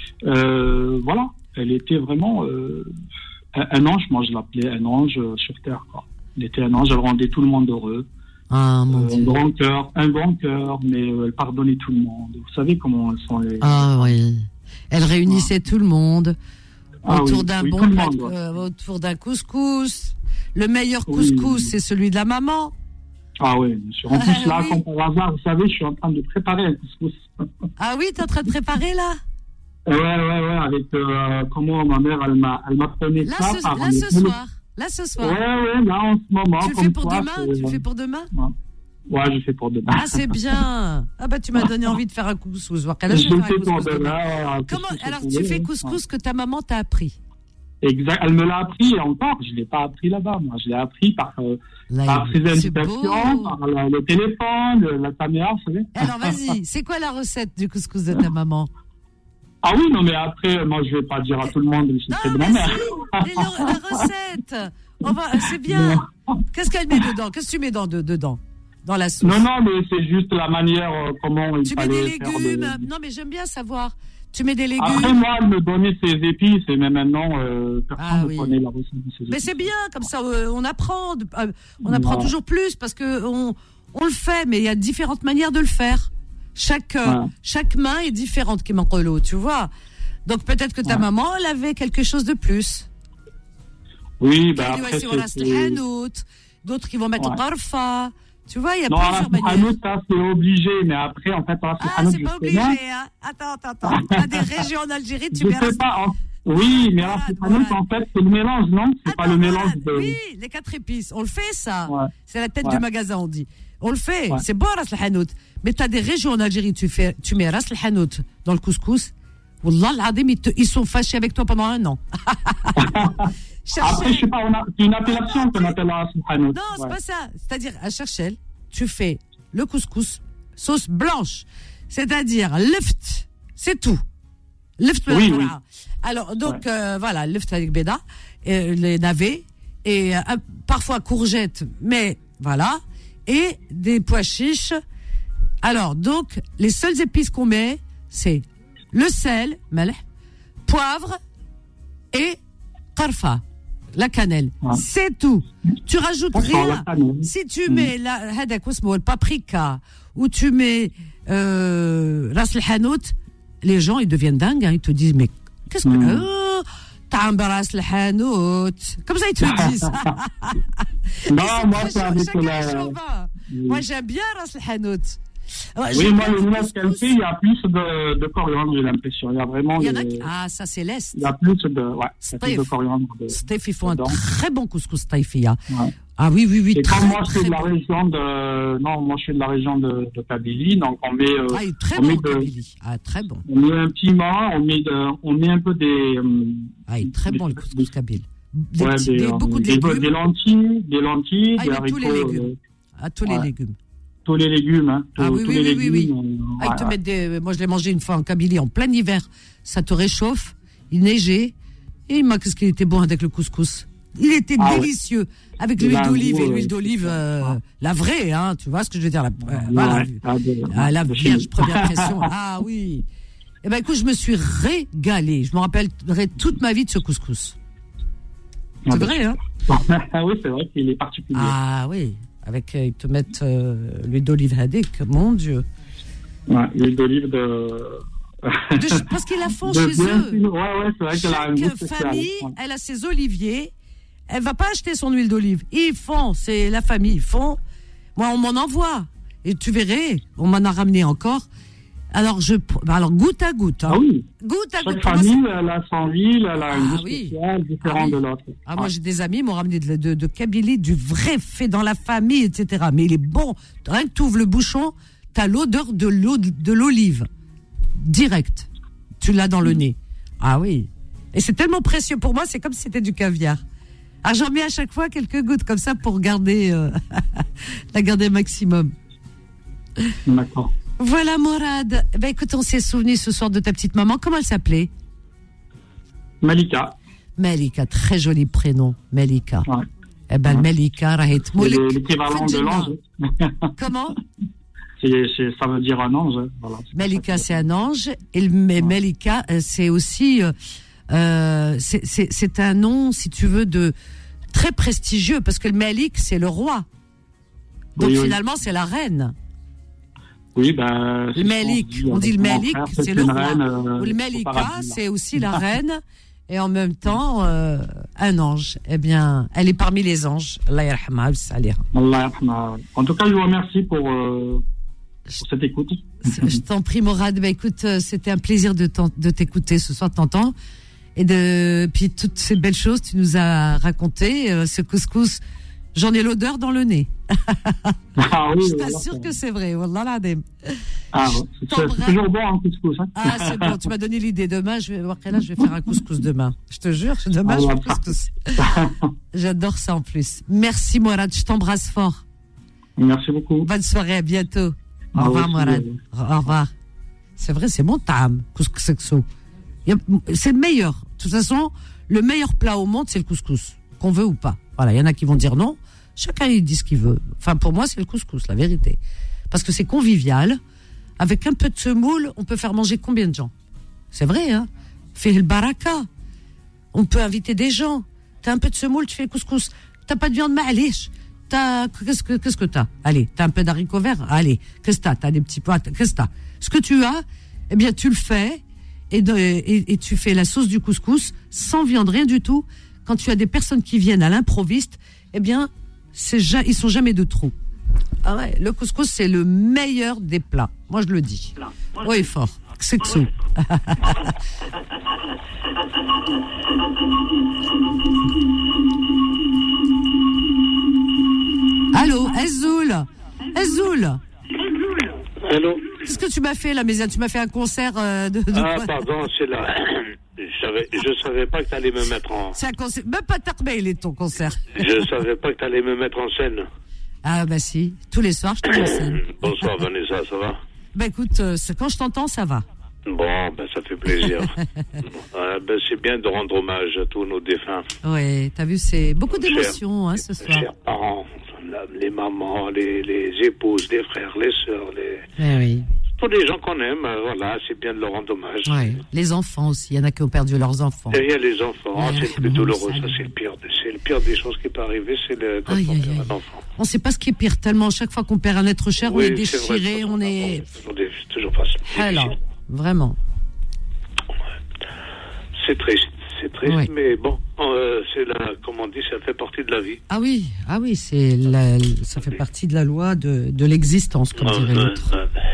[SPEAKER 6] Voilà. Elle était vraiment un ange. Moi, je l'appelais un ange sur terre, quoi. Elle était un ange. Elle rendait tout le monde heureux.
[SPEAKER 2] Ah, mon Dieu.
[SPEAKER 6] Un grand cœur, mais elle pardonnait tout le monde. Vous savez comment elles sont les...
[SPEAKER 2] Ah oui. Elle réunissait tout le monde autour d'un autour d'un couscous. Le meilleur couscous, c'est celui de la maman.
[SPEAKER 6] Ah oui, bien sûr. En plus, là, comme par hasard, vous savez, je suis en train de préparer un couscous.
[SPEAKER 2] Ah oui, t'es en train de préparer, là?
[SPEAKER 6] Ouais, avec comment ma mère, elle m'a donné
[SPEAKER 2] là,
[SPEAKER 6] ça.
[SPEAKER 2] Là, ce soir.
[SPEAKER 6] Ouais, là, en ce moment.
[SPEAKER 2] Tu le fais pour demain? Tu le fais pour demain?
[SPEAKER 6] Ouais, je fais pour demain.
[SPEAKER 2] Ah, c'est bien. Ah, tu m'as donné envie de faire un couscous.
[SPEAKER 6] Je fais pour demain.
[SPEAKER 2] Comment? Alors, tu fais couscous que ta maman t'a appris?
[SPEAKER 6] Exact. Elle me l'a appris et encore, je ne l'ai pas appris là-bas. Moi, je l'ai appris par ses invitations, par le téléphone, la caméra, vous savez.
[SPEAKER 2] Alors, vas-y. C'est quoi la recette du couscous de ta maman?
[SPEAKER 6] Ah oui, non, mais après, moi, je ne vais pas dire à tout le monde le secret de ma mère.
[SPEAKER 2] La recette. C'est bien. Qu'est-ce qu'elle met dedans? Qu'est-ce que tu mets dedans? Dans la sauce?
[SPEAKER 6] Non, mais c'est juste la manière comment il fallait faire.
[SPEAKER 2] Tu mets des légumes. Non, mais j'aime bien savoir. Tu mets des légumes.
[SPEAKER 6] Après, moi, elle me donnait ses épices et même maintenant, personne ne connaît la recette de ses épices.
[SPEAKER 2] Mais c'est bien, comme ça, on apprend. On apprend toujours plus parce que on le fait, mais il y a différentes manières de le faire. Chaque main est différente, qui manque, tu vois. Donc peut-être que ta maman, elle avait quelque chose de plus.
[SPEAKER 6] Oui, après
[SPEAKER 2] d'autres qui vont mettre qarfa. Tu vois, il y a
[SPEAKER 6] plusieurs manières. Ça, c'est obligé, mais après, en fait,
[SPEAKER 2] c'est pas obligé, hein. Attends. T'as des régions en Algérie, tu verras.
[SPEAKER 6] Oui, mais alors, en fait, c'est le mélange, non? C'est pas le mélange de...
[SPEAKER 2] Oui, les 4 épices. On le fait, ça. Ouais. C'est la tête du magasin, on dit. On le fait. Ouais. C'est bon, ras al-hanout. Mais t'as des régions en Algérie, tu mets ras al-hanout dans le couscous. Wallah, al-adim, ils sont fâchés avec toi pendant 1 an.
[SPEAKER 6] Après, je sais pas, c'est une appellation qu'on appelle ras al-hanout.
[SPEAKER 2] Non, c'est pas ça. C'est-à-dire, à Cherchel, tu fais le couscous sauce blanche. C'est-à-dire, left, c'est tout. Left,
[SPEAKER 6] oui, oui.
[SPEAKER 2] Alors, donc, voilà, left avec béda, les navets, et parfois courgettes, mais voilà, et des pois chiches. Alors, donc, les seules épices qu'on met, c'est le sel, malh, poivre et qarfa, la cannelle. Ouais. C'est tout. Tu rajoutes rien. Si tu mets le paprika ou tu mets ras el hanout, les gens ils deviennent dingues, hein, ils te disent mais qu'est-ce que t'as ras el hanout, comme ça ils te disent.
[SPEAKER 6] Non, moi c'est avec
[SPEAKER 2] moi j'aime bien ras el hanout.
[SPEAKER 6] Ouais, oui, moi, il y a plus de coriandre, j'ai l'impression. Il y a vraiment.
[SPEAKER 2] Ça, c'est l'Est.
[SPEAKER 6] Il y a plus de coriandre.
[SPEAKER 2] Steph, ils font un très bon couscous taïfia. Ouais. Ah oui.
[SPEAKER 6] Et comme moi, je suis de la région moi, je suis de la région de Kabylie, donc on met.
[SPEAKER 2] Très bon, Kabylie. Ah, très bon.
[SPEAKER 6] On met un piment, on met un peu des.
[SPEAKER 2] Très bon, le couscous kabyle.
[SPEAKER 6] Beaucoup de légumes. Des lentilles, des haricots.
[SPEAKER 2] Tous les légumes. Tous les légumes.
[SPEAKER 6] Tous les légumes, hein.
[SPEAKER 2] Oui. Ils te mettent moi, je l'ai mangé une fois en Kabylie en plein hiver. Ça te réchauffe. Il neigeait. Et qu'est-ce qu'il était bon avec le couscous. Il était délicieux. Avec l'huile d'olive. Et l'huile d'olive, la vraie, hein. Tu vois ce que je veux dire? La vierge, première pression. Ah oui. Eh ben, écoute, je me suis régalée. Je me rappellerai toute ma vie de ce couscous. C'est vrai, hein?
[SPEAKER 6] Oui, c'est vrai qu'il est particulier.
[SPEAKER 2] Ah oui. Avec, ils te mettent l'huile d'olive hadik, mon Dieu.
[SPEAKER 6] Ouais, l'huile d'olive
[SPEAKER 2] parce qu'ils la font chez eux.
[SPEAKER 6] Ouais, c'est vrai qu'elle a une
[SPEAKER 2] famille, elle a ses oliviers. Elle va pas acheter son huile d'olive. Ils font, c'est la famille, ils font. Moi, on m'en envoie. Et tu verrais, on m'en a ramené encore. Alors, goutte à goutte. Hein.
[SPEAKER 6] Ah oui.
[SPEAKER 2] Goutte à goutte.
[SPEAKER 6] Chaque famille, elle a son huile, elle a une goût spéciale, différente de l'autre.
[SPEAKER 2] Moi, j'ai des amis, ils m'ont ramené de Kabylie, du vrai fait dans la famille, etc. Mais il est bon. Rien que tu ouvres le bouchon, t'as l'odeur de l'olive. Direct. Tu l'as dans le nez. Ah oui. Et c'est tellement précieux pour moi, c'est comme si c'était du caviar. Alors, j'en mets à chaque fois quelques gouttes comme ça pour garder, la garder maximum.
[SPEAKER 6] D'accord.
[SPEAKER 2] Voilà, Morad. Ben, écoute, on s'est souvenu ce soir de ta petite maman. Comment elle s'appelait?
[SPEAKER 6] Malika.
[SPEAKER 2] Malika, très joli prénom. Malika.
[SPEAKER 6] Ouais.
[SPEAKER 2] Eh ben, Malika, Rahit.
[SPEAKER 6] C'est l'équivalent de l'ange.
[SPEAKER 2] Comment?
[SPEAKER 6] Ça veut dire un ange. Voilà.
[SPEAKER 2] Malika, c'est un ange. Et Malika, c'est aussi, c'est un nom, si tu veux, de très prestigieux, parce que le Malik, c'est le roi. Donc, finalement, c'est la reine.
[SPEAKER 6] Oui,
[SPEAKER 2] le Malik, on dit le Malik, c'est le roi. Le Malika, c'est aussi la reine et en même temps un ange. Eh bien, elle est parmi les anges. Allah yarhamha, salih.
[SPEAKER 6] Allah yarhamha. En tout cas, je vous remercie pour cette écoute.
[SPEAKER 2] Je t'en prie, Morad. Écoute, c'était un plaisir de t'écouter ce soir, t'entends. Et puis toutes ces belles choses, tu nous as raconté. Ce couscous, j'en ai l'odeur dans le nez. Je t'assure que c'est vrai. Wallah l'adem.
[SPEAKER 6] C'est toujours bon un couscous. Hein.
[SPEAKER 2] C'est bon, tu m'as donné l'idée. Demain, je vais faire un couscous demain. Je te jure, demain, je fais un couscous. J'adore ça en plus. Merci, Morad. Je t'embrasse fort.
[SPEAKER 6] Merci beaucoup.
[SPEAKER 2] Bonne soirée, à bientôt. Au revoir, Morad. Au revoir. C'est vrai, c'est mon tam, couscous sexo. C'est le meilleur. De toute façon, le meilleur plat au monde, c'est le couscous. Qu'on veut ou pas. Voilà, il y en a qui vont dire non. Chacun, il dit ce qu'il veut. Enfin, pour moi, c'est le couscous, la vérité. Parce que c'est convivial. Avec un peu de semoule, on peut faire manger combien de gens? C'est vrai, hein? Fais le baraka. On peut inviter des gens. T'as un peu de semoule, tu fais le couscous. T'as pas de viande, ma'alish. Qu'est-ce que t'as? Allez, t'as un peu d'haricots verts? Allez. Qu'est-ce que t'as? T'as des petits pois? Qu'est-ce que t'as? Ce que tu as, eh bien, tu le fais. Et tu fais la sauce du couscous sans viande, rien du tout. Quand tu as des personnes qui viennent à l'improviste, eh bien, ils sont jamais de trop. Ah ouais, le couscous, c'est le meilleur des plats. Moi, je le dis. Oui, fort. C'est que ça. Allô, Ezoul.
[SPEAKER 7] Allô.
[SPEAKER 2] Qu'est-ce que tu m'as fait là, Méziane? Tu m'as fait un concert de
[SPEAKER 7] pardon, c'est là. Je savais pas que tu allais me mettre en...
[SPEAKER 2] C'est un concert, même pas Tarbeil, ton concert.
[SPEAKER 7] Je savais pas que tu allais me mettre en scène.
[SPEAKER 2] Ah bah si, tous les soirs je te mets en scène.
[SPEAKER 7] Bonsoir Vanessa. ça va?
[SPEAKER 2] Ben écoute, quand je t'entends, ça va.
[SPEAKER 7] Bon, ça fait plaisir. C'est bien de rendre hommage à tous nos défunts.
[SPEAKER 2] Oui, t'as vu, c'est beaucoup d'émotions ce soir.
[SPEAKER 7] Les chers parents, les mamans, les épouses, les frères, les sœurs,
[SPEAKER 2] oui.
[SPEAKER 7] Tous les gens qu'on aime, voilà, c'est bien de leur rendre hommage.
[SPEAKER 2] Oui, les enfants aussi, il y en a qui ont perdu leurs enfants.
[SPEAKER 7] Et il y a les enfants, c'est le plus douloureux, ça c'est le pire des choses qui peut arriver, c'est quand on perd un enfant.
[SPEAKER 2] On ne sait pas ce qui est pire, tellement chaque fois qu'on perd un être cher, on est déchiré, on est...
[SPEAKER 7] C'est toujours facile.
[SPEAKER 2] Alors, vraiment.
[SPEAKER 7] C'est triste, mais bon, comme on dit, ça fait partie de la vie.
[SPEAKER 2] Ah oui, ça fait partie de la loi de l'existence, comme dirait l'autre.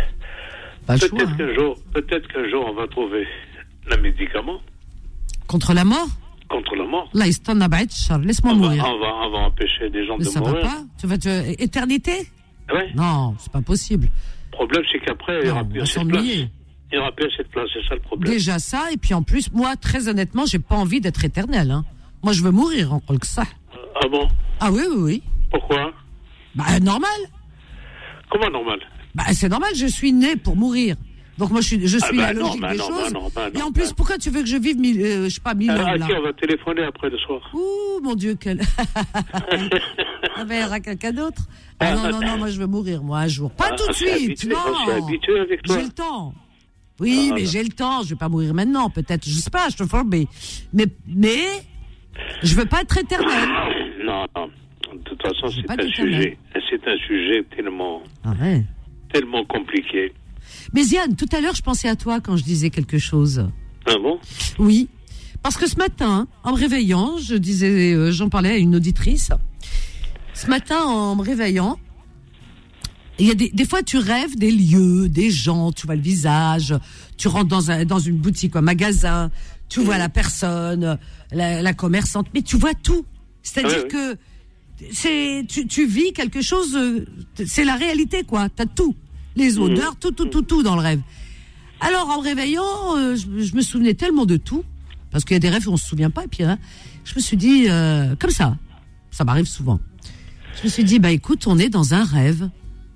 [SPEAKER 7] Peut-être qu'un jour, on va trouver un médicament.
[SPEAKER 2] Contre la mort?
[SPEAKER 7] Contre la mort.
[SPEAKER 2] Là, laisse-moi mourir.
[SPEAKER 7] On va empêcher des gens de mourir.
[SPEAKER 2] Ça va pas? Éternité?
[SPEAKER 7] Ouais.
[SPEAKER 2] Non, c'est pas possible.
[SPEAKER 7] Le problème, c'est qu'après, il n'y aura plus assez de place. Il n'y aura plus assez de place, c'est ça le problème.
[SPEAKER 2] Déjà ça, et puis en plus, moi, très honnêtement, j'ai pas envie d'être éternel. Moi, je veux mourir, en que ça.
[SPEAKER 7] Ah bon?
[SPEAKER 2] Ah oui.
[SPEAKER 7] Pourquoi?
[SPEAKER 2] Normal.
[SPEAKER 7] Comment normal?
[SPEAKER 2] C'est normal, je suis né pour mourir. Donc moi, je suis la logique des choses. Et en plus, pourquoi tu veux que je vive 1000 ans là?
[SPEAKER 7] On va téléphoner après le soir.
[SPEAKER 2] Ouh, mon Dieu, quel... il y aura quelqu'un d'autre. Non, moi je veux mourir, moi, un jour. Pas tout de suite, non.
[SPEAKER 7] Je suis habitué avec toi.
[SPEAKER 2] J'ai le temps. Oui, mais j'ai le temps, je vais pas mourir maintenant, peut-être, je sais pas, je te forme, mais je veux pas être éternel.
[SPEAKER 7] Non. De toute façon, c'est un sujet tellement compliqué.
[SPEAKER 2] Mais Ziane, tout à l'heure, je pensais à toi quand je disais quelque chose.
[SPEAKER 7] Ah bon?
[SPEAKER 2] Oui, parce que ce matin, en me réveillant, j'en parlais à une auditrice. Ce matin, en me réveillant, il y a des fois, tu rêves des lieux, des gens, tu vois le visage, tu rentres dans une boutique, un magasin, tu vois la personne, la commerçante, mais tu vois tout. C'est-à-dire que tu vis quelque chose, c'est la réalité, quoi. T'as tout. Les odeurs, tout dans le rêve. Alors, en me réveillant, je me souvenais tellement de tout, parce qu'il y a des rêves où on se souvient pas, et puis je me suis dit, comme ça m'arrive souvent. Je me suis dit, écoute, on est dans un rêve.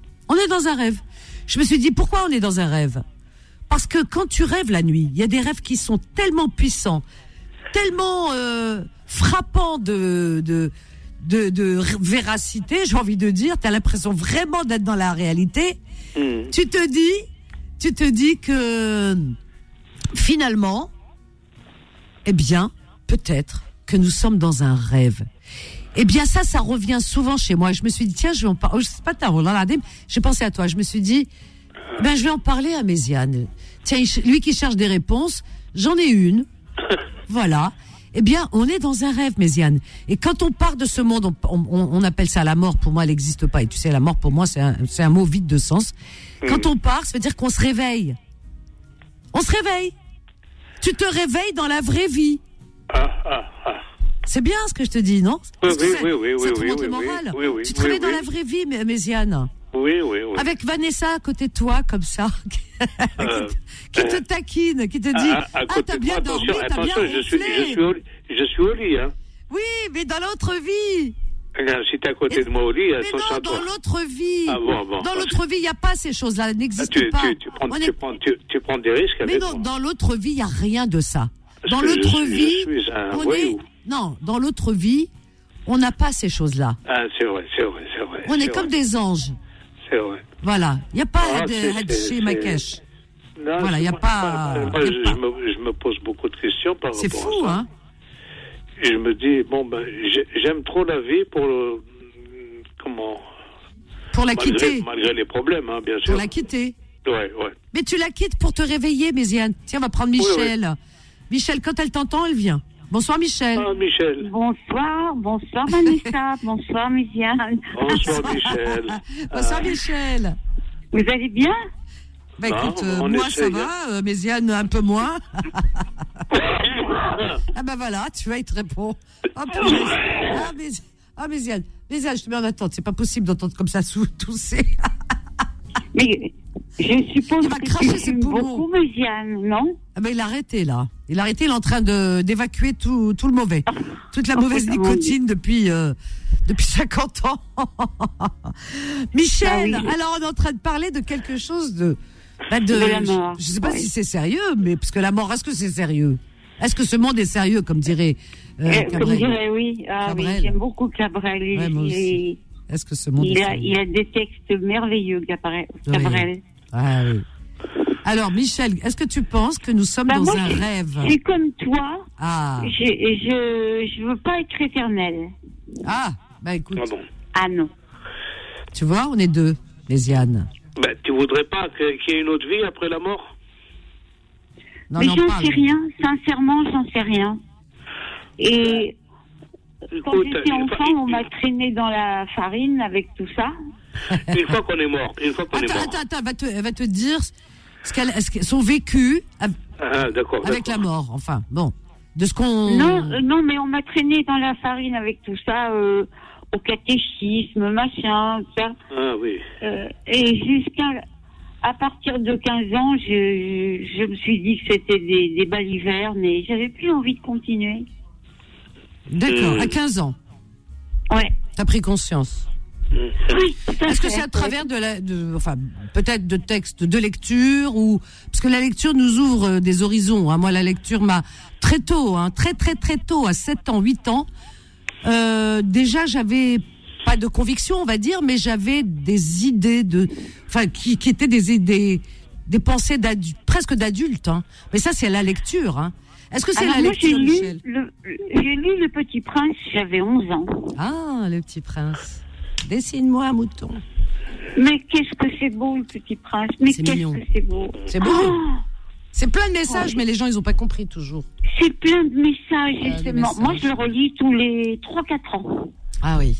[SPEAKER 2] Je me suis dit, pourquoi on est dans un rêve? Parce que quand tu rêves la nuit, il y a des rêves qui sont tellement puissants, tellement frappants de véracité, j'ai envie de dire, t'as l'impression vraiment d'être dans la réalité. Tu te dis que finalement, eh bien, peut-être que nous sommes dans un rêve. Eh bien, ça revient souvent chez moi. Je me suis dit, tiens, je vais en parler. C'est pas ta j'ai pensé à toi. Je me suis dit, je vais en parler à Méziane. Tiens, lui qui cherche des réponses, j'en ai une. Voilà. Eh bien, on est dans un rêve, Méziane. Et quand on part de ce monde, on appelle ça la mort. Pour moi, elle n'existe pas. Et tu sais, la mort, pour moi, c'est un mot vide de sens. Quand on part, ça veut dire qu'on se réveille. On se réveille. Tu te réveilles dans la vraie vie. C'est bien ce que je te dis, non?
[SPEAKER 7] Oui.
[SPEAKER 2] Ça te montre le moral. Tu te réveilles dans la vraie vie, Méziane.
[SPEAKER 7] Oui.
[SPEAKER 2] Avec Vanessa à côté de toi, comme ça, qui te taquine, qui te dit t'as bien dormi, t'as bien ronflé.
[SPEAKER 7] Je suis au lit, hein.
[SPEAKER 2] Oui, mais dans l'autre vie.
[SPEAKER 7] Si t'es à côté de moi au lit,
[SPEAKER 2] attention à toi. Dans l'autre vie.
[SPEAKER 7] Bon.
[SPEAKER 2] Dans l'autre vie, il n'y a pas ces choses-là, elles n'existent pas.
[SPEAKER 7] Tu prends des risques avec moi.
[SPEAKER 2] Mais non, dans l'autre vie, il n'y a rien de ça. Dans l'autre vie, dans l'autre vie, on n'a pas ces choses-là.
[SPEAKER 7] Ah, c'est vrai.
[SPEAKER 2] On est comme des anges.
[SPEAKER 7] C'est vrai.
[SPEAKER 2] Voilà, il n'y a pas de Hadchi Makesh. Voilà, il n'y a pas...
[SPEAKER 7] Je me pose beaucoup de questions par rapport à ça.
[SPEAKER 2] C'est fou, hein?
[SPEAKER 7] Et je me dis, j'aime trop la vie pour...
[SPEAKER 2] Pour la quitter.
[SPEAKER 7] Malgré les problèmes, hein, bien sûr.
[SPEAKER 2] Pour la quitter.
[SPEAKER 7] Ouais.
[SPEAKER 2] Mais tu la quittes pour te réveiller, Méziane. Tiens, on va prendre Michel. Oui. Michel, quand elle t'entend, elle vient. Bonsoir, Michel.
[SPEAKER 7] Michel.
[SPEAKER 4] Bonsoir Vanessa. Bonsoir, Méziane.
[SPEAKER 7] Bonsoir, Michel.
[SPEAKER 2] Bonsoir, Michel.
[SPEAKER 4] Vous allez bien?
[SPEAKER 2] Écoute, moi ça va, Méziane un peu moins. Voilà, tu vois, il te répond. Méziane, je te mets en attente, c'est pas possible d'entendre comme ça tousser.
[SPEAKER 4] Mais
[SPEAKER 8] Je suppose
[SPEAKER 2] il va cracher ses poumons.
[SPEAKER 8] Beaucoup, Méziane, non?
[SPEAKER 2] Ah ben, il a arrêté, là. Il a arrêté, il est en train d'évacuer tout le mauvais. Toute la mauvaise nicotine depuis 50 ans. Michel, alors on est en train de parler de quelque chose de
[SPEAKER 8] la mort.
[SPEAKER 2] Je sais pas si c'est sérieux, mais parce que la mort, est-ce que c'est sérieux? Est-ce que ce monde est sérieux, comme dirait Cabrel?
[SPEAKER 8] Comme dirait, oui. Ah, oui, j'aime beaucoup Cabrel.
[SPEAKER 2] Est-ce que ce monde est sérieux?
[SPEAKER 8] Il a des textes merveilleux, Cabrel.
[SPEAKER 2] Oui. Ah oui. Alors, Michel, est-ce que tu penses que nous sommes dans un rêve?
[SPEAKER 8] C'est comme toi.
[SPEAKER 2] Ah.
[SPEAKER 8] Je veux pas être éternelle.
[SPEAKER 2] Ah, bah écoute.
[SPEAKER 7] Ah bon.
[SPEAKER 8] Ah non.
[SPEAKER 2] Tu vois, on est deux, Méziane.
[SPEAKER 7] Ben, tu voudrais pas qu'il y ait une autre vie après la mort?
[SPEAKER 2] Non,
[SPEAKER 8] mais j'en sais rien. Sincèrement, j'en sais rien. Et quand j'étais enfant, on m'a traîné dans la farine avec tout ça.
[SPEAKER 7] Une fois qu'on est mort.
[SPEAKER 2] Attends, elle va te dire son vécu avec la mort. Enfin, bon. De ce qu'on...
[SPEAKER 8] Non, mais on m'a traîné dans la farine avec tout ça, au catéchisme, machin, tout ça.
[SPEAKER 7] Ah oui.
[SPEAKER 8] Et à partir de 15 ans, je me suis dit que c'était des balivernes, mais j'avais plus envie de continuer.
[SPEAKER 2] D'accord, à 15 ans.
[SPEAKER 8] Ouais.
[SPEAKER 2] T'as pris conscience.
[SPEAKER 8] Oui,
[SPEAKER 2] est-ce que c'est à travers peut-être de textes de lecture ou parce que la lecture nous ouvre des horizons. Hein. Moi, la lecture m'a très tôt, très tôt, à 7 ans, 8 ans. Déjà, j'avais pas de conviction, on va dire, mais j'avais des idées qui étaient des pensées presque d'adultes. Hein. Mais ça, c'est la lecture. Hein. Est-ce que c'est la lecture, Michel?
[SPEAKER 8] J'ai lu Le Petit Prince, j'avais 11 ans.
[SPEAKER 2] Ah, Le Petit Prince. Dessine-moi un mouton.
[SPEAKER 8] Mais qu'est-ce que c'est beau, Le Petit Prince. Mais qu'est-ce que c'est beau.
[SPEAKER 2] C'est beau. C'est plein de messages, mais les gens, ils n'ont pas compris toujours.
[SPEAKER 8] C'est plein de messages, justement. Moi, je le relis tous les 3-4 ans.
[SPEAKER 2] Ah oui.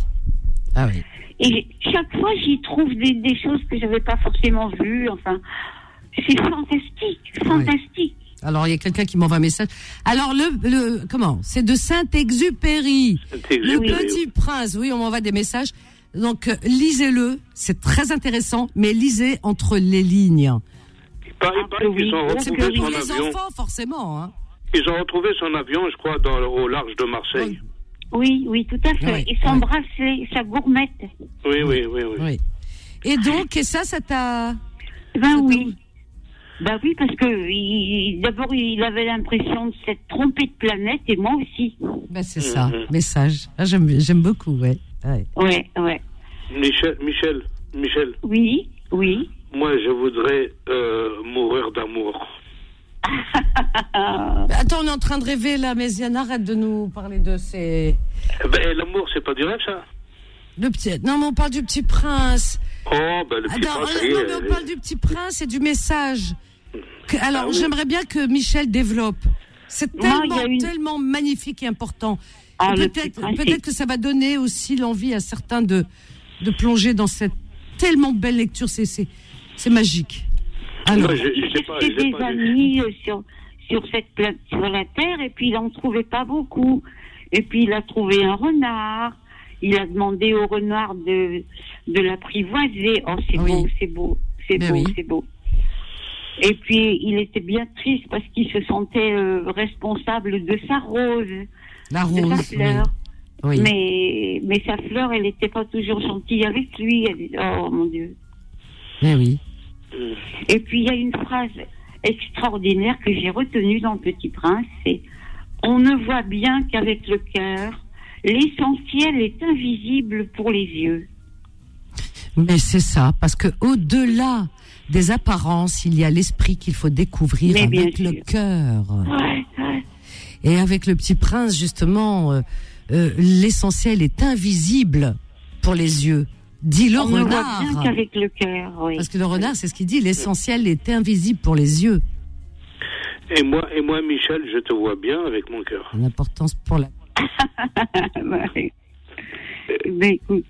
[SPEAKER 8] Et chaque fois, j'y trouve des choses que je n'avais pas forcément vues. Enfin, c'est fantastique.
[SPEAKER 2] Oui. Alors, il y a quelqu'un qui m'envoie un message. Alors, comment? C'est de Saint-Exupéry. Le Petit Prince. Oui, on m'envoie des messages. Donc, lisez-le. C'est très intéressant, mais lisez entre les lignes.
[SPEAKER 7] Ils ont retrouvé
[SPEAKER 2] pour
[SPEAKER 7] son
[SPEAKER 2] les
[SPEAKER 7] avion.
[SPEAKER 2] enfants, forcément. Hein.
[SPEAKER 7] Ils ont retrouvé son avion, je crois, au large de Marseille.
[SPEAKER 8] Oui, tout à fait. Et son bracelet, sa gourmette.
[SPEAKER 7] Oui.
[SPEAKER 2] Et donc, ça t'a...
[SPEAKER 8] Oui. Ben oui, parce que d'abord, il avait l'impression de s'être trompé de planète, et moi aussi.
[SPEAKER 2] Ben c'est ça, message. Ah, j'aime beaucoup, ouais.
[SPEAKER 7] Michel.
[SPEAKER 8] Oui.
[SPEAKER 7] Moi, je voudrais mourir d'amour.
[SPEAKER 2] Attends, on est en train de rêver, là, Méziane, arrête de nous parler de ces...
[SPEAKER 7] L'amour, c'est pas du rêve, ça?
[SPEAKER 2] Non, mais on parle du Petit Prince.
[SPEAKER 7] Oh, le Petit Prince,
[SPEAKER 2] non, mais on parle du Petit Prince et du message. Alors, j'aimerais bien que Michel développe. C'est tellement magnifique et important. Peut-être que ça va donner aussi l'envie à certains de plonger dans cette tellement belle lecture. C'est magique.
[SPEAKER 8] Alors, il cherchait des amis sur la Terre, et puis il n'en trouvait pas beaucoup. Et puis il a trouvé un renard. Il a demandé au renard de l'apprivoiser. Oh, c'est beau. Et puis, il était bien triste parce qu'il se sentait responsable de sa rose.
[SPEAKER 2] La rose,
[SPEAKER 8] de sa fleur.
[SPEAKER 2] Oui.
[SPEAKER 8] Mais sa fleur, elle n'était pas toujours gentille avec lui. Oh, mon Dieu.
[SPEAKER 2] Mais oui.
[SPEAKER 8] Et puis, il y a une phrase extraordinaire que j'ai retenue dans Le Petit Prince, c'est « On ne voit bien qu'avec le cœur, l'essentiel est invisible pour les yeux. »
[SPEAKER 2] Mais c'est ça, parce que au-delà des apparences, il y a l'esprit qu'il faut découvrir avec le cœur. Et avec Le Petit Prince, justement, l'essentiel est invisible pour les yeux. Dit le renard.
[SPEAKER 8] On ne voit bien qu'avec le cœur, oui.
[SPEAKER 2] Parce que le renard, c'est ce qu'il dit, l'essentiel est invisible pour les yeux.
[SPEAKER 7] Et moi, Michel, je te vois bien avec mon cœur.
[SPEAKER 2] L'importance pour la...
[SPEAKER 8] Mais écoute...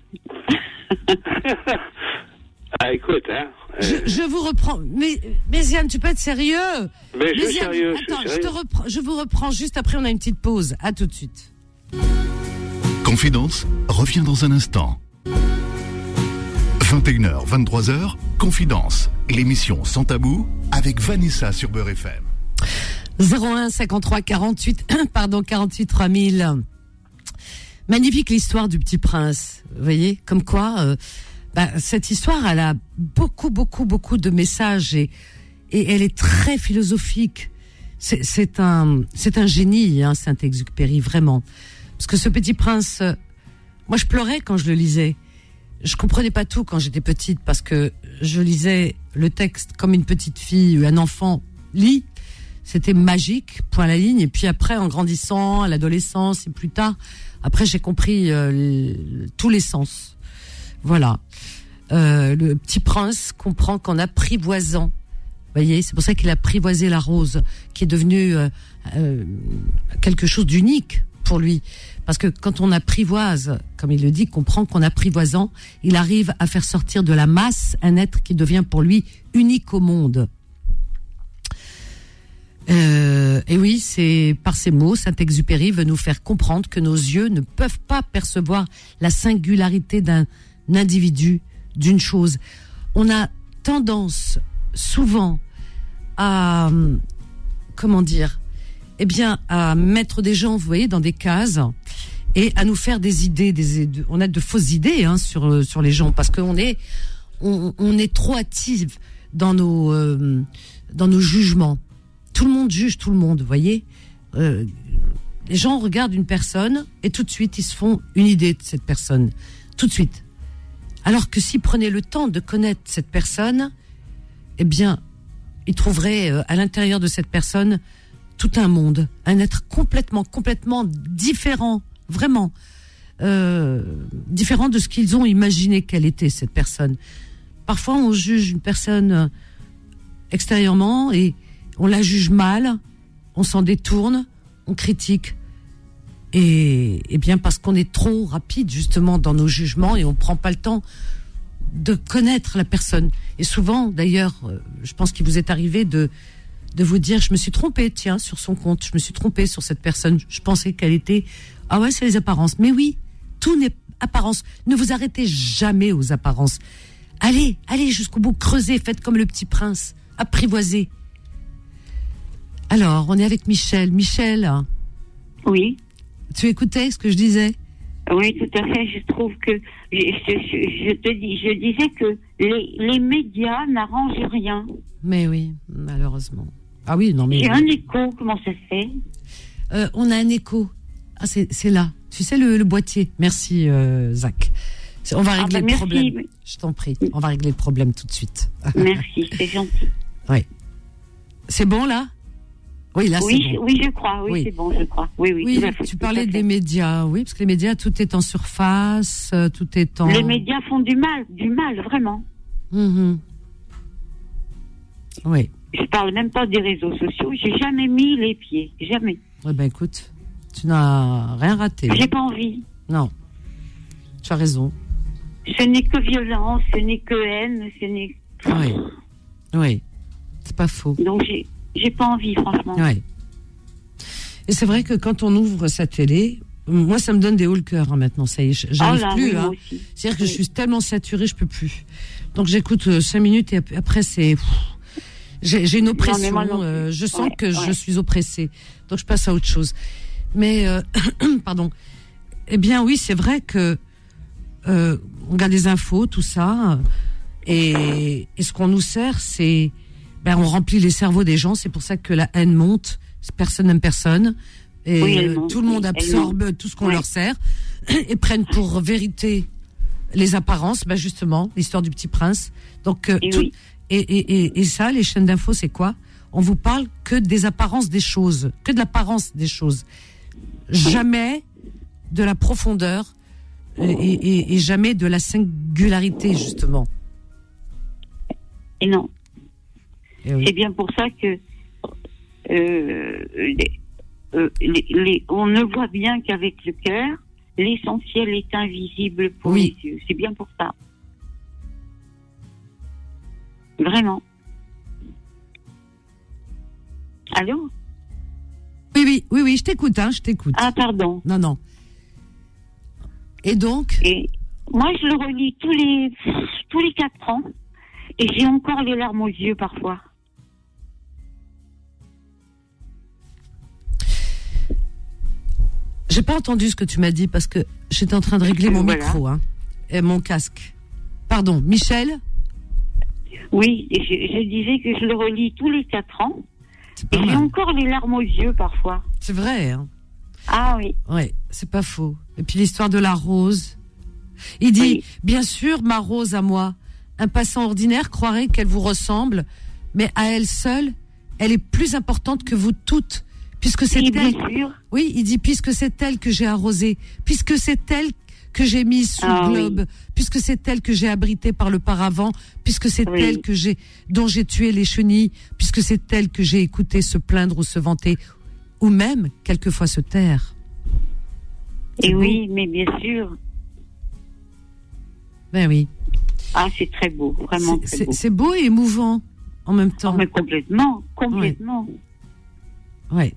[SPEAKER 7] écoute, hein.
[SPEAKER 2] Je vous reprends. Mais Méziane, tu peux être sérieux?
[SPEAKER 7] Mais je suis sérieux.
[SPEAKER 2] Attends, je vous reprends juste après, on a une petite pause. À tout de suite.
[SPEAKER 1] Confidence revient dans un instant. 21h, 23h, Confidence, l'émission Sans Tabou avec Vanessa sur Beurre FM.
[SPEAKER 2] 01 53 48 3000. Magnifique l'histoire du Petit Prince. Vous voyez, comme quoi, cette histoire, elle a beaucoup de messages et elle est très philosophique. C'est un génie, hein, Saint-Exupéry, vraiment. Parce que ce Petit Prince, moi je pleurais quand je le lisais. Je comprenais pas tout quand j'étais petite parce que je lisais le texte comme une petite fille ou un enfant lit. C'était magique, point à la ligne. Et puis après, en grandissant, à l'adolescence et plus tard, après j'ai compris tous les sens. Voilà. Le Petit Prince comprend qu'en apprivoisant, vous voyez, c'est pour ça qu'il a apprivoisé la rose, qui est devenue quelque chose d'unique pour lui. Parce que quand on apprivoise, comme il le dit, comprend qu'en apprivoisant, il arrive à faire sortir de la masse un être qui devient pour lui unique au monde. Et oui, c'est par ces mots, Saint-Exupéry veut nous faire comprendre que nos yeux ne peuvent pas percevoir la singularité d'un individu, d'une chose. On a tendance souvent à, à mettre des gens, vous voyez, dans des cases et à nous faire des idées, on a de fausses idées, hein, sur les gens, parce qu'on est trop hâtif dans nos jugements. Tout le monde juge tout le monde, vous voyez. Les gens regardent une personne et tout de suite ils se font une idée de cette personne, tout de suite. Alors que s'ils prenaient le temps de connaître cette personne, eh bien, ils trouveraient à l'intérieur de cette personne tout un monde, un être complètement différent, vraiment différent de ce qu'ils ont imaginé qu'elle était, cette personne. Parfois, on juge une personne extérieurement et on la juge mal, on s'en détourne, on critique. Et bien parce qu'on est trop rapide justement dans nos jugements et on prend pas le temps de connaître la personne. Et souvent, d'ailleurs, je pense qu'il vous est arrivé de vous dire, je me suis trompée, tiens, sur son compte, je me suis trompée sur cette personne, je pensais qu'elle était... Ah ouais, c'est les apparences. Mais oui, tout n'est apparence. Ne vous arrêtez jamais aux apparences. Allez jusqu'au bout, creusez, faites comme le Petit Prince, apprivoisez. Alors, on est avec Michel. Michel.
[SPEAKER 8] Oui.
[SPEAKER 2] Tu écoutais ce que je disais?
[SPEAKER 8] Oui, tout à fait. Je trouve que je disais que les médias n'arrangent rien.
[SPEAKER 2] Mais oui, malheureusement. Ah oui, non mais.
[SPEAKER 8] J'ai un écho. Comment ça se fait?
[SPEAKER 2] On a un écho. Ah, c'est là. Tu sais le boîtier. Merci, Zach. On va régler le problème. Mais... Je t'en prie. On va régler le problème tout de suite.
[SPEAKER 8] Merci, c'est gentil.
[SPEAKER 2] Oui. C'est bon là? Oui, là,
[SPEAKER 8] oui,
[SPEAKER 2] c'est bon.
[SPEAKER 8] Oui, je crois. Oui, c'est bon, je crois. Oui,
[SPEAKER 2] tu parlais des médias. Oui, parce que les médias, tout est en surface, tout est en...
[SPEAKER 8] Les médias font du mal, vraiment.
[SPEAKER 2] Mm-hmm. Oui.
[SPEAKER 8] Je parle même pas des réseaux sociaux. J'ai jamais mis les pieds. Jamais.
[SPEAKER 2] Eh ben, écoute, tu n'as rien raté.
[SPEAKER 8] J'ai pas envie.
[SPEAKER 2] Non. Tu as raison.
[SPEAKER 8] Ce n'est que violence, ce n'est que haine, ce n'est...
[SPEAKER 2] Oui. C'est pas faux.
[SPEAKER 8] Donc, j'ai pas envie, franchement.
[SPEAKER 2] Ouais. Et c'est vrai que quand on ouvre sa télé, moi, ça me donne des hauts le cœur, hein, maintenant. Ça y est, j'arrive plus. Hein. C'est-à-dire que je suis tellement saturée, je peux plus. Donc, j'écoute 5 minutes et après, c'est... J'ai une oppression. Non, je sens que je suis oppressée. Donc, je passe à autre chose. Mais, pardon. Eh bien, oui, c'est vrai que on regarde des infos, tout ça. Et ce qu'on nous sert, c'est... on remplit les cerveaux des gens, c'est pour ça que la haine monte, personne n'aime personne, et tout le monde absorbe tout ce qu'on leur sert, et prennent pour vérité les apparences, justement, l'histoire du Petit Prince. Donc, et ça, les chaînes d'infos, c'est quoi? On vous parle que des apparences des choses, que de l'apparence des choses. Jamais de la profondeur, et jamais de la singularité, justement.
[SPEAKER 8] Et non. C'est bien pour ça que on ne voit bien qu'avec le cœur, l'essentiel est invisible pour les yeux. C'est bien pour ça. Vraiment. Allô?
[SPEAKER 2] Oui, je t'écoute, je t'écoute.
[SPEAKER 8] Ah, pardon.
[SPEAKER 2] Non. Et donc?
[SPEAKER 8] Moi, je le relis tous les 4 ans. Et j'ai encore les larmes aux yeux parfois.
[SPEAKER 2] J'ai pas entendu ce que tu m'as dit parce que j'étais en train de régler mon micro et mon casque. Pardon, Michel ?
[SPEAKER 8] Oui, et je disais que je le relis tous les 4 ans. Et j'ai encore les larmes aux yeux parfois.
[SPEAKER 2] C'est vrai, hein ?
[SPEAKER 8] Ah oui.
[SPEAKER 2] Ouais, c'est pas faux. Et puis l'histoire de la rose. Il dit, bien sûr, ma rose à moi, un passant ordinaire croirait qu'elle vous ressemble, mais à elle seule, elle est plus importante que vous toutes, puisque c'est elle. Oui, il dit, puisque c'est elle que j'ai arrosée, puisque c'est elle que j'ai mise sous le globe, puisque c'est elle que j'ai abritée par le paravent, puisque c'est elle dont j'ai tué les chenilles, puisque c'est elle que j'ai écouté se plaindre ou se vanter, ou même quelquefois se taire.
[SPEAKER 8] Et oui, mais bien sûr.
[SPEAKER 2] Ben oui.
[SPEAKER 8] Ah, c'est très beau, vraiment très beau.
[SPEAKER 2] C'est beau et émouvant en même temps.
[SPEAKER 8] Oh, mais complètement.
[SPEAKER 2] Ouais.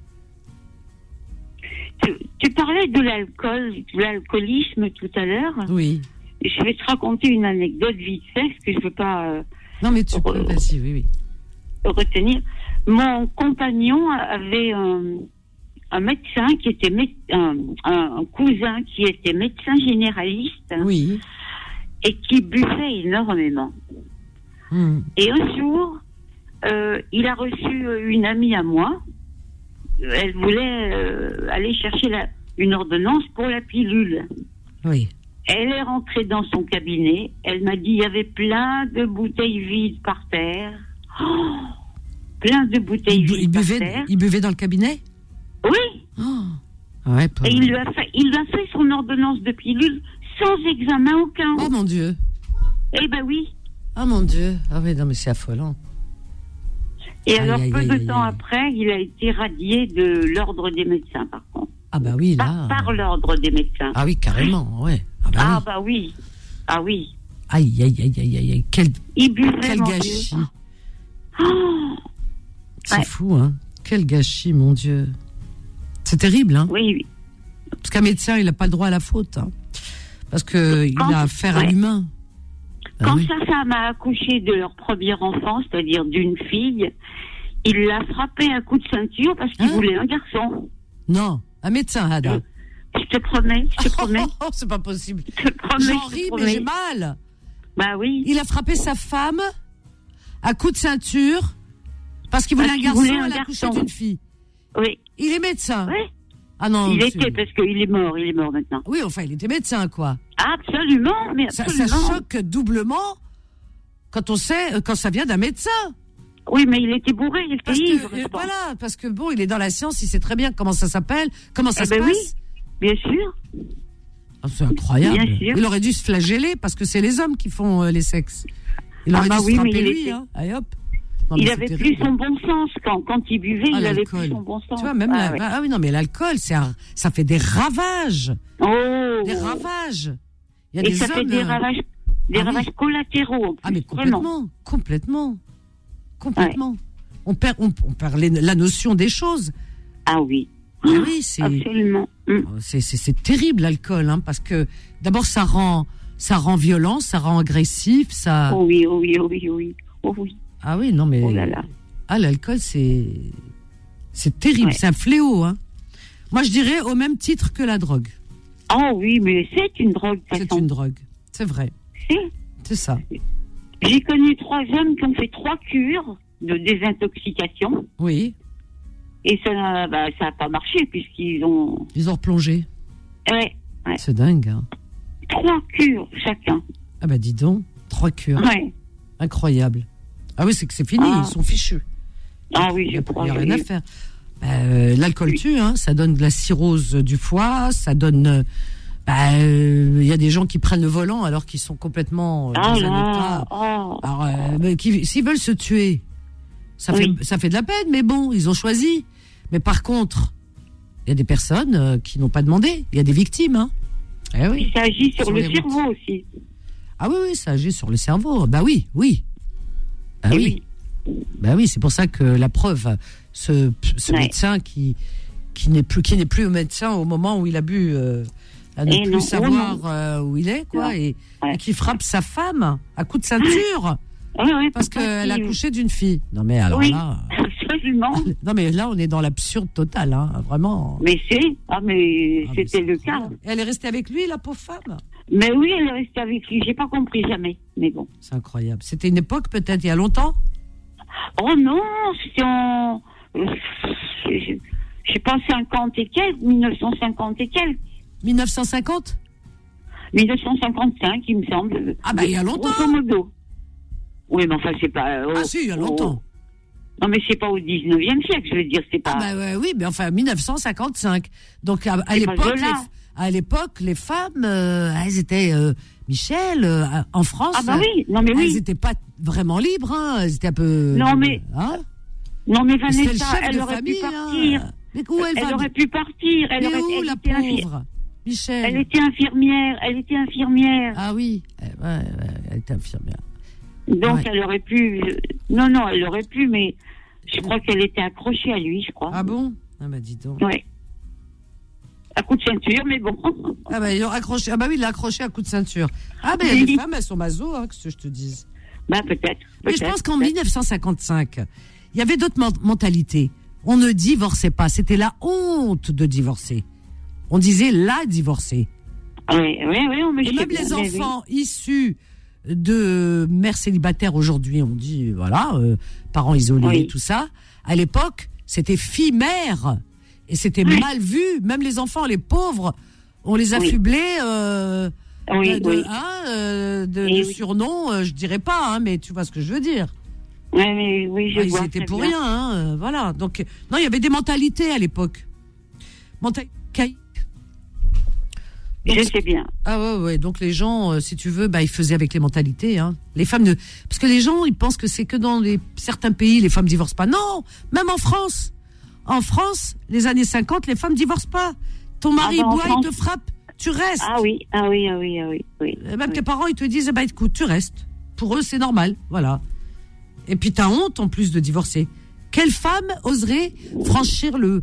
[SPEAKER 8] Tu parlais de l'alcoolisme tout à l'heure.
[SPEAKER 2] Oui.
[SPEAKER 8] Je vais te raconter une anecdote vite fait, parce que je ne veux pas...
[SPEAKER 2] non, mais tu peux, vas-y, oui.
[SPEAKER 8] Retenir. Mon compagnon avait un médecin qui était un cousin qui était médecin généraliste.
[SPEAKER 2] Oui.
[SPEAKER 8] Et qui buvait énormément. Et un jour, il a reçu une amie à moi. Elle voulait aller chercher une ordonnance pour la pilule.
[SPEAKER 2] Oui.
[SPEAKER 8] Elle est rentrée dans son cabinet. Elle m'a dit il y avait plein de bouteilles vides par terre. Oh, plein de bouteilles vides par terre.
[SPEAKER 2] Il buvait dans le cabinet ?
[SPEAKER 8] Oui.
[SPEAKER 2] Oh. Ouais,
[SPEAKER 8] et il lui a fait son ordonnance de pilule sans examen aucun.
[SPEAKER 2] Oh mon Dieu.
[SPEAKER 8] Eh ben oui.
[SPEAKER 2] Ah mon Dieu. Ah oui, non mais c'est affolant.
[SPEAKER 8] Et alors, peu de temps après, il a été radié de l'ordre des médecins, par contre.
[SPEAKER 2] Ah bah oui, là.
[SPEAKER 8] Par l'ordre des médecins.
[SPEAKER 2] Ah oui, carrément, ouais.
[SPEAKER 8] Bah oui. Ah oui.
[SPEAKER 2] Aïe. Quel gâchis.
[SPEAKER 8] Oh.
[SPEAKER 2] C'est fou, hein. Quel gâchis, mon Dieu. C'est terrible, hein.
[SPEAKER 8] Oui.
[SPEAKER 2] Parce qu'un médecin, il n'a pas le droit à la faute, hein. Parce qu'il a affaire à l'humain.
[SPEAKER 8] Quand sa femme a accouché de leur premier enfant, c'est-à-dire d'une fille, il l'a frappé à coup de ceinture parce qu'il voulait un garçon.
[SPEAKER 2] Non, un médecin, Hada.
[SPEAKER 8] Je te promets.
[SPEAKER 2] Oh, c'est pas possible.
[SPEAKER 8] Je te promets.
[SPEAKER 2] J'en ris, mais j'ai mal.
[SPEAKER 8] Bah oui.
[SPEAKER 2] Il a frappé sa femme à coup de ceinture parce qu'il voulait un garçon, elle a accouché d'une fille.
[SPEAKER 8] Oui.
[SPEAKER 2] Il est médecin.
[SPEAKER 8] Oui.
[SPEAKER 2] Ah non.
[SPEAKER 8] Il était, parce qu'il est mort maintenant.
[SPEAKER 2] Oui, enfin, il était médecin, quoi.
[SPEAKER 8] Absolument, mais absolument.
[SPEAKER 2] Ça choque doublement quand ça vient d'un médecin.
[SPEAKER 8] Oui, mais il était bourré, il était ivre.
[SPEAKER 2] Voilà, parce que bon, il est dans la science, il sait très bien comment ça s'appelle, comment ça se passe.
[SPEAKER 8] Oui, bien sûr.
[SPEAKER 2] Ah, c'est incroyable.
[SPEAKER 8] Bien sûr.
[SPEAKER 2] Il aurait dû se flageller parce que c'est les hommes qui font les sexes. Il aurait dû se frapper lui, hein. Allez hop.
[SPEAKER 8] Non, il avait plus son bon sens quand il buvait, il avait plus son bon sens.
[SPEAKER 2] Tu vois, même oui, non, mais l'alcool, ça fait des ravages.
[SPEAKER 8] Oh.
[SPEAKER 2] Des ravages. Il y a
[SPEAKER 8] et
[SPEAKER 2] des
[SPEAKER 8] ça
[SPEAKER 2] hommes,
[SPEAKER 8] fait des ravages collatéraux.
[SPEAKER 2] Ah mais complètement.
[SPEAKER 8] Ouais.
[SPEAKER 2] On perd la notion des choses.
[SPEAKER 8] Ah oui.
[SPEAKER 2] Oui, c'est
[SPEAKER 8] absolument.
[SPEAKER 2] C'est terrible l'alcool, hein, parce que d'abord ça rend violent, ça rend agressif, ça.
[SPEAKER 8] Oh oui.
[SPEAKER 2] Ah oui, non mais.
[SPEAKER 8] Oh là là.
[SPEAKER 2] Ah, l'alcool, c'est terrible, c'est un fléau, hein. Moi, je dirais au même titre que la drogue.
[SPEAKER 8] Ah oui, mais c'est une drogue.
[SPEAKER 2] C'est une drogue, c'est vrai. C'est ça.
[SPEAKER 8] J'ai connu 3 hommes qui ont fait 3 cures de désintoxication.
[SPEAKER 2] Oui.
[SPEAKER 8] Et ça n'a pas marché puisqu'ils ont.
[SPEAKER 2] Ils ont replongé.
[SPEAKER 8] Ouais.
[SPEAKER 2] C'est dingue, hein.
[SPEAKER 8] 3 cures chacun.
[SPEAKER 2] Ah bah dis donc, 3 cures.
[SPEAKER 8] Ouais.
[SPEAKER 2] Incroyable. Ah oui, c'est que c'est fini, ils sont fichus.
[SPEAKER 8] Ah oui, je crois.
[SPEAKER 2] Il n'y a rien à faire. L'alcool tue, hein, ça donne de la cirrhose du foie, ça donne. Y a des gens qui prennent le volant alors qu'ils sont complètement dans un état. Alors, s'ils veulent se tuer, ça fait de la peine, mais bon, ils ont choisi. Mais par contre, il y a des personnes qui n'ont pas demandé. Il y a des victimes, hein. Eh oui.
[SPEAKER 8] Ça agit sur le cerveau aussi.
[SPEAKER 2] Ah oui, ça agit sur le cerveau. Bah oui. Ah oui. Bah oui, c'est pour ça que la preuve, ce médecin qui n'est plus médecin au moment où il a bu à ne plus savoir où il est, quoi, et qui frappe sa femme à coups de ceinture.
[SPEAKER 8] Oui,
[SPEAKER 2] parce qu'elle a couché d'une fille. Non mais alors là,
[SPEAKER 8] absolument.
[SPEAKER 2] Non mais là on est dans l'absurde total, hein, vraiment.
[SPEAKER 8] Mais c'était le cas.
[SPEAKER 2] Et elle est restée avec lui, la pauvre femme.
[SPEAKER 8] Mais oui, elle est restée avec lui. J'ai pas compris jamais. Mais bon.
[SPEAKER 2] C'est incroyable. C'était une époque peut-être il y a longtemps.
[SPEAKER 8] Oh non, c'était en, je sais pas 50 et quelques, 1950 et quelques.
[SPEAKER 2] 1950.
[SPEAKER 8] 1955, il me semble.
[SPEAKER 2] Ah bah il y a longtemps.
[SPEAKER 8] Grosso modo. Oui, mais enfin, c'est pas...
[SPEAKER 2] ah si, il y a longtemps.
[SPEAKER 8] Non, mais c'est pas au 19e siècle, je veux dire, c'est pas...
[SPEAKER 2] Ah bah oui, mais enfin, 1955. Donc, à l'époque, les femmes, elles étaient... Michel, en France...
[SPEAKER 8] Ah bah oui, non mais oui.
[SPEAKER 2] Elles n'étaient pas vraiment libres, hein. Elles étaient un peu...
[SPEAKER 8] Non, mais...
[SPEAKER 2] Hein,
[SPEAKER 8] non, mais Vanessa, elle aurait
[SPEAKER 2] famille,
[SPEAKER 8] pu partir.
[SPEAKER 2] Hein. Mais où
[SPEAKER 8] elle aurait pu partir.
[SPEAKER 2] Elle la pauvre Michel.
[SPEAKER 8] Elle était infirmière.
[SPEAKER 2] Ah oui, elle était infirmière.
[SPEAKER 8] Donc elle aurait pu... Non, elle aurait pu, mais je crois qu'elle était accrochée à lui, je crois.
[SPEAKER 2] Ah bon? Ah bah dis donc.
[SPEAKER 8] Ouais. À coup de ceinture, mais bon.
[SPEAKER 2] Ah bah il l'a accroché. Ah bah oui, il l'a accroché à coup de ceinture. Ah bah les femmes, elles sont maso, hein, que je te dise.
[SPEAKER 8] Bah peut-être.
[SPEAKER 2] Mais je pense qu'en 1955, il y avait d'autres mentalités. On ne divorçait pas. C'était la honte de divorcer. On disait la divorcée.
[SPEAKER 8] Oui, on me
[SPEAKER 2] et même les enfants issus de mères célibataires aujourd'hui, on dit, voilà, parents isolés, tout ça. À l'époque, c'était fille-mère. Et c'était mal vu. Même les enfants, les pauvres, on les affublait de surnoms, je dirais pas, hein, mais tu vois ce que je veux dire.
[SPEAKER 8] Oui, je vois.
[SPEAKER 2] Ils étaient pour rien, hein, voilà. Donc, non, il y avait des mentalités à l'époque.
[SPEAKER 8] Je sais bien.
[SPEAKER 2] Ah ouais. Donc les gens, si tu veux, ils faisaient avec les mentalités. Hein. Les femmes parce que les gens, ils pensent que c'est que dans certains pays, les femmes divorcent pas. Non, même en France. En France, les années 50, les femmes divorcent pas. Ton mari boit, il te frappe, tu restes.
[SPEAKER 8] Ah oui.
[SPEAKER 2] Et même tes parents, ils te disent, écoute, tu restes. Pour eux, c'est normal, voilà. Et puis t'as honte en plus de divorcer. Quelle femme oserait franchir le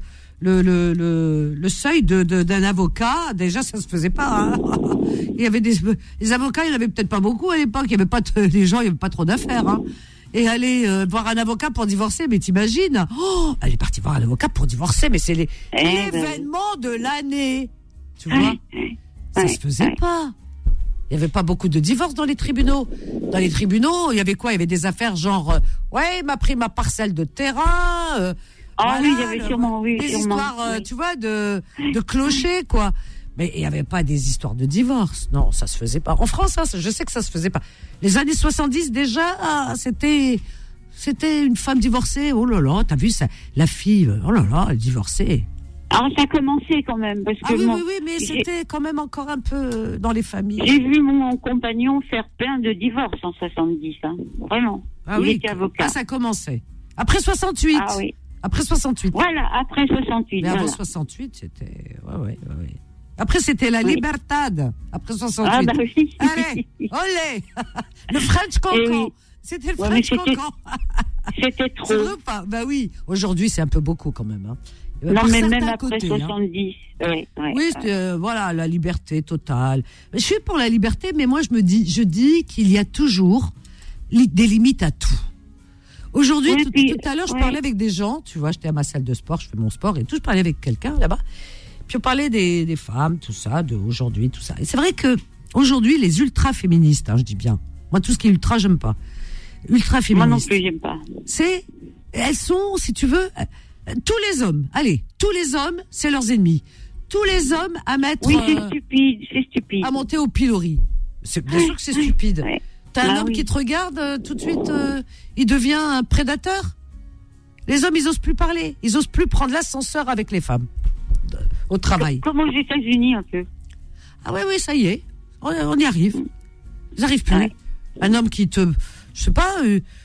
[SPEAKER 2] seuil d'un avocat? Déjà, ça se faisait pas. Hein. Il y avait les avocats, il y en avait peut-être pas beaucoup à l'époque. Il y avait pas les gens, il y avait pas trop d'affaires. Hein. Et aller voir un avocat pour divorcer, mais t'imagines? Oh, elle est partie voir un avocat pour divorcer, mais c'est l'événement de l'année. Tu vois? Ça se faisait pas. Il y avait pas beaucoup de divorces dans les tribunaux. Dans les tribunaux, il y avait quoi? Il y avait des affaires genre, il m'a pris ma parcelle de terrain.
[SPEAKER 8] Ah oui, il y avait sûrement,
[SPEAKER 2] des histoires, tu vois, de clochers, quoi. Mais il n'y avait pas des histoires de divorce. Non, ça se faisait pas. En France, je sais que ça se faisait pas. Les années 70, déjà, c'était une femme divorcée. Oh là là, t'as vu ça? La fille, oh là là, elle divorçait.
[SPEAKER 8] Alors, ça a commencé quand même. Parce que
[SPEAKER 2] oui, mais c'était quand même encore un peu dans les familles.
[SPEAKER 8] J'ai vu mon compagnon faire plein de divorces en 70, hein. Vraiment. Il était avocat.
[SPEAKER 2] Ça commençait. Après 68.
[SPEAKER 8] Ah oui.
[SPEAKER 2] Après 68.
[SPEAKER 8] Voilà, après 68.
[SPEAKER 2] Mais avant 68, c'était... Ouais. Après, c'était la Libertad. Après 68.
[SPEAKER 8] Ah bah oui.
[SPEAKER 2] Allez, olé. Le French Cancan. Oui. C'était le French Cancan.
[SPEAKER 8] C'était trop.
[SPEAKER 2] C'est vrai pas? Bah oui. Aujourd'hui, c'est un peu beaucoup quand même. Hein.
[SPEAKER 8] Non, mais même après 70.
[SPEAKER 2] Oui, voilà, la liberté totale. Je suis pour la liberté, mais moi, je dis qu'il y a toujours des limites à tout. Aujourd'hui, tout à l'heure, je parlais avec des gens, tu vois, j'étais à ma salle de sport, je fais mon sport et tout, je parlais avec quelqu'un là-bas. Puis on parlait des femmes, tout ça, d'aujourd'hui, tout ça. Et c'est vrai que aujourd'hui, les ultra-féministes, je dis bien, moi, tout ce qui est ultra, j'aime pas. Ultra-féministes.
[SPEAKER 8] Moi non plus, j'aime pas.
[SPEAKER 2] Elles sont, si tu veux, tous les hommes, c'est leurs ennemis. Tous les hommes à mettre...
[SPEAKER 8] Oui, c'est stupide.
[SPEAKER 2] À monter au pilori. Bien sûr que c'est stupide. Ouais. T'as un homme qui te regarde, tout de suite, il devient un prédateur. Les hommes, ils osent plus parler. Ils osent plus prendre l'ascenseur avec les femmes au travail.
[SPEAKER 8] Comme aux États-Unis, un peu.
[SPEAKER 2] Ah oui, ça y est. On y arrive. Ils n'arrivent plus. Ouais. Un homme qui te... Je sais pas...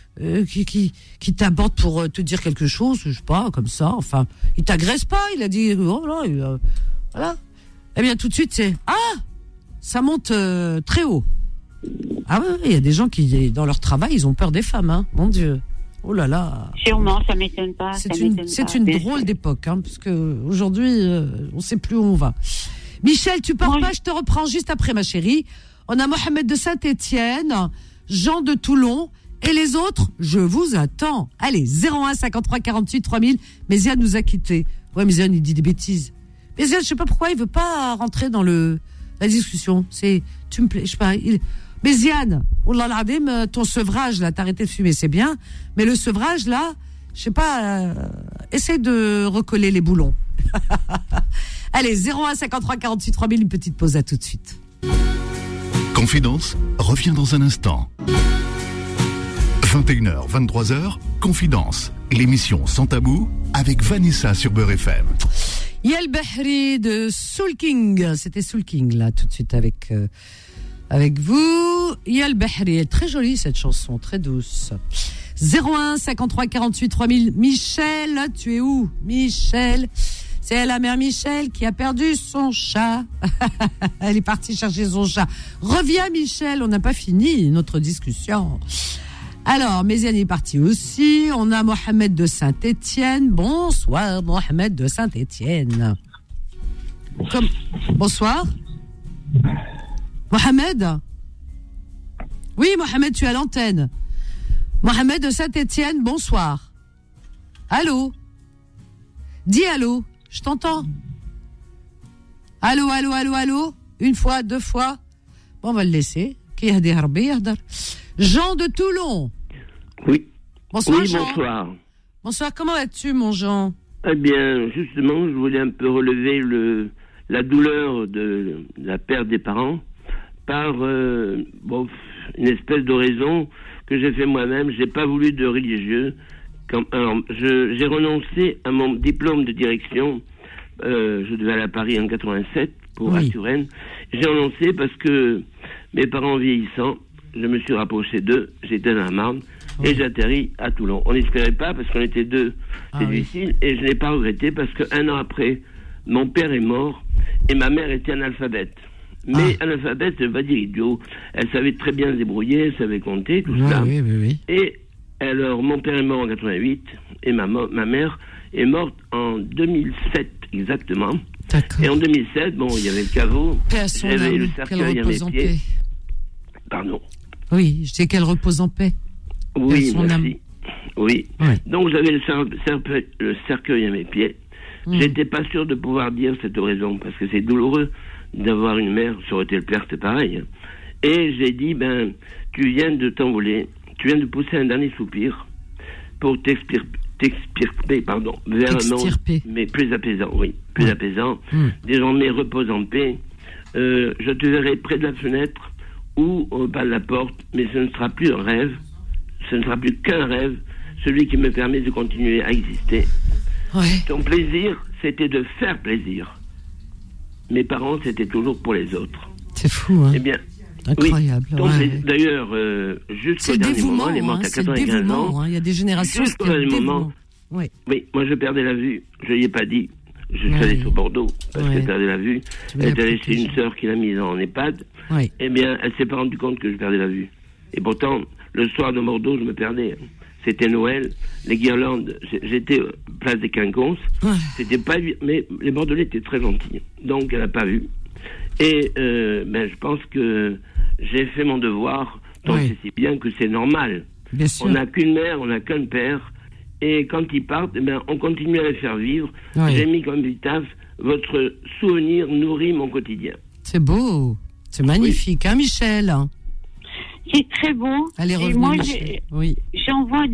[SPEAKER 2] qui t'aborde pour te dire quelque chose, je sais pas, comme ça. Enfin, il t'agresse pas. Il a dit... voilà. Eh bien, tout de suite, c'est... ça monte très haut. Ah ouais, il y a des gens qui, dans leur travail, ils ont peur des femmes, hein. Mon Dieu. Oh là là.
[SPEAKER 8] Sûrement, ça m'étonne pas.
[SPEAKER 2] C'est une drôle d'époque, hein, parce que aujourd'hui, on sait plus où on va. Michel, tu pars pas, je te reprends juste après, ma chérie. On a Mohamed de Saint-Étienne, Jean de Toulon, et les autres, je vous attends. Allez, 01 53 48 3000. Méziane nous a quittés. Ouais, Méziane, il dit des bêtises. Méziane, je sais pas pourquoi il veut pas rentrer dans la discussion. Tu me plais, je sais pas. Méziane, Wallah l'Adim, ton sevrage, là, t'as arrêté de fumer, c'est bien. Mais le sevrage, là, je sais pas, essaie de recoller les boulons. Allez, 01 53 48 3000, une petite pause, à tout de suite.
[SPEAKER 1] Confidence revient dans un instant. 21h, 23h, Confidence, l'émission sans tabou avec Vanessa sur Beurre FM.
[SPEAKER 2] Yel Bahri de Soul King, c'était Soul King là tout de suite avec vous. Yel Bahri, très jolie cette chanson, très douce. 01 53 48 3000. Michel, tu es où? Michel, c'est la mère Michel qui a perdu son chat. Elle est partie chercher son chat. Reviens Michel, on n'a pas fini notre discussion. Alors, Méziane est parti aussi. On a Mohamed de Saint-Étienne. Bonsoir, Mohamed de Saint-Étienne. Bonsoir. Mohamed? Oui, Mohamed, tu es à l'antenne. Mohamed de Saint-Étienne, bonsoir. Allô? Dis allô, je t'entends. Allô, allô, allô, allô? Une fois, deux fois. Bon, on va le laisser. Qui a des harbi, Jean de Toulon.
[SPEAKER 9] Oui.
[SPEAKER 2] Bonsoir,
[SPEAKER 9] oui,
[SPEAKER 2] Jean.
[SPEAKER 9] Bonsoir.
[SPEAKER 2] Bonsoir, comment vas-tu, mon Jean?
[SPEAKER 9] Eh bien, justement, je voulais un peu relever la douleur de la perte des parents par une espèce de raison que j'ai fait moi-même. J'ai pas voulu de religieux. J'ai renoncé à mon diplôme de direction. Je devais aller à Paris en 87 pour Assuren. J'ai renoncé parce que mes parents vieillissant, je me suis rapproché d'eux, j'étais dans la Marne, et j'atterris à Toulon. On n'espérait pas parce qu'on était deux, c'est difficile, et je n'ai pas regretté parce qu'un an après, mon père est mort et ma mère était analphabète. Mais analphabète, ça veut pas dire idiot. Elle savait très bien se débrouiller, elle savait compter, tout ça.
[SPEAKER 2] Oui.
[SPEAKER 9] Et alors, mon père est mort en 88 et ma mère est morte en 2007 exactement.
[SPEAKER 2] D'accord.
[SPEAKER 9] Et en 2007, il y avait le caveau, j'avais le cercueil à mes pieds. Pardon.
[SPEAKER 2] Oui, je sais qu'elle repose en paix.
[SPEAKER 9] Oui, merci. Oui. Ouais. Donc j'avais le cercueil à mes pieds. J'étais pas sûr de pouvoir dire cette raison parce que c'est douloureux d'avoir une mère. Ça aurait été le père, c'est pareil. Et j'ai dit tu viens de t'envoler, tu viens de pousser un dernier soupir pour t'extirper, vers un monde, mais plus apaisant, plus apaisant. Désormais repose en paix. Je te verrai près de la fenêtre ou au bas de la porte, mais ce ne sera plus un rêve, ce ne sera plus qu'un rêve, celui qui me permet de continuer à exister. Ton plaisir, c'était de faire plaisir. Mes parents, c'était toujours pour les autres.
[SPEAKER 2] C'est fou, hein?
[SPEAKER 9] Eh bien,
[SPEAKER 2] incroyable.
[SPEAKER 9] D'ailleurs, jusqu'au dernier moment, elle est morte à 95 ans.
[SPEAKER 2] Il y a des générations.
[SPEAKER 9] Jusqu'au dernier moment. Oui, moi je perdais la vue. Je n'y ai pas dit. Je suis allé sur Bordeaux parce qu'elle perdait la vue. Elle est allée chez une sœur qui l'a mise en EHPAD. Eh bien, elle s'est pas rendue compte que je perdais la vue. Et pourtant, le soir de Bordeaux, je me perdais. C'était Noël, les guirlandes. J'étais place des Quinconces. C'était pas, mais les Bordelais étaient très gentils. Donc, elle n'a pas vu. Et je pense que j'ai fait mon devoir. Donc, c'est si bien que c'est normal.
[SPEAKER 2] Bien sûr.
[SPEAKER 9] On n'a qu'une mère, on n'a qu'un père. Et quand ils partent, on continue à les faire vivre. J'ai mis comme épitaphe, votre souvenir nourrit mon quotidien.
[SPEAKER 2] C'est beau, c'est magnifique, hein, Michel?
[SPEAKER 8] C'est très beau.
[SPEAKER 2] Allez, revenez,
[SPEAKER 8] moi,
[SPEAKER 2] Michel.
[SPEAKER 8] J'envoie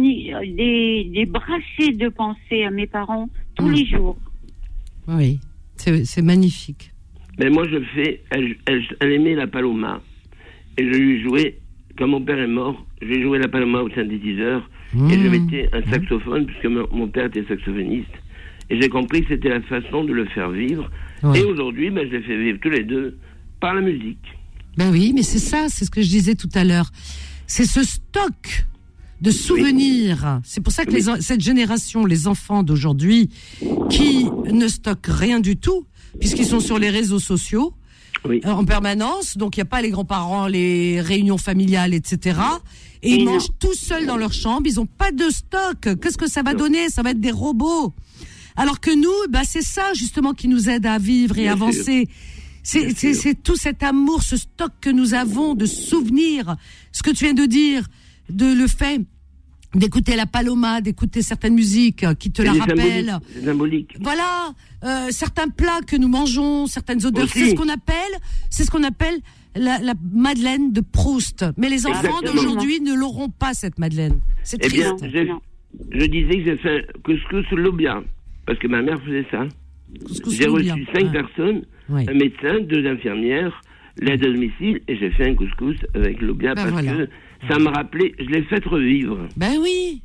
[SPEAKER 8] des bracelets de pensée à mes parents tous les jours.
[SPEAKER 2] Oui, c'est magnifique.
[SPEAKER 9] Mais moi, elle aimait la paloma. Et je lui jouais, quand mon père est mort, je lui jouais la paloma au synthétiseur. Et je mettais un saxophone, puisque mon père était saxophoniste. Et j'ai compris que c'était la façon de le faire vivre. Et aujourd'hui, je les fais vivre tous les deux par la musique.
[SPEAKER 2] Oui, mais c'est ça, c'est ce que je disais tout à l'heure. C'est ce stock de souvenirs. C'est pour ça que cette génération, les enfants d'aujourd'hui, qui ne stockent rien du tout, puisqu'ils sont sur les réseaux sociaux, en permanence, donc il n'y a pas les grands-parents, les réunions familiales, etc. Et ils mangent tout seuls dans leur chambre, ils n'ont pas de stock. Qu'est-ce que ça va donner? Ça va être des robots. Alors que nous, c'est ça justement qui nous aide à vivre et avancer. C'est tout cet amour, ce stock que nous avons de souvenirs. Ce que tu viens de dire, le fait d'écouter la Paloma, d'écouter certaines musiques qui te la rappellent.
[SPEAKER 9] C'est symbolique.
[SPEAKER 2] Voilà, certains plats que nous mangeons, certaines odeurs, c'est ce qu'on appelle la Madeleine de Proust. Mais les enfants d'aujourd'hui ne l'auront pas, cette Madeleine. C'est triste.
[SPEAKER 9] Eh bien, je disais que j'ai fait couscous lobia, parce que ma mère faisait ça. J'ai reçu 5 personnes, un médecin, 2 infirmières, l'aide à domicile, et j'ai fait un couscous avec lobia parce que ça me rappelait, je l'ai fait revivre.
[SPEAKER 2] Ben oui.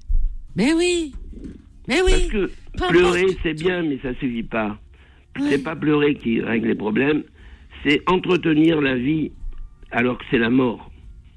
[SPEAKER 9] Parce que pleurer, c'est bien, mais ça suffit pas. C'est pas pleurer qui règle les problèmes, c'est entretenir la vie alors que c'est la mort.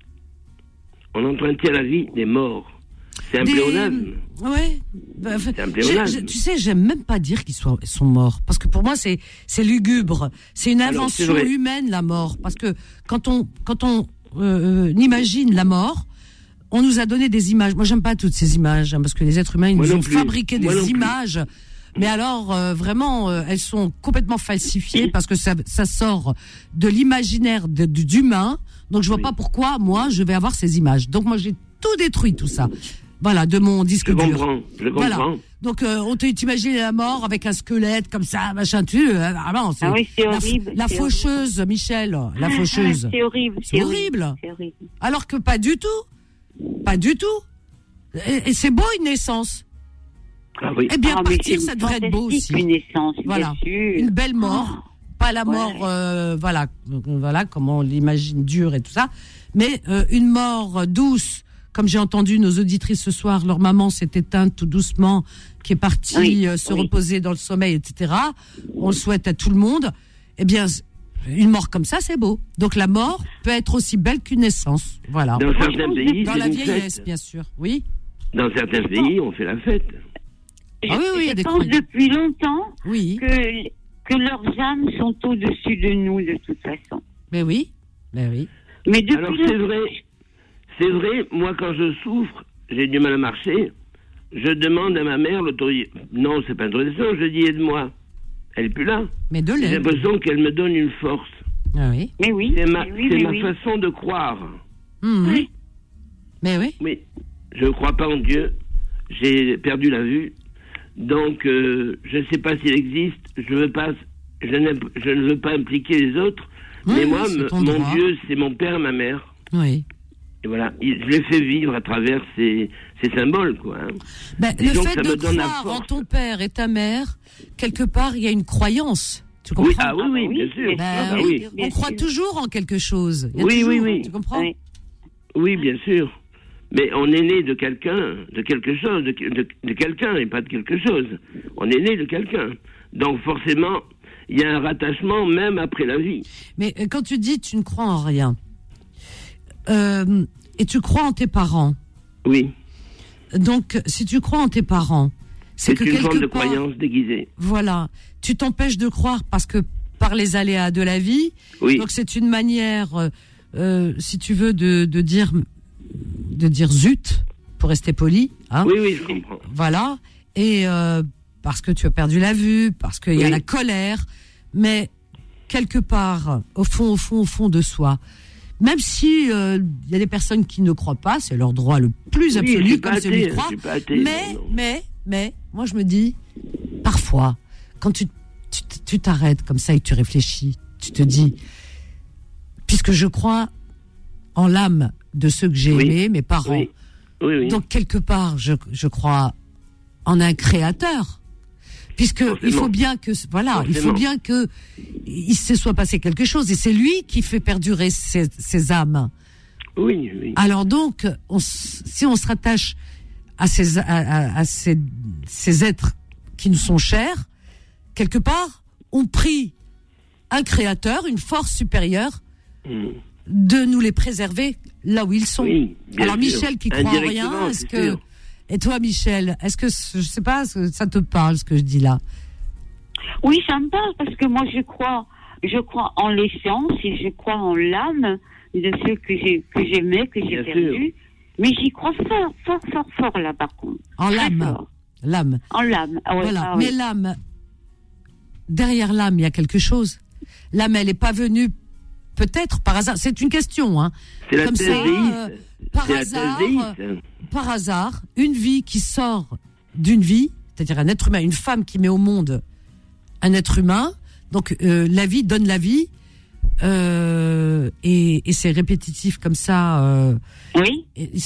[SPEAKER 9] On entretient la vie des morts. C'est un pléonasme.
[SPEAKER 2] Ouais.
[SPEAKER 9] C'est un pléonasme.
[SPEAKER 2] Tu sais, j'aime même pas dire qu'ils sont morts. Parce que pour moi, c'est lugubre. C'est une invention humaine, la mort. Parce que quand on imagine la mort, on nous a donné des images. Moi, j'aime pas toutes ces images, parce que les êtres humains, ils nous ont fabriqué des images. Mais alors, vraiment, elles sont complètement falsifiées parce que ça sort de l'imaginaire d'humain. Donc, je vois pas pourquoi, moi, je vais avoir ces images. Donc, moi, j'ai tout détruit, tout ça. Voilà, de mon disque dur.
[SPEAKER 9] Je comprends.
[SPEAKER 2] Voilà. Donc, on t'imagine la mort avec un squelette comme ça, machin,
[SPEAKER 8] c'est horrible.
[SPEAKER 2] La faucheuse, Michel, la faucheuse.
[SPEAKER 8] C'est horrible.
[SPEAKER 2] C'est horrible. Alors que pas du tout. Pas du tout. Et c'est beau, une naissance.
[SPEAKER 9] Ah oui.
[SPEAKER 2] Eh bien, partir, ça devrait être beau aussi.
[SPEAKER 8] Une naissance,
[SPEAKER 2] voilà.
[SPEAKER 8] Bien sûr.
[SPEAKER 2] Une belle mort. Pas la mort, voilà, comme on l'imagine, dure et tout ça. Mais une mort douce, comme j'ai entendu nos auditrices ce soir, leur maman s'est éteinte tout doucement, qui est partie se reposer dans le sommeil, etc. On le souhaite à tout le monde. Eh bien, une mort comme ça, c'est beau. Donc la mort peut être aussi belle qu'une naissance. Voilà.
[SPEAKER 9] Dans certains pays,
[SPEAKER 2] dans la vieillesse, bien sûr. Oui.
[SPEAKER 9] Dans certains pays, on fait la fête.
[SPEAKER 8] Je pense depuis longtemps que leurs âmes sont au-dessus de nous, de toute façon.
[SPEAKER 2] Mais oui.
[SPEAKER 8] Mais depuis
[SPEAKER 9] alors c'est vrai, moi quand je souffre, j'ai du mal à marcher, je demande à ma mère l'autorisation. Non, c'est pas une autorisation, je dis aide-moi. Elle est plus là.
[SPEAKER 2] Mais de l'aide.
[SPEAKER 9] J'ai l'impression qu'elle me donne une force.
[SPEAKER 2] Ah oui.
[SPEAKER 8] Mais oui.
[SPEAKER 9] C'est ma façon de croire.
[SPEAKER 2] Oui. Mais oui.
[SPEAKER 9] Oui. Je ne crois pas en Dieu. J'ai perdu la vue. Donc, je ne sais pas s'il existe. Je ne veux pas impliquer les autres. Mais moi, mon Dieu, c'est mon père et ma mère.
[SPEAKER 2] Oui.
[SPEAKER 9] Et voilà, je les fais vivre à travers ces symboles, quoi. Hein.
[SPEAKER 2] Le fait de croire en ton père et ta mère, quelque part, il y a une croyance. Tu comprends?
[SPEAKER 9] Oui, bien sûr.
[SPEAKER 2] On croit toujours en quelque chose.
[SPEAKER 9] Oui.
[SPEAKER 2] Tu comprends?
[SPEAKER 9] Oui, bien sûr. Mais on est né de quelqu'un, de quelque chose, de quelqu'un et pas de quelque chose. On est né de quelqu'un. Donc forcément, il y a un rattachement même après la vie.
[SPEAKER 2] Mais quand tu dis tu ne crois en rien, et tu crois en tes parents.
[SPEAKER 9] Oui.
[SPEAKER 2] Donc, si tu crois en tes parents, c'est que
[SPEAKER 9] une
[SPEAKER 2] quelque
[SPEAKER 9] forme de
[SPEAKER 2] part,
[SPEAKER 9] croyance déguisée.
[SPEAKER 2] Voilà. Tu t'empêches de croire parce que par les aléas de la vie.
[SPEAKER 9] Oui.
[SPEAKER 2] Donc, c'est une manière, si tu veux, de dire zut, pour rester poli. Hein.
[SPEAKER 9] Oui, je comprends.
[SPEAKER 2] Voilà. Et parce que tu as perdu la vue, parce qu'il y a la colère. Mais, quelque part, au fond de soi, même si y a des personnes qui ne croient pas, c'est leur droit le plus absolu, comme celui de croire. Mais, moi je me dis, parfois, quand tu t'arrêtes comme ça et que tu réfléchis, tu te dis, puisque je crois en l'âme de ceux que j'ai aimés, mes parents, donc quelque part, je crois en un créateur. Puisque il faut bien que il se soit passé quelque chose et c'est lui qui fait perdurer ces âmes.
[SPEAKER 9] Oui.
[SPEAKER 2] Alors donc, si on se rattache à ces êtres qui nous sont chers, quelque part, on prie un créateur, une force supérieure, de nous les préserver là où ils sont.
[SPEAKER 9] Oui,
[SPEAKER 2] alors Michel qui croit en rien, est-ce que... Et toi, Michel, est-ce que, je sais pas, ça te parle, ce que je dis là?
[SPEAKER 8] Oui, ça me parle, parce que moi, je crois en l'essence et je crois en l'âme de ceux que j'aimais, que j'ai perdus. Mais j'y crois fort, là, par contre.
[SPEAKER 2] En l'âme. L'âme.
[SPEAKER 8] En l'âme. Ah ouais,
[SPEAKER 2] voilà.
[SPEAKER 8] Ah oui.
[SPEAKER 2] Mais l'âme, derrière l'âme, il y a quelque chose. L'âme, elle n'est pas venue peut-être par hasard. C'est une question, hein.
[SPEAKER 9] C'est la
[SPEAKER 2] comme
[SPEAKER 9] thèse
[SPEAKER 2] ça, par hasard, une vie qui sort d'une vie, c'est-à-dire un être humain, une femme qui met au monde un être humain. Donc la vie donne la vie. Et c'est répétitif comme ça.
[SPEAKER 8] Oui.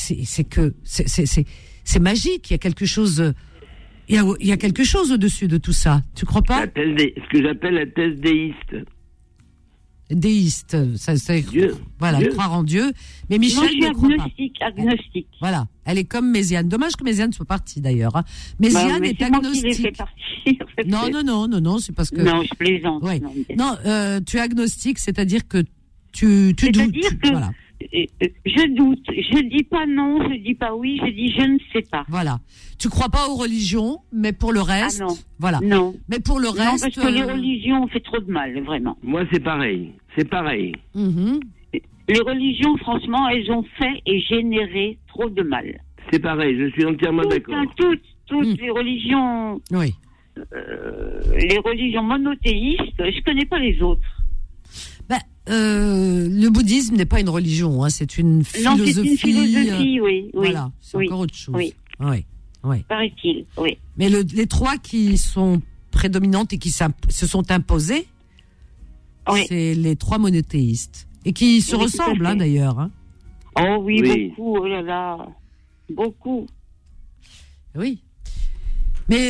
[SPEAKER 2] C'est magique. Il y a quelque chose. Il y a quelque chose au-dessus de tout ça. Tu crois pas?
[SPEAKER 9] Ce que j'appelle la thèse déiste.
[SPEAKER 2] Déiste, c'est
[SPEAKER 9] Dieu.
[SPEAKER 2] Voilà,
[SPEAKER 9] Dieu.
[SPEAKER 2] Croire en Dieu. Mais Michel ne croit pas.
[SPEAKER 8] Agnostique.
[SPEAKER 2] Voilà, elle est comme Méziane. Dommage que Méziane soit partie d'ailleurs. Hein. Méziane est agnostique. Non, c'est parce que.
[SPEAKER 8] Non, je plaisante.
[SPEAKER 2] Ouais. Non, tu es agnostique, c'est-à-dire que tu doutes.
[SPEAKER 8] C'est-à-dire que
[SPEAKER 2] voilà.
[SPEAKER 8] Je doute. Je dis pas non, je dis pas oui, je dis je ne sais pas.
[SPEAKER 2] Voilà. Tu crois pas aux religions, mais pour le reste, voilà.
[SPEAKER 8] Non.
[SPEAKER 2] Mais pour le reste,
[SPEAKER 8] parce que les religions ont fait trop de mal, vraiment.
[SPEAKER 9] Moi, c'est pareil.
[SPEAKER 2] Mm-hmm.
[SPEAKER 8] Les religions, franchement, elles ont fait et généré trop de mal.
[SPEAKER 9] C'est pareil, je suis entièrement d'accord.
[SPEAKER 8] Toutes les religions,
[SPEAKER 2] oui.
[SPEAKER 8] Les religions monothéistes, je connais pas les autres.
[SPEAKER 2] Le bouddhisme n'est pas une religion, hein, c'est une philosophie.
[SPEAKER 8] Non, c'est une philosophie, oui.
[SPEAKER 2] Voilà, c'est encore autre chose.
[SPEAKER 8] Oui. Paraît-il, oui.
[SPEAKER 2] Mais les trois qui sont prédominantes et qui se sont imposées, c'est les trois monothéistes. Et qui se ressemblent, hein, d'ailleurs. Hein.
[SPEAKER 8] Oh oui, beaucoup, oh là là. Beaucoup.
[SPEAKER 2] Oui. Mais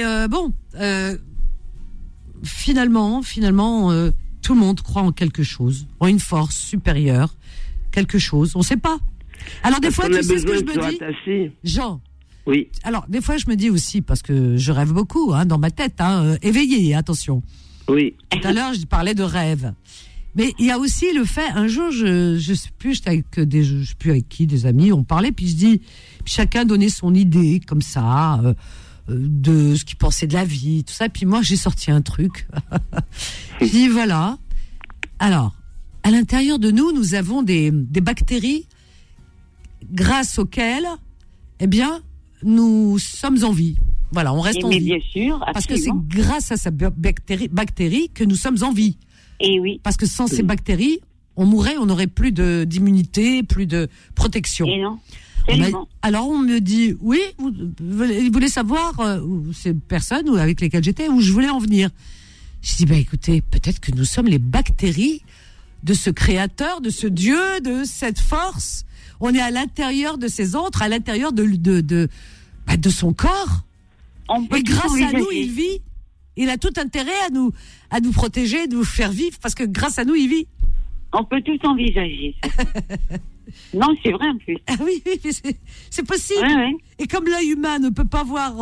[SPEAKER 2] finalement, tout le monde croit en quelque chose, en une force supérieure, quelque chose, on ne sait pas. Alors des fois, tu sais ce que je me dis, Jean.
[SPEAKER 9] Oui.
[SPEAKER 2] Alors des fois, je me dis aussi, parce que je rêve beaucoup, hein, dans ma tête, hein, éveillé, attention.
[SPEAKER 9] Oui.
[SPEAKER 2] Tout à l'heure, je parlais de rêve. Mais il y a aussi le fait, un jour, je sais plus, j'étais avec je sais plus avec qui, des amis, on parlait, puis je dis, chacun donnait son idée, comme ça, de ce qu'il pensait de la vie, tout ça. Puis moi, j'ai sorti un truc. Je dis, voilà. Alors, à l'intérieur de nous, nous avons des bactéries grâce auxquelles, eh bien, nous sommes en vie. Voilà, on reste en vie.
[SPEAKER 8] Bien sûr, absolument.
[SPEAKER 2] Parce que c'est grâce à ces bactéries que nous sommes en vie.
[SPEAKER 8] Et oui.
[SPEAKER 2] Parce que sans ces bactéries, on mourrait, on n'aurait plus d'immunité, plus de protection.
[SPEAKER 8] Et non.
[SPEAKER 2] Alors on me dit, oui, vous voulez savoir, ces personnes avec lesquelles j'étais, où je voulais en venir. Je dis, écoutez, peut-être que nous sommes les bactéries de ce créateur, de ce Dieu, de cette force. On est à l'intérieur de ses antres, à l'intérieur de son corps. Et grâce à nous, il vit. Il a tout intérêt à nous protéger, de nous faire vivre, parce que grâce à nous, il vit.
[SPEAKER 8] On peut tout envisager. Non, c'est vrai en plus.
[SPEAKER 2] Ah oui, c'est possible.
[SPEAKER 8] Ouais.
[SPEAKER 2] Et comme l'œil humain ne peut pas voir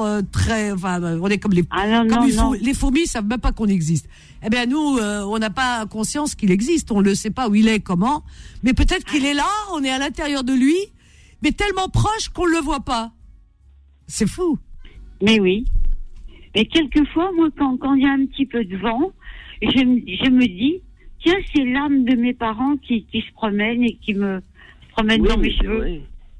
[SPEAKER 2] on est comme les les fourmis, ils savent même pas qu'on existe. Eh bien nous, on n'a pas conscience qu'il existe, on le sait pas où il est, comment. Mais peut-être qu'il est là, on est à l'intérieur de lui, mais tellement proche qu'on le voit pas. C'est fou.
[SPEAKER 8] Mais oui. Mais quelquefois, moi, quand il y a un petit peu de vent, je me dis, tiens, c'est l'âme de mes parents qui se promène et qui me promène dans mes cheveux.
[SPEAKER 9] Vrai.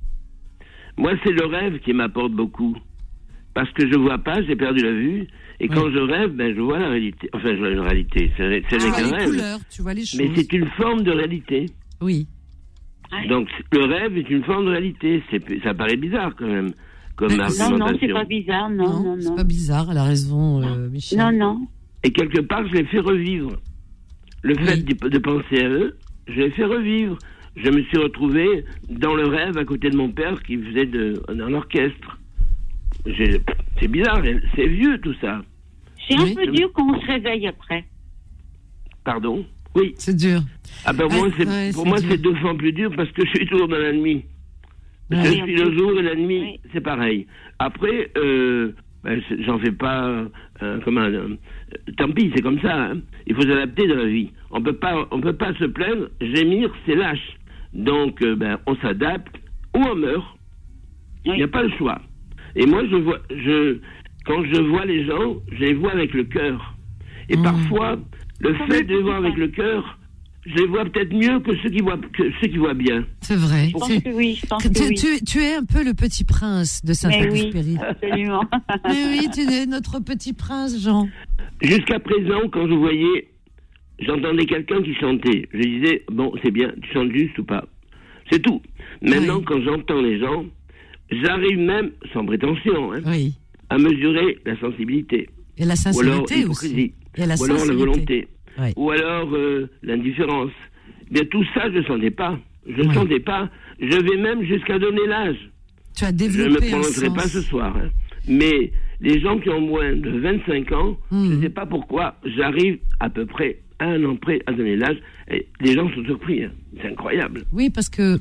[SPEAKER 9] Moi, c'est le rêve qui m'apporte beaucoup. Parce que je vois pas, j'ai perdu la vue. Et quand je rêve, je vois la réalité. Enfin, je vois la réalité. C'est
[SPEAKER 2] un rêve. Couleurs, tu vois les choses.
[SPEAKER 9] Mais c'est une forme de réalité.
[SPEAKER 2] Oui.
[SPEAKER 9] Donc, le rêve est une forme de réalité. Ça paraît bizarre, quand même. Comme argumentation.
[SPEAKER 8] Non, c'est pas bizarre. Non.
[SPEAKER 2] C'est pas bizarre, elle a raison, Michel.
[SPEAKER 8] Non.
[SPEAKER 9] Et quelque part, je les fais revivre. Le fait de penser à eux, je les fais revivre. Je me suis retrouvé dans le rêve à côté de mon père qui faisait dans l'orchestre. C'est bizarre, c'est vieux tout ça.
[SPEAKER 8] C'est un peu dur quand on se réveille après.
[SPEAKER 9] Pardon? Oui.
[SPEAKER 2] C'est dur.
[SPEAKER 9] Pour moi, c'est 2 fois plus dur parce que je suis toujours dans la nuit. Je suis le jour et la nuit, c'est pareil. Après, j'en fais pas tant pis, c'est comme ça. Hein. Il faut s'adapter dans la vie. On peut pas se plaindre, gémir, c'est lâche. Donc, on s'adapte ou on meurt. Il n'y a pas le choix. Et moi, quand je vois les gens, je les vois avec le cœur. Et parfois, le fait de les voir avec le cœur, je les vois peut-être mieux que ceux qui voient bien.
[SPEAKER 2] C'est vrai.
[SPEAKER 8] Je pense que oui.
[SPEAKER 2] Tu es un peu le petit prince de Saint-Exupéry.
[SPEAKER 8] Oui, absolument.
[SPEAKER 2] Mais oui, tu es notre petit prince, Jean.
[SPEAKER 9] Jusqu'à présent, quand je voyais, j'entendais quelqu'un qui chantait. Je disais, bon, c'est bien, tu chantes juste ou pas. C'est tout. Maintenant, quand j'entends les gens, j'arrive même, sans prétention, à mesurer la sensibilité.
[SPEAKER 2] Et la sincérité
[SPEAKER 9] ou alors l'hypocrisie.
[SPEAKER 2] Aussi.
[SPEAKER 9] Ou alors la volonté. Oui. Ou alors l'indifférence. Bien, tout ça, je ne sentais pas. Je ne sentais pas. Je vais même jusqu'à donner l'âge.
[SPEAKER 2] Tu as développé.
[SPEAKER 9] Je ne me prononcerai pas ce soir. Hein. Mais les gens qui ont moins de 25 ans, je ne sais pas pourquoi, j'arrive à peu près à un an près à donner l'âge. Et les gens sont surpris. Hein. C'est incroyable.
[SPEAKER 2] Oui, parce que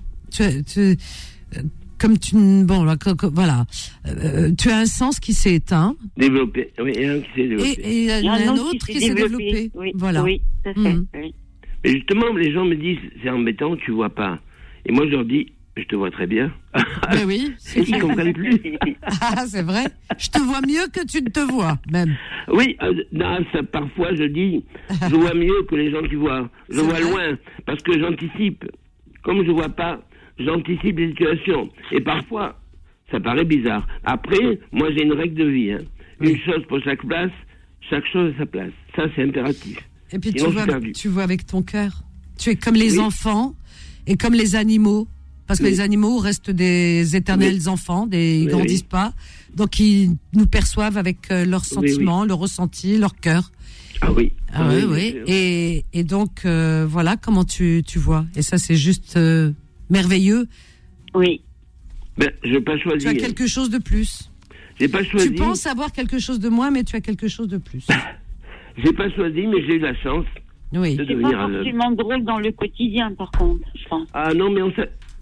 [SPEAKER 2] voilà, tu as un sens qui s'est éteint.
[SPEAKER 9] Développé, oui, et un qui s'est développé.
[SPEAKER 2] Et un autre qui s'est développé.
[SPEAKER 8] Oui,
[SPEAKER 2] voilà.
[SPEAKER 8] Oui, tout à fait. Oui.
[SPEAKER 9] Mais justement, les gens me disent, c'est embêtant, tu vois pas. Et moi, je leur dis, je te vois très bien.
[SPEAKER 2] Mais oui.
[SPEAKER 9] Ils ne comprennent plus.
[SPEAKER 2] Ah, c'est vrai. Je te vois mieux que tu ne te vois, même.
[SPEAKER 9] Oui, parfois, je dis, je vois mieux que les gens qui voient. Je vois loin, parce que j'anticipe. Comme je vois pas, j'anticipe les situations. Et parfois, ça paraît bizarre. Après, moi, j'ai une règle de vie. Hein. Une chose pour chaque place, chaque chose à sa place. Ça, c'est impératif.
[SPEAKER 2] Et puis, tu vois avec ton cœur. Tu es comme les enfants et comme les animaux. Parce que les animaux restent des éternels enfants, ils grandissent pas. Donc, ils nous perçoivent avec leurs sentiments, leurs ressentis, leur cœur.
[SPEAKER 9] Ah oui.
[SPEAKER 2] Ah oui. Et donc, voilà comment tu vois. Et ça, c'est juste merveilleux.
[SPEAKER 8] Oui.
[SPEAKER 9] Ben, je n'ai pas choisi.
[SPEAKER 2] Tu as quelque chose de plus.
[SPEAKER 9] J'ai pas choisi.
[SPEAKER 2] Tu penses avoir quelque chose de moins, mais tu as quelque chose de plus.
[SPEAKER 9] J'ai pas choisi, mais j'ai eu la chance de devenir
[SPEAKER 8] c'est pas forcément drôle dans le quotidien, par contre, je pense.
[SPEAKER 9] Ah non, mais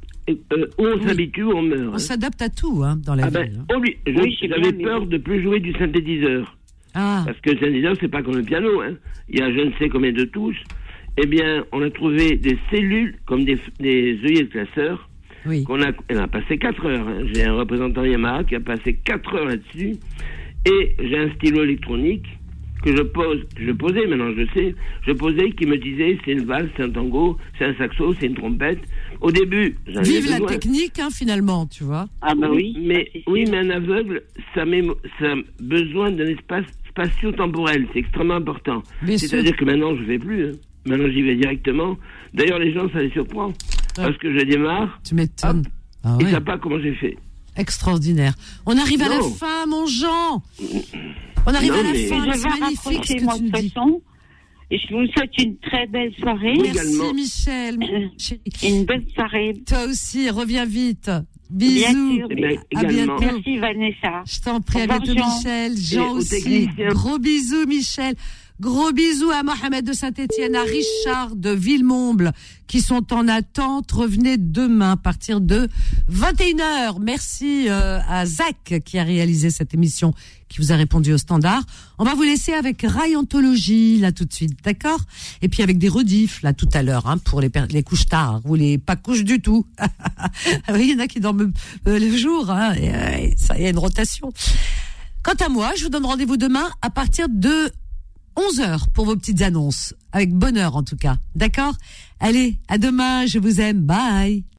[SPEAKER 9] on s'habitue, on meurt.
[SPEAKER 2] On s'adapte à tout, dans la vie.
[SPEAKER 9] J'avais peur de plus jouer du synthétiseur.
[SPEAKER 2] Ah.
[SPEAKER 9] Parce que le synthétiseur, c'est pas comme le piano. Hein. Il y a je ne sais combien de touches. Eh bien, on a trouvé des cellules comme des œillets de classeur.
[SPEAKER 2] Oui.
[SPEAKER 9] Elle a passé 4 heures. Hein. J'ai un représentant Yamaha qui a passé 4 heures là-dessus. Et j'ai un stylo électronique que je posais, maintenant je sais, qui me disait c'est une valse, c'est un tango, c'est un saxo, c'est une trompette. Au début, j'en avais besoin.
[SPEAKER 2] Vive la technique, finalement, tu vois.
[SPEAKER 8] Ah bah oui.
[SPEAKER 9] Mais un aveugle, ça a besoin d'un espace spatio-temporel, c'est extrêmement important. C'est-à-dire que maintenant, je ne vais plus. Hein. Maintenant, j'y vais directement. D'ailleurs, les gens, ça les surprend. Parce que je démarre.
[SPEAKER 2] Tu m'étonnes.
[SPEAKER 9] Ils ne savent pas comment j'ai fait.
[SPEAKER 2] Extraordinaire. On arrive à la fin, mon Jean. On arrive à la fin. C'est magnifique ce que tu nous dis.
[SPEAKER 8] Et je vous souhaite une très belle soirée.
[SPEAKER 2] Merci Michel.
[SPEAKER 8] Une belle soirée.
[SPEAKER 2] Toi aussi, reviens vite. Bisous.
[SPEAKER 8] À bientôt. Merci Vanessa.
[SPEAKER 2] Je t'en prie, à bientôt Michel. Jean aussi. Gros bisous Michel. Gros bisous à Mohamed de Saint-Étienne, à Richard de Villemomble, qui sont en attente. Revenez demain à partir de 21h. Merci à Zach qui a réalisé cette émission, qui vous a répondu au standard. On va vous laisser avec Rai Anthologie, là tout de suite, d'accord? Et puis avec des rediffs, là tout à l'heure, pour les couches tard, ou les pas couches du tout. Oui, il y en a qui dorment le jour, et ça, il y a une rotation. Quant à moi, je vous donne rendez-vous demain à partir de 11h pour vos petites annonces, avec bonheur en tout cas, d'accord? Allez, à demain, je vous aime, bye.